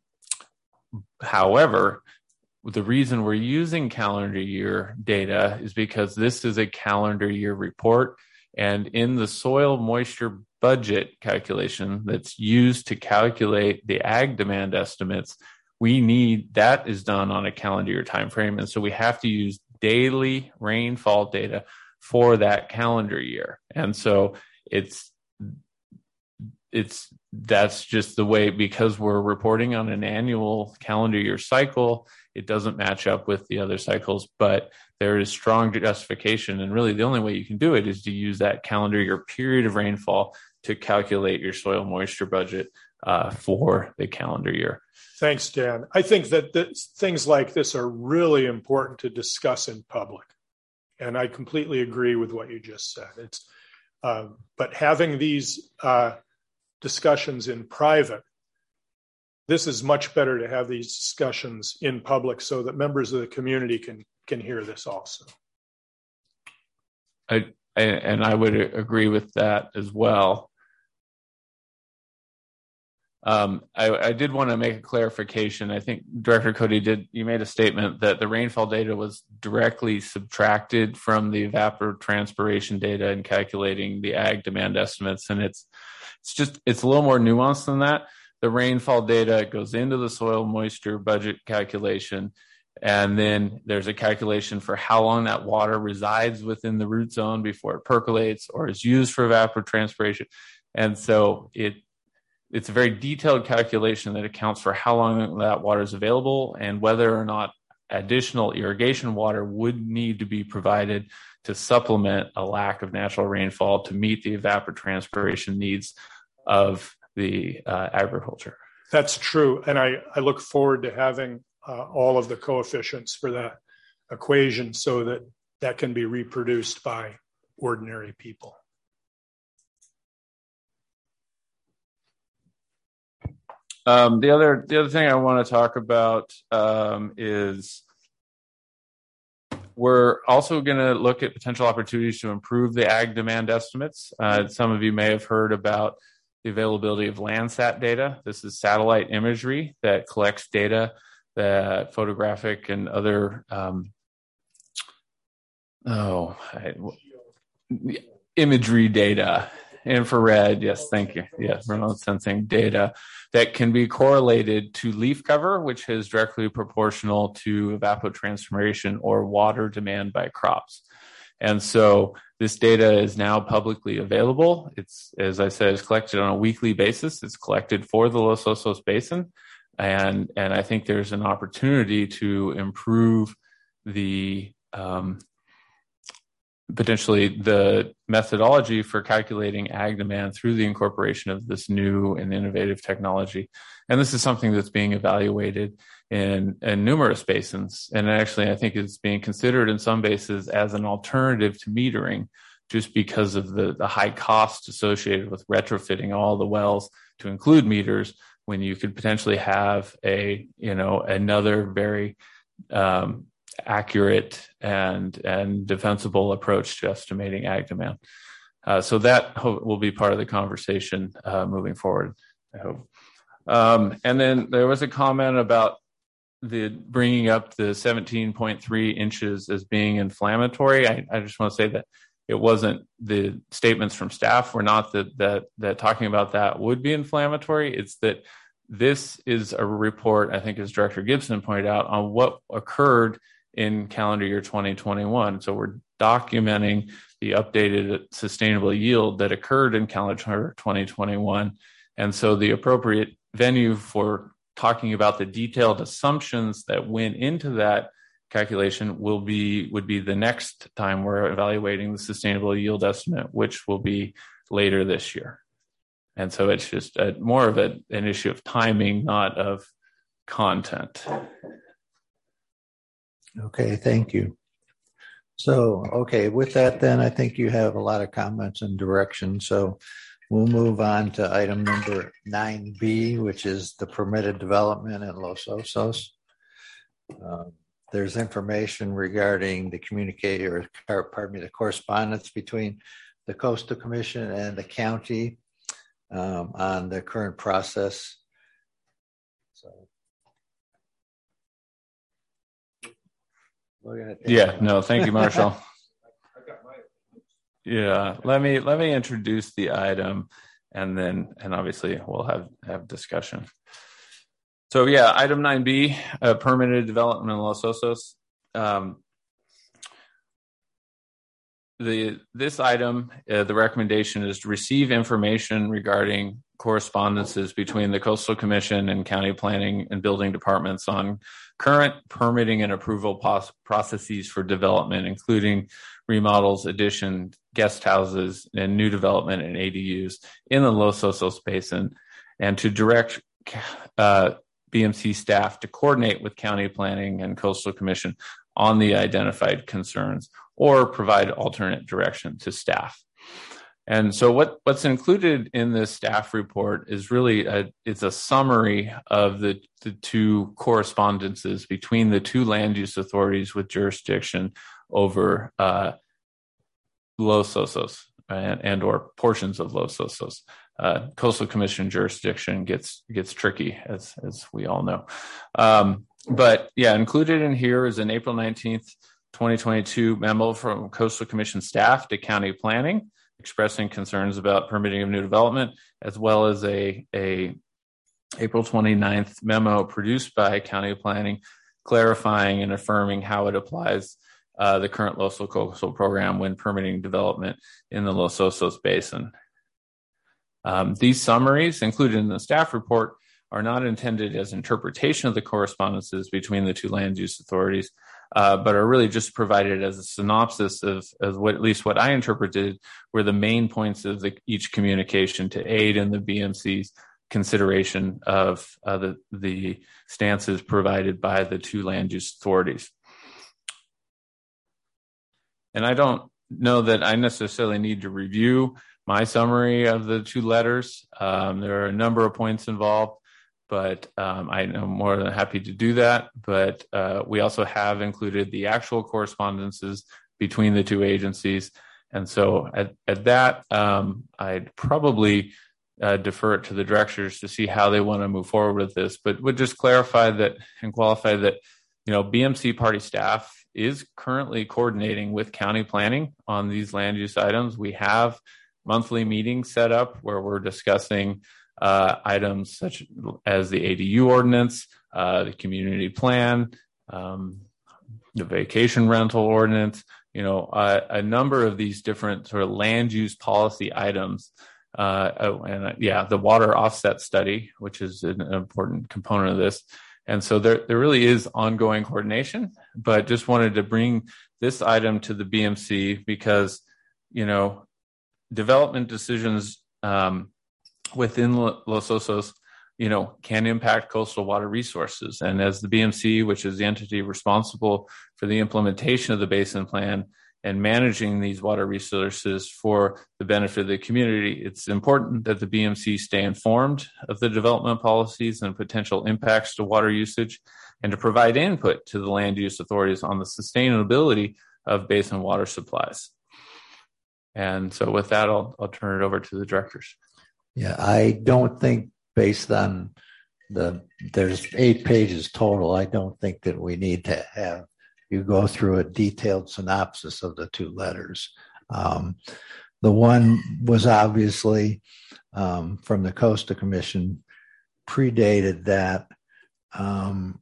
however, the reason we're using calendar year data is because this is a calendar year report, and in the soil moisture budget calculation that's used to calculate the ag demand estimates, we need, that is done on a calendar year time frame, and so we have to use daily rainfall data for that calendar year. And so it's it's that's just the way, because we're reporting on an annual calendar year cycle, it doesn't match up with the other cycles, but there is strong justification, and really the only way you can do it is to use that calendar year period of rainfall to calculate your soil moisture budget uh, for the calendar year. Thanks, Dan. I think that this, things like this are really important to discuss in public, and I completely agree with what you just said. It's uh, but having these uh, discussions in private, this is much better to have these discussions in public so that members of the community can can hear this also. I, I and I would agree with that as well. Um, I, I did want to make a clarification. I think Director Cody did, you made a statement that the rainfall data was directly subtracted from the evapotranspiration data in calculating the ag demand estimates. And it's, it's just, it's a little more nuanced than that. The rainfall data goes into the soil moisture budget calculation. And then there's a calculation for how long that water resides within the root zone before it percolates or is used for evapotranspiration. And so it, it's a very detailed calculation that accounts for how long that water is available and whether or not additional irrigation water would need to be provided to supplement a lack of natural rainfall to meet the evapotranspiration needs of the uh, agriculture. That's true. And I, I look forward to having uh, all of the coefficients for that equation so that that can be reproduced by ordinary people. Um, the other the other thing I want to talk about um, is we're also going to look at potential opportunities to improve the ag demand estimates. Uh, some of you may have heard about the availability of Landsat data. This is satellite imagery that collects data, that photographic and other um, oh I, imagery data. Infrared, yes, thank you. Yes, remote sensing data that can be correlated to leaf cover, which is directly proportional to evapotranspiration or water demand by crops. And so this data is now publicly available. It's, as I said, it's collected on a weekly basis. It's collected for the Los Osos Basin. And, and I think there's an opportunity to improve the um, potentially the methodology for calculating ag demand through the incorporation of this new and innovative technology. And this is something that's being evaluated in, in numerous basins. And actually, I think it's being considered in some bases as an alternative to metering, just because of the, the high cost associated with retrofitting all the wells to include meters, when you could potentially have a, you know, another very um, accurate and and defensible approach to estimating ag demand. Uh, so that ho- will be part of the conversation uh, moving forward, I hope. Um, and then there was a comment about the bringing up the seventeen point three inches as being inflammatory. I, I just want to say that it wasn't, the statements from staff were not that that that talking about that would be inflammatory. It's that this is a report, I think as Director Gibson pointed out, on what occurred in calendar year twenty twenty-one. So we're documenting the updated sustainable yield that occurred in calendar twenty twenty-one. And so the appropriate venue for talking about the detailed assumptions that went into that calculation will be, would be the next time we're evaluating the sustainable yield estimate, which will be later this year. And so it's just a, more of a, an issue of timing, not of content. Okay, thank you. So, okay, with that then, I think you have a lot of comments and direction. So we'll move on to item number nine B, which is the permitted development in Los Osos. Um, there's information regarding the communicate or pardon me, the correspondence between the Coastal Commission and the county um, on the current process. So. Yeah, no, thank you, Marshall. Yeah, let me let me introduce the item, and then and obviously we'll have have discussion. So yeah, item nine B, uh, permitted development in Los Osos. Um, the this item, uh, the recommendation is to receive information regarding correspondences between the Coastal Commission and county planning and building departments on current permitting and approval pos- processes for development, including remodels, additions, guest houses, and new development and A D Us in the Los Osos Basin, and to direct uh, B M C staff to coordinate with county planning and Coastal Commission on the identified concerns or provide alternate direction to staff. And so what, what's included in this staff report is really a, it's a summary of the, the two correspondences between the two land use authorities with jurisdiction over uh, Los Osos. and, and or portions of Los Osos. Uh, Coastal Commission jurisdiction gets gets tricky, as as we all know. Um, but yeah, included in here is an April nineteenth, twenty twenty-two memo from Coastal Commission staff to county planning, expressing concerns about permitting of new development, as well as a a April twenty-ninth memo produced by county planning, clarifying and affirming how it applies uh, the current Los Osos coastal program when permitting development in the Los Osos Basin. Um, these summaries included in the staff report are not intended as interpretation of the correspondences between the two land use authorities, uh, but are really just provided as a synopsis of, of what, at least what I interpreted, were the main points of the, each communication to aid in the B M C's consideration of uh, the, the stances provided by the two land use authorities. And I don't know that I necessarily need to review my summary of the two letters. Um, there are a number of points involved, but um, I am more than happy to do that. But uh, we also have included the actual correspondences between the two agencies. And so at, at that, um, I'd probably uh, defer it to the directors to see how they want to move forward with this, but would just clarify that and qualify that, you know, B M C party staff is currently coordinating with county planning on these land use items. We have monthly meetings set up where we're discussing uh, items such as the A D U ordinance, uh, the community plan, um, the vacation rental ordinance, you know, uh, a number of these different sort of land use policy items. Uh, oh, and uh, yeah, the water offset study, which is an important component of this. And so there, there really is ongoing coordination, but just wanted to bring this item to the B M C because, you know, development decisions um, within Los Osos, you know, can impact coastal water resources. And as the B M C, which is the entity responsible for the implementation of the basin plan and managing these water resources for the benefit of the community, it's important that the B M C stay informed of the development policies and potential impacts to water usage and to provide input to the land use authorities on the sustainability of basin water supplies. And so with that, I'll, I'll turn it over to the directors. Yeah, I don't think based on the, there's eight pages total, I don't think that we need to have you go through a detailed synopsis of the two letters. Um, the one was obviously um, from the Coastal Commission, predated that. Um,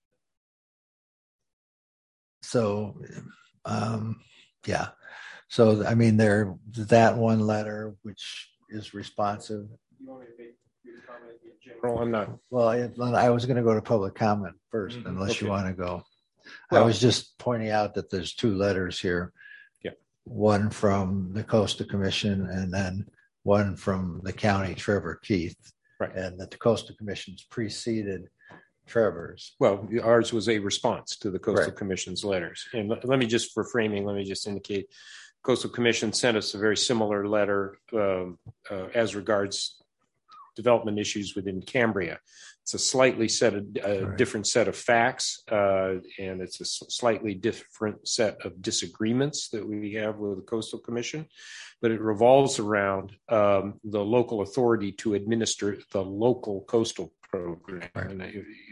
so, um, yeah. So, I mean, there, that one letter, which is responsive. You want me to make your comment in general? I'm not. Well, I, I was going to go to public comment first, mm-hmm. unless okay. you want to go. Well, I was just pointing out that there's two letters here. Yeah. One from the Coastal Commission and then one from the county, Trevor Keith. Right. And that the Coastal Commission's preceded Trevor's. Well, ours was a response to the Coastal right. Commission's letters. And let, let me just, for framing, let me just indicate Coastal Commission sent us a very similar letter um, uh, as regards development issues within Cambria. It's a slightly set of, uh, right. different set of facts, uh, and it's a slightly different set of disagreements that we have with the Coastal Commission, but it revolves around um, the local authority to administer the local coastal program. Right. And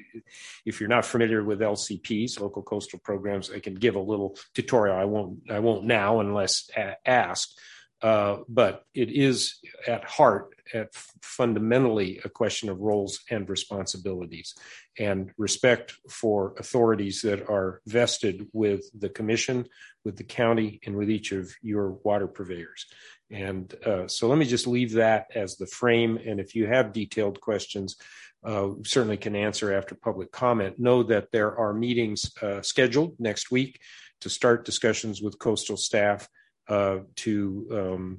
if you're not familiar with L C Ps, local coastal programs, I can give a little tutorial. I won't. I won't now, unless asked. Uh, but it is at heart, at fundamentally, a question of roles and responsibilities, and respect for authorities that are vested with the commission, with the county, and with each of your water purveyors. And uh, so let me just leave that as the frame. And if you have detailed questions, uh, certainly can answer after public comment. Know that there are meetings uh, scheduled next week to start discussions with coastal staff uh, to um,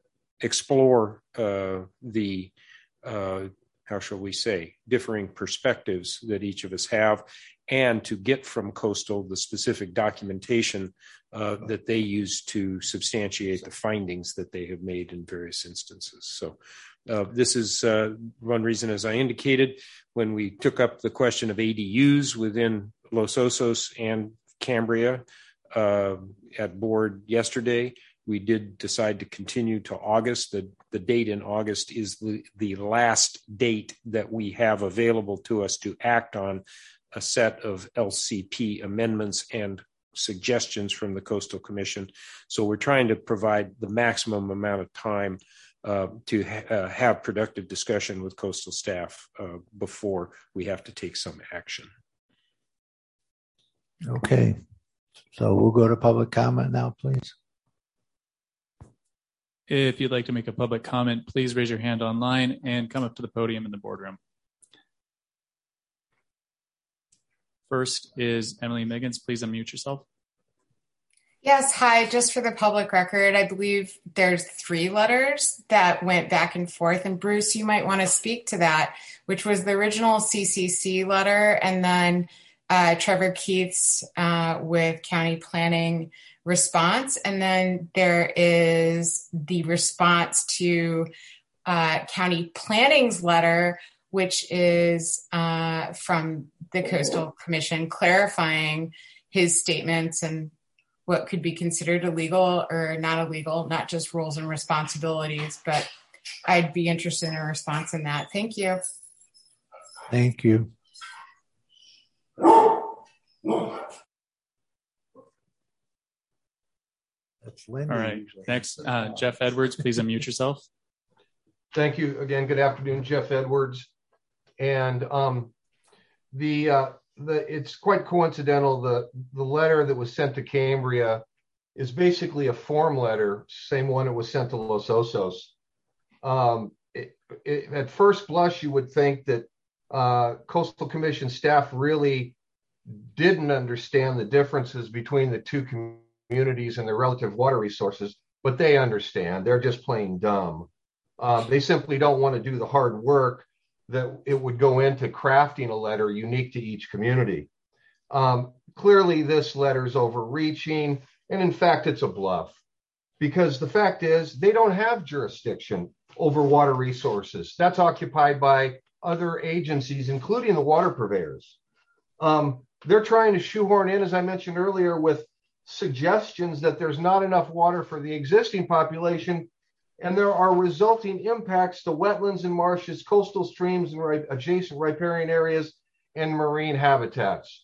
explore uh, the, uh, how shall we say, differing perspectives that each of us have, and to get from coastal the specific documentation uh, that they use to substantiate the findings that they have made in various instances. So uh, this is uh, one reason, as I indicated, when we took up the question of A D Us within Los Osos and Cambria uh, at board yesterday, we did decide to continue to August. The, the date in August is the, the last date that we have available to us to act on a set of L C P amendments and suggestions from the Coastal Commission. So we're trying to provide the maximum amount of time uh, to ha- uh, have productive discussion with coastal staff uh, before we have to take some action. Okay. So we'll go to public comment now, please. If you'd like to make a public comment, please raise your hand online and come up to the podium in the boardroom. First is Emily Miggins. Please unmute yourself. Yes, hi. Just for the public record, I believe there's three letters that went back and forth. And Bruce, you might want to speak to that, which was the original C C C letter, and then uh, Trevor Keith's uh, with county planning response. And then there is the response to uh, county planning's letter, which is uh, from the Coastal Commission clarifying his statements and what could be considered illegal or not illegal, not just roles and responsibilities, but I'd be interested in a response in that. Thank you. Thank you. That's Lindy. All right. Next, uh, Jeff Edwards, please unmute yourself. Thank you again. Good afternoon, Jeff Edwards. And um, the uh, the it's quite coincidental. The the letter that was sent to Cambria is basically a form letter, same one that was sent to Los Osos. Um, it, it, at first blush, you would think that uh, Coastal Commission staff really didn't understand the differences between the two communities and their relative water resources, but they understand. They're just plain dumb. Uh, they simply don't want to do the hard work that it would go into crafting a letter unique to each community. Um, clearly, this letter is overreaching, and in fact, it's a bluff, because the fact is they don't have jurisdiction over water resources. That's occupied by other agencies, including the water purveyors. Um, they're trying to shoehorn in, as I mentioned earlier, with suggestions that there's not enough water for the existing population, and there are resulting impacts to wetlands and marshes, coastal streams, and ri- adjacent riparian areas and marine habitats.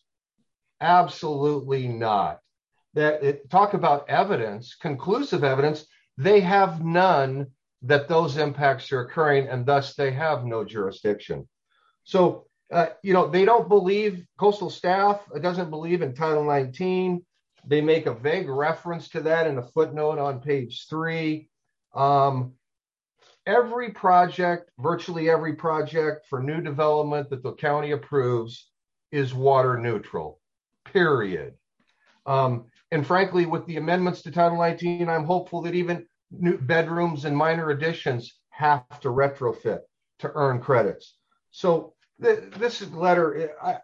Absolutely not. That it, talk about evidence, conclusive evidence. They have none that those impacts are occurring, and thus they have no jurisdiction. So, uh, you know, they don't believe, coastal staff doesn't believe in Title nineteen. They make a vague reference to that in a footnote on page three. Um, every project, virtually every project for new development that the county approves is water neutral, period. Um, and frankly, with the amendments to Title nineteen, I'm hopeful that even new bedrooms and minor additions have to retrofit to earn credits. So th- this letter, I,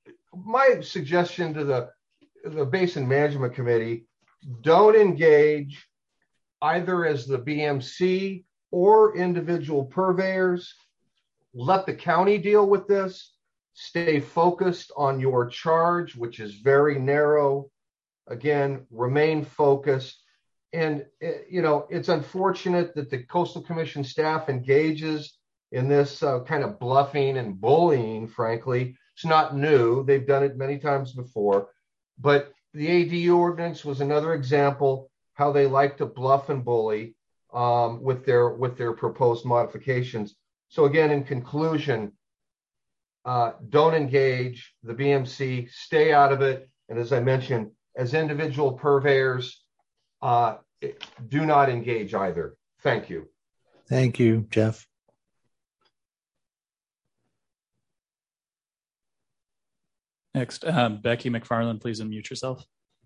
my suggestion to the, the Basin Management Committee, don't engage either as the B M C or individual purveyors. Let the county deal with this. Stay focused on your charge, which is very narrow. Again, remain focused. And, you know, it's unfortunate that the Coastal Commission staff engages in this uh, kind of bluffing and bullying, frankly. It's not new. They've done it many times before. But the A D U ordinance was another example how they like to bluff and bully um, with their with their proposed modifications. So again, in conclusion, uh, don't engage the B M C, stay out of it. And as I mentioned, as individual purveyors, uh, do not engage either. Thank you. Thank you, Jeff. Next, uh, Becky McFarland, please unmute yourself.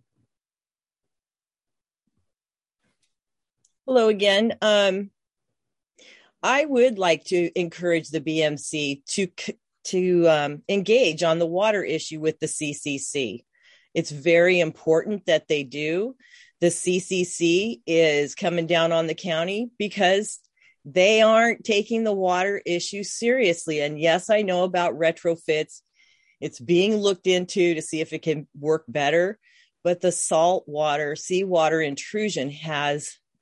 Hello again. Um, I would like to encourage the B M C to to um, engage on the water issue with the C C C. It's very important that they do. The C C C is coming down on the county because they aren't taking the water issue seriously. And yes, I know about retrofits. It's being looked into to see if it can work better. But the salt water, seawater intrusion has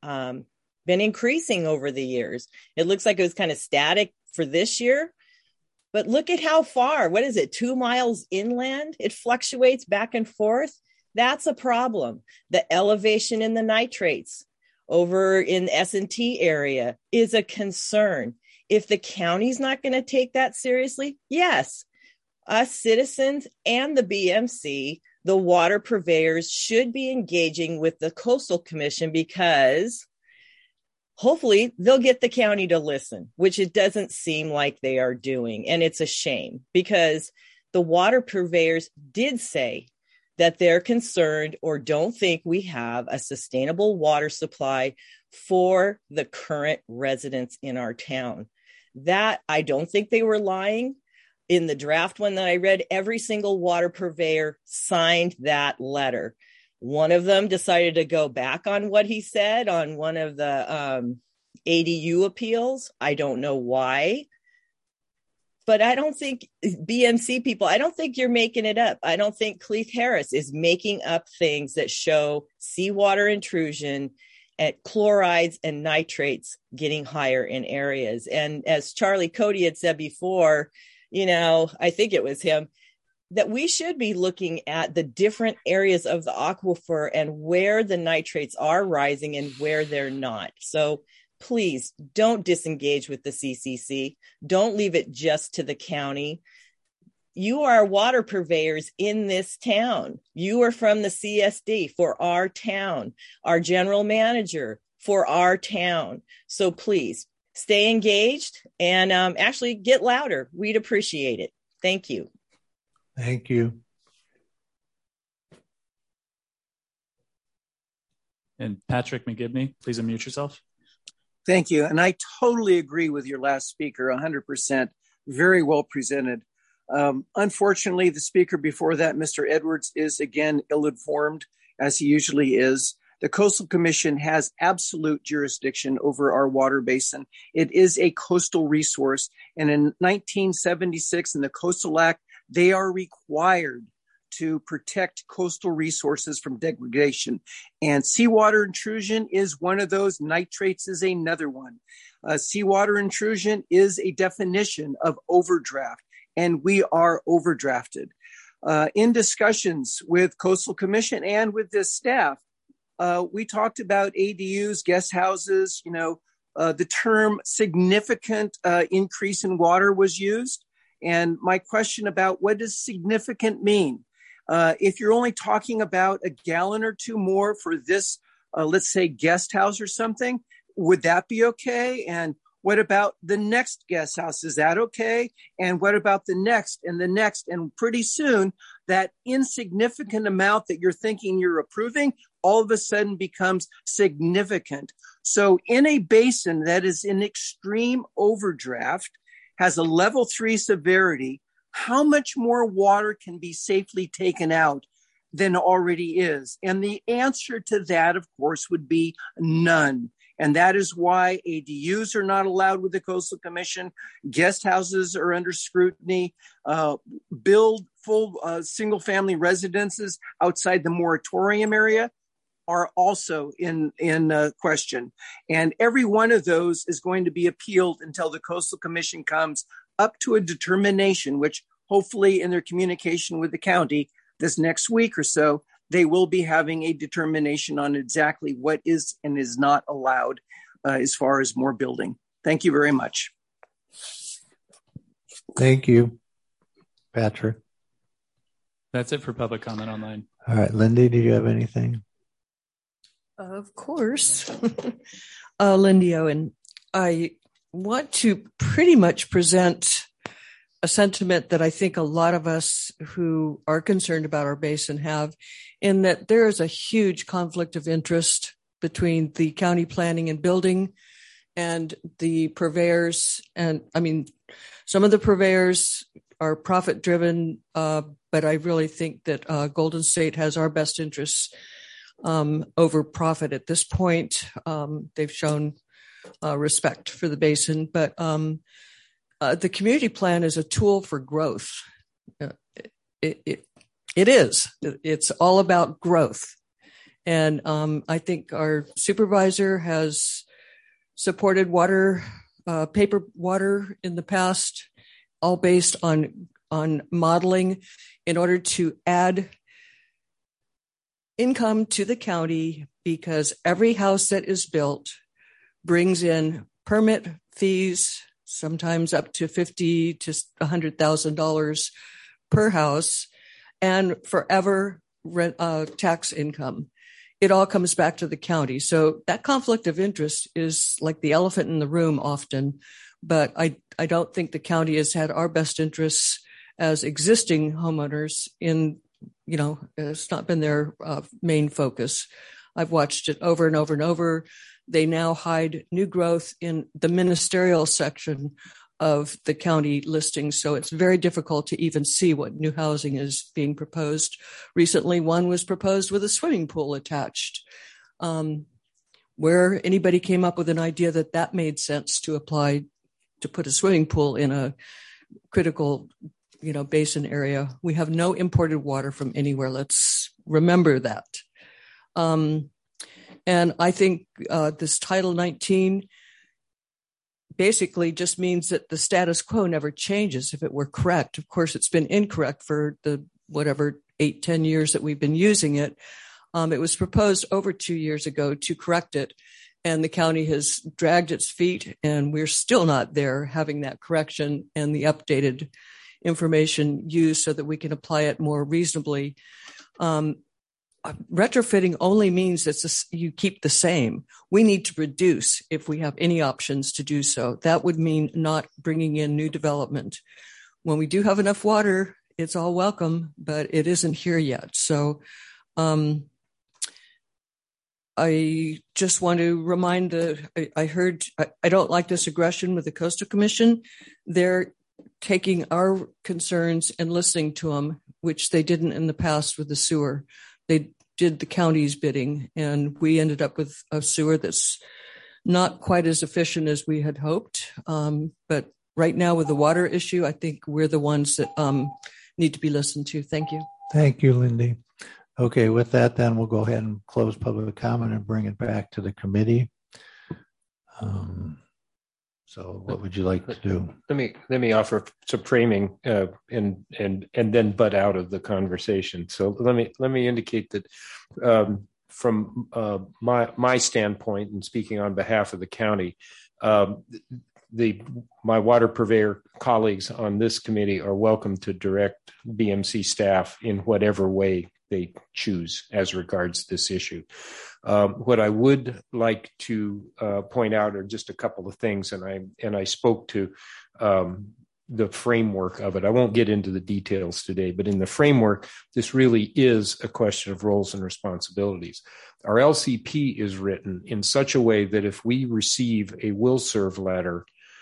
um, been increasing over the years. It looks like it was kind of static for this year, but look at how far, what is it, two miles inland? It fluctuates back and forth. That's a problem. The elevation in the nitrates over in the S and T area is a concern. If the county's not going to take that seriously, yes, us citizens and the B M C, the water purveyors, should be engaging with the Coastal Commission, because hopefully they'll get the county to listen, which it doesn't seem like they are doing. And it's a shame, because the water purveyors did say that they're concerned or don't think we have a sustainable water supply for the current residents in our town. That, I don't think they were lying. In the draft one that I read, every single water purveyor signed that letter. One of them decided to go back on what he said on one of the um, A D U appeals. I don't know why. But I don't think B M C people, I don't think you're making it up. I don't think Cleith Harris is making up things that show seawater intrusion at chlorides and nitrates getting higher in areas. And as Charlie Cody had said before, you know, I think it was him, that we should be looking at the different areas of the aquifer and where the nitrates are rising and where they're not. So please don't disengage with the C C C. Don't leave it just to the county. You are water purveyors in this town. You are from the C S D for our town, our general manager for our town. So please stay engaged and um, actually get louder. We'd appreciate it. Thank you. Thank you. And Patrick McGibney, please unmute yourself. Thank you. And I totally agree with your last speaker, one hundred percent. Very well presented. Um, unfortunately, the speaker before that, Mister Edwards, is again ill-informed, as he usually is. The Coastal Commission has absolute jurisdiction over our water basin. It is a coastal resource. And in nineteen seventy-six, in the Coastal Act, they are required to protect coastal resources from degradation. And seawater intrusion is one of those. Nitrates is another one. Uh, seawater intrusion is a definition of overdraft, and we are overdrafted. Uh, in discussions with Coastal Commission and with this staff, uh, we talked about A D Us, guest houses. You know, uh, the term significant uh, increase in water was used. And my question about what does significant mean? Uh, if you're only talking about a gallon or two more for this, uh, let's say, guest house or something, would that be okay? And what about the next guest house? Is that okay? And what about the next and the next? And pretty soon, that insignificant amount that you're thinking you're approving all of a sudden becomes significant. So in a basin that is in extreme overdraft, has a level three severity, how much more water can be safely taken out than already is? And the answer to that, of course, would be none. And that is why A D Us are not allowed with the Coastal Commission. Guest houses are under scrutiny. Uh, build full uh, single-family residences outside the moratorium area are also in, in uh, question. And every one of those is going to be appealed until the Coastal Commission comes up to a determination, which hopefully in their communication with the county this next week or so, they will be having a determination on exactly what is and is not allowed uh, as far as more building. Thank you very much. Thank you, Patrick. That's it for public comment online. All right, Lindy, do you have anything? Of course. uh, Lindy Owen, I want to pretty much present a sentiment that I think a lot of us who are concerned about our basin have, in that there is a huge conflict of interest between the county planning and building and the purveyors. And I mean, some of the purveyors are profit driven, uh, but I really think that uh, Golden State has our best interests um, over profit at this point. Um, they've shown uh, respect for the basin, but um, uh, the community plan is a tool for growth. Uh, it, it, it is. It's all about growth. And um, I think our supervisor has supported water, uh, paper water in the past, all based on, on modeling in order to add income to the county, because every house that is built brings in permit fees, sometimes up to fifty to one hundred thousand dollars per house, and forever rent, uh, tax income. It all comes back to the county. So that conflict of interest is like the elephant in the room often, but I, I don't think the county has had our best interests as existing homeowners in, you know, it's not been their uh, main focus. I've watched it over and over and over. They now hide new growth in the ministerial section of the county listings, so it's very difficult to even see what new housing is being proposed. Recently, one was proposed with a swimming pool attached. Um, where anybody came up with an idea that that made sense to apply to put a swimming pool in a critical, you know, basin area. We have no imported water from anywhere. Let's remember that. Um, and I think uh, this Title nineteen basically just means that the status quo never changes if it were correct. Of course, it's been incorrect for the whatever eight, ten years that we've been using it. Um, it was proposed over two years ago to correct it, and the county has dragged its feet, and we're still not there having that correction and the updated information used so that we can apply it more reasonably. Um, retrofitting only means that you keep the same. We need to reduce if we have any options to do so. That would mean not bringing in new development. When we do have enough water, it's all welcome, but it isn't here yet. So um, I just want to remind the, I, I heard, I, I don't like this aggression with the Coastal Commission. They're taking our concerns and listening to them, which they didn't in the past with the sewer. They did the county's bidding, and we ended up with a sewer that's not quite as efficient as we had hoped. Um, but right now with the water issue, I think we're the ones that um, need to be listened to. Thank you. Thank you, Lindy. Okay, with that, then we'll go ahead and close public comment and bring it back to the committee. Um, so what would you like to do? Let me let me offer some framing uh, and and and then butt out of the conversation. So let me let me indicate that um, from uh, my my standpoint, and speaking on behalf of the county, um, the my water purveyor colleagues on this committee are welcome to direct B M C staff in whatever way they choose as regards this issue. Um, what I would like to uh, point out are just a couple of things, and I and I spoke to um, the framework of it. I won't get into the details today, but in the framework, this really is a question of roles and responsibilities. Our L C P is written in such a way that if we receive a will serve letter,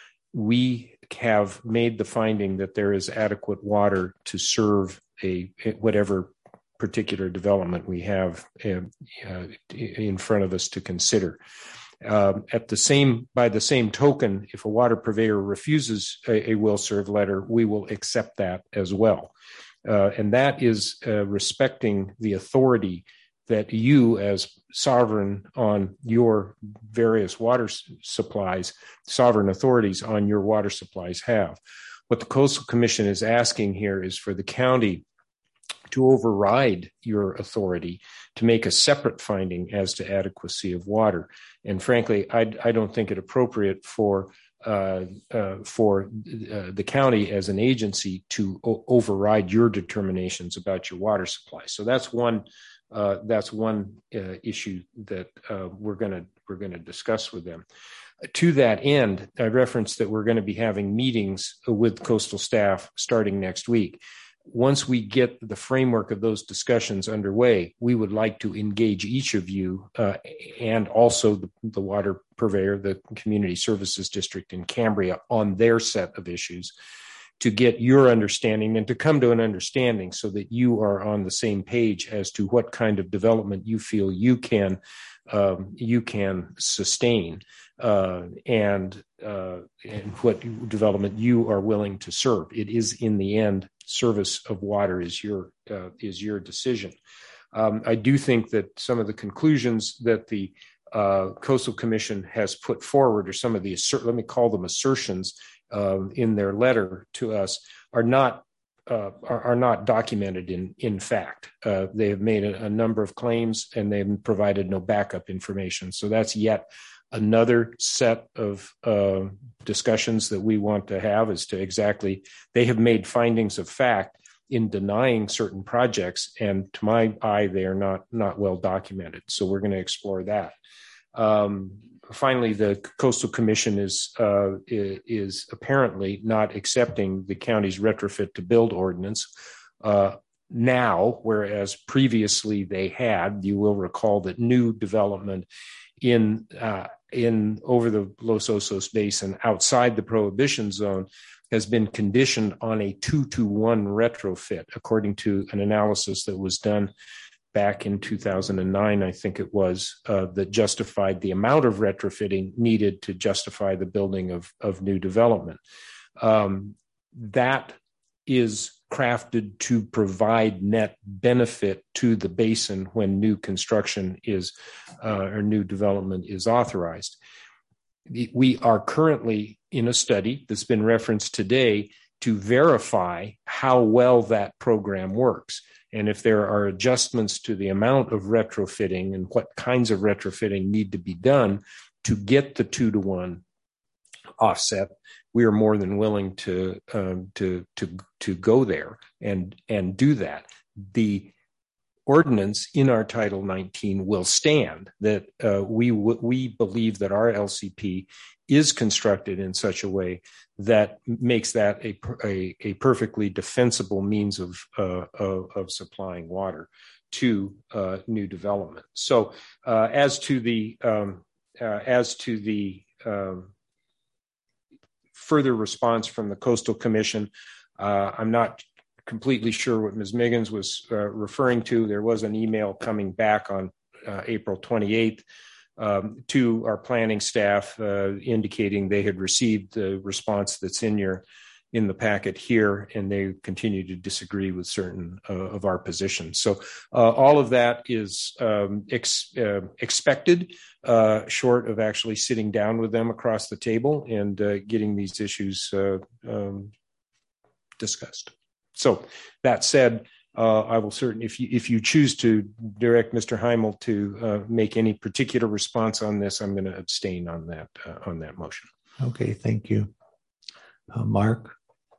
we have made the finding that there is adequate water to serve a whatever particular development we have uh, uh, in front of us to consider. Um, at the same, by the same token, if a water purveyor refuses a, a will serve letter, we will accept that as well. Uh, and that is uh, respecting the authority that you as sovereign on your various water s- supplies, sovereign authorities on your water supplies have. What the Coastal Commission is asking here is for the county to override your authority to make a separate finding as to adequacy of water. And frankly, I, I don't think it appropriate for uh, uh, for uh, the county as an agency to o- override your determinations about your water supply. So that's one uh, that's one uh, issue that uh, we're gonna we're gonna discuss with them. To that end, I referenced that we're going to be having meetings with coastal staff starting next week. Once we get the framework of those discussions underway, we would like to engage each of you uh, and also the, the water purveyor, the Community Services District in Cambria, on their set of issues to get your understanding and to come to an understanding so that you are on the same page as to what kind of development you feel you can um, you can sustain uh, and uh, and what development you are willing to serve. It is in the end, service of water is your uh, is your decision. um, I do think that some of the conclusions that the uh, Coastal Commission has put forward, or some of the assert, let me call them assertions uh, in their letter to us, are not uh, are, are not documented in in fact. Uh, they have made a, a number of claims and they've provided no backup information. So that's yet another set of uh, discussions that we want to have as to exactly, they have made findings of fact in denying certain projects, and to my eye, they are not not well documented. So we're going to explore that. Um, finally, the Coastal Commission is uh, is apparently not accepting the county's retrofit to build ordinance uh, now, whereas previously they had. You will recall that new development in uh, in over the Los Osos Basin outside the prohibition zone has been conditioned on a two to one retrofit, according to an analysis that was done back in two thousand nine, I think it was, uh, that justified the amount of retrofitting needed to justify the building of, of new development. Um, that is crafted to provide net benefit to the basin when new construction is uh, or new development is authorized. We are currently in a study that's been referenced today to verify how well that program works. And if there are adjustments to the amount of retrofitting and what kinds of retrofitting need to be done to get the two to one offset, we are more than willing to um, to to to go there and and do that. The ordinance in our Title nineteen will stand that uh, we w- we believe that our L C P is constructed in such a way that makes that a a, a perfectly defensible means of, uh, of of supplying water to uh, new development. So uh, as to the um, uh, as to the um, further response from the Coastal Commission, uh, I'm not completely sure what Miz Miggins was uh, referring to. There was an email coming back on uh, April twenty-eighth um, to our planning staff uh, indicating they had received the response that's in your in the packet here, and they continue to disagree with certain uh, of our positions. So uh, all of that is um, ex- uh, expected, uh, short of actually sitting down with them across the table and uh, getting these issues uh, um, discussed. So that said, uh, I will certainly, if you if you choose to direct Mister Heimel to uh, make any particular response on this, I'm going to abstain on that uh, on that motion. Okay, thank you, uh, Mark.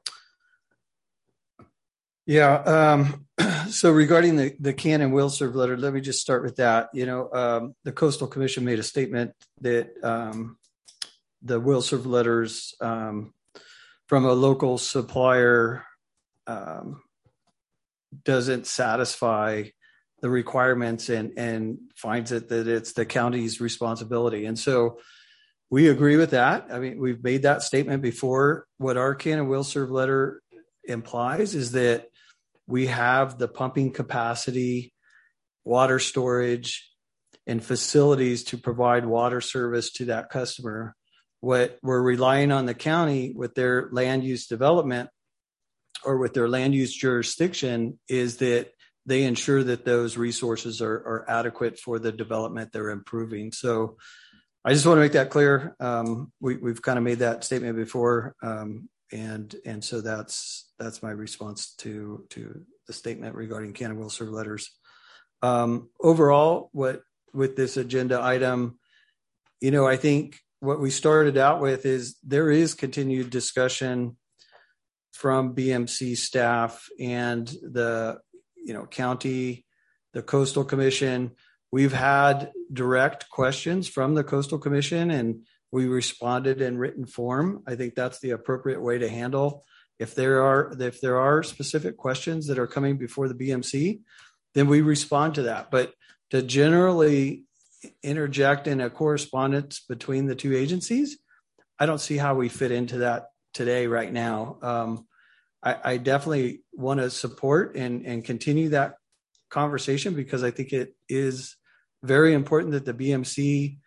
Yeah. Um, so regarding the the can and will serve letter, let me just start with that. You know, um, the Coastal Commission made a statement that um, the will serve letters um, from a local supplier Um, doesn't satisfy the requirements and, and finds it that it's the county's responsibility. And so we agree with that. I mean, we've made that statement before. What our can and will serve letter implies is that we have the pumping capacity, water storage, and facilities to provide water service to that customer. What we're relying on the county with their land use development or with their land use jurisdiction is that they ensure that those resources are, are adequate for the development they're improving. So I just want to make that clear. Um, we, we've kind of made that statement before. Um, and, and so that's, that's my response to, to the statement regarding can and will serve letters. Um, overall, what with this agenda item, you know, I think what we started out with is there is continued discussion from B M C staff and the, you know, county, the Coastal Commission. We've had direct questions from the Coastal Commission and we responded in written form. I think that's the appropriate way to handle. If there are, if there are specific questions that are coming before the B M C, then we respond to that. But to generally interject in a correspondence between the two agencies, I don't see how we fit into that today, right now. Um, I, I definitely want to support and, and continue that conversation because I think it is very important that the B M C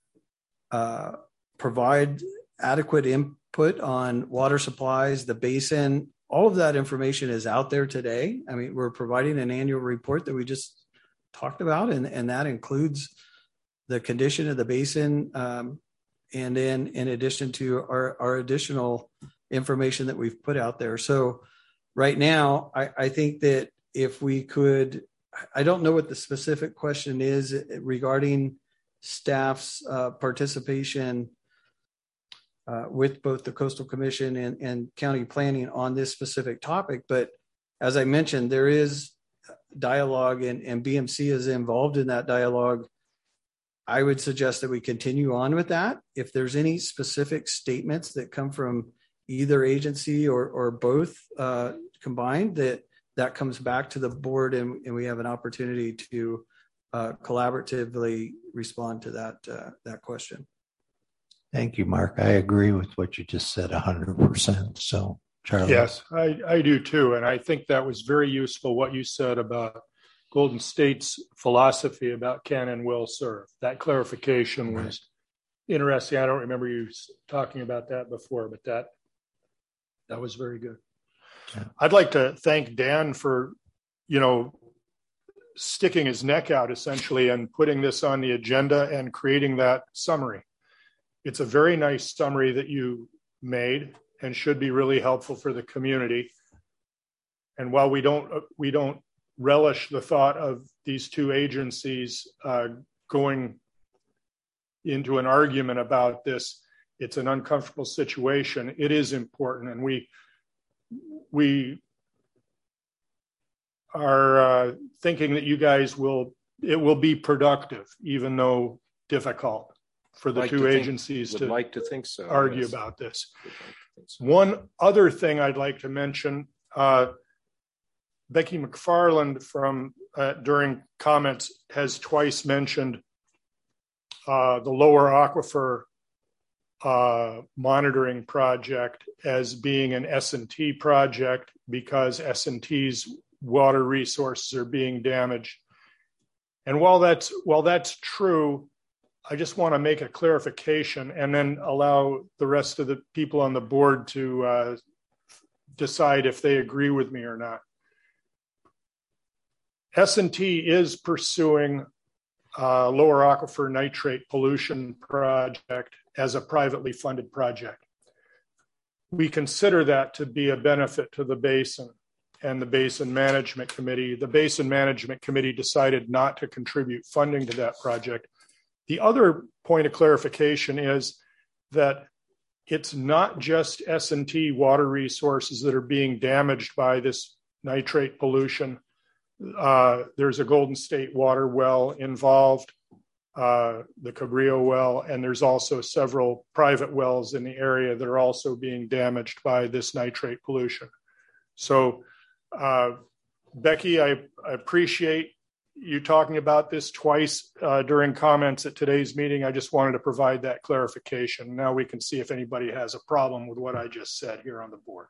uh, provide adequate input on water supplies, the basin. All of that information is out there today. I mean, we're providing an annual report that we just talked about, and, and that includes the condition of the basin, um, and then in addition to our, our additional information that we've put out there. So right now, I, I think that if we could, I don't know what the specific question is regarding staff's uh, participation uh, with both the Coastal Commission and, and county planning on this specific topic. But as I mentioned, there is dialogue, and, and B M C is involved in that dialogue. I would suggest that we continue on with that. If there's any specific statements that come from either agency or, or both uh, combined, that that comes back to the board, and, and we have an opportunity to uh, collaboratively respond to that uh, that question. Thank you, Mark. I agree with what you just said one hundred percent. So, Charlie. Yes, I, I do too. And I think that was very useful what you said about Golden State's philosophy about can and will serve. That clarification was interesting. I don't remember you talking about that before, but that that was very good. Yeah. I'd like to thank Dan for, you know, sticking his neck out essentially and putting this on the agenda and creating that summary. It's a very nice summary that you made and should be really helpful for the community. And while we don't we don't relish the thought of these two agencies uh, going into an argument about this, it's an uncomfortable situation. It is important, and we we are uh, thinking that you guys will it will be productive, even though difficult for the like two to think, agencies would to like to think so, argue yes. about this. Like so. One other thing I'd like to mention, uh, Becky McFarland from uh, during comments has twice mentioned uh, the lower aquifer uh, monitoring project as being an S and T project because S and T's water resources are being damaged. And while that's while that's true, I just want to make a clarification and then allow the rest of the people on the board to uh, decide if they agree with me or not. S and T is pursuing a lower aquifer nitrate pollution project as a privately funded project. We consider that to be a benefit to the basin and the Basin Management Committee. The Basin Management Committee decided not to contribute funding to that project. The other point of clarification is that it's not just S and T water resources that are being damaged by this nitrate pollution. Uh, there's a Golden State water well involved, uh, the Cabrillo well, and there's also several private wells in the area that are also being damaged by this nitrate pollution. So, uh, Becky, I, I appreciate you talking about this twice uh, during comments at today's meeting. I just wanted to provide that clarification. Now we can see if anybody has a problem with what I just said here on the board.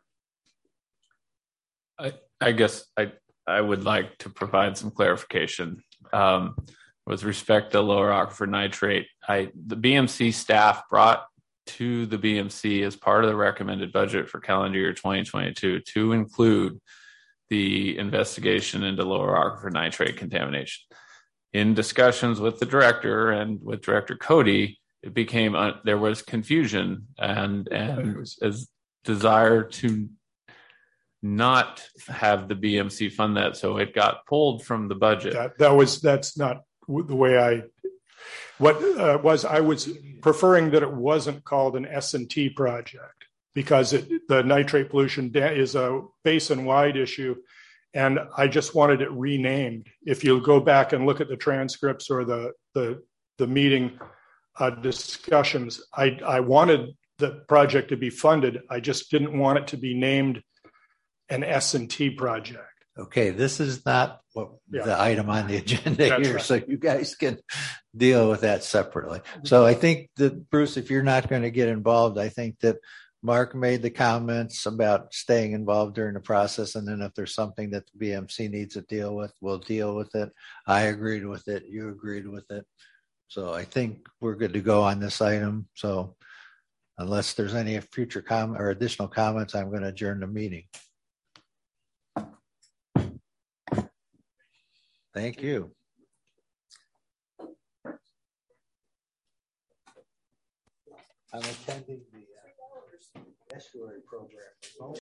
I, I guess I, I would like to provide some clarification. Um, with respect to lower aquifer nitrate, I, the B M C staff brought to the B M C as part of the recommended budget for calendar year twenty twenty-two to include the investigation into lower aquifer nitrate contamination. In discussions with the director and with Director Cody, it became uh, there was confusion and and as desire to not have the B M C fund that, so it got pulled from the budget. That, that was that's not the way I. What uh, was I was preferring that it wasn't called an S and T project because it, the nitrate pollution da- is a basin-wide issue, and I just wanted it renamed. If you go back and look at the transcripts or the the the meeting uh, discussions, I I wanted the project to be funded. I just didn't want it to be named an S and T project. Okay, this is not what Yeah. the item on the agenda That's here, right. so you guys can deal with that separately. So I think that, Bruce, if you're not going to get involved, I think that Mark made the comments about staying involved during the process, and then if there's something that the B M C needs to deal with, we'll deal with it. I agreed with it. You agreed with it. So I think we're good to go on this item. So unless there's any future comment or additional comments, I'm going to adjourn the meeting. Thank you. I'm attending the uh, estuary program.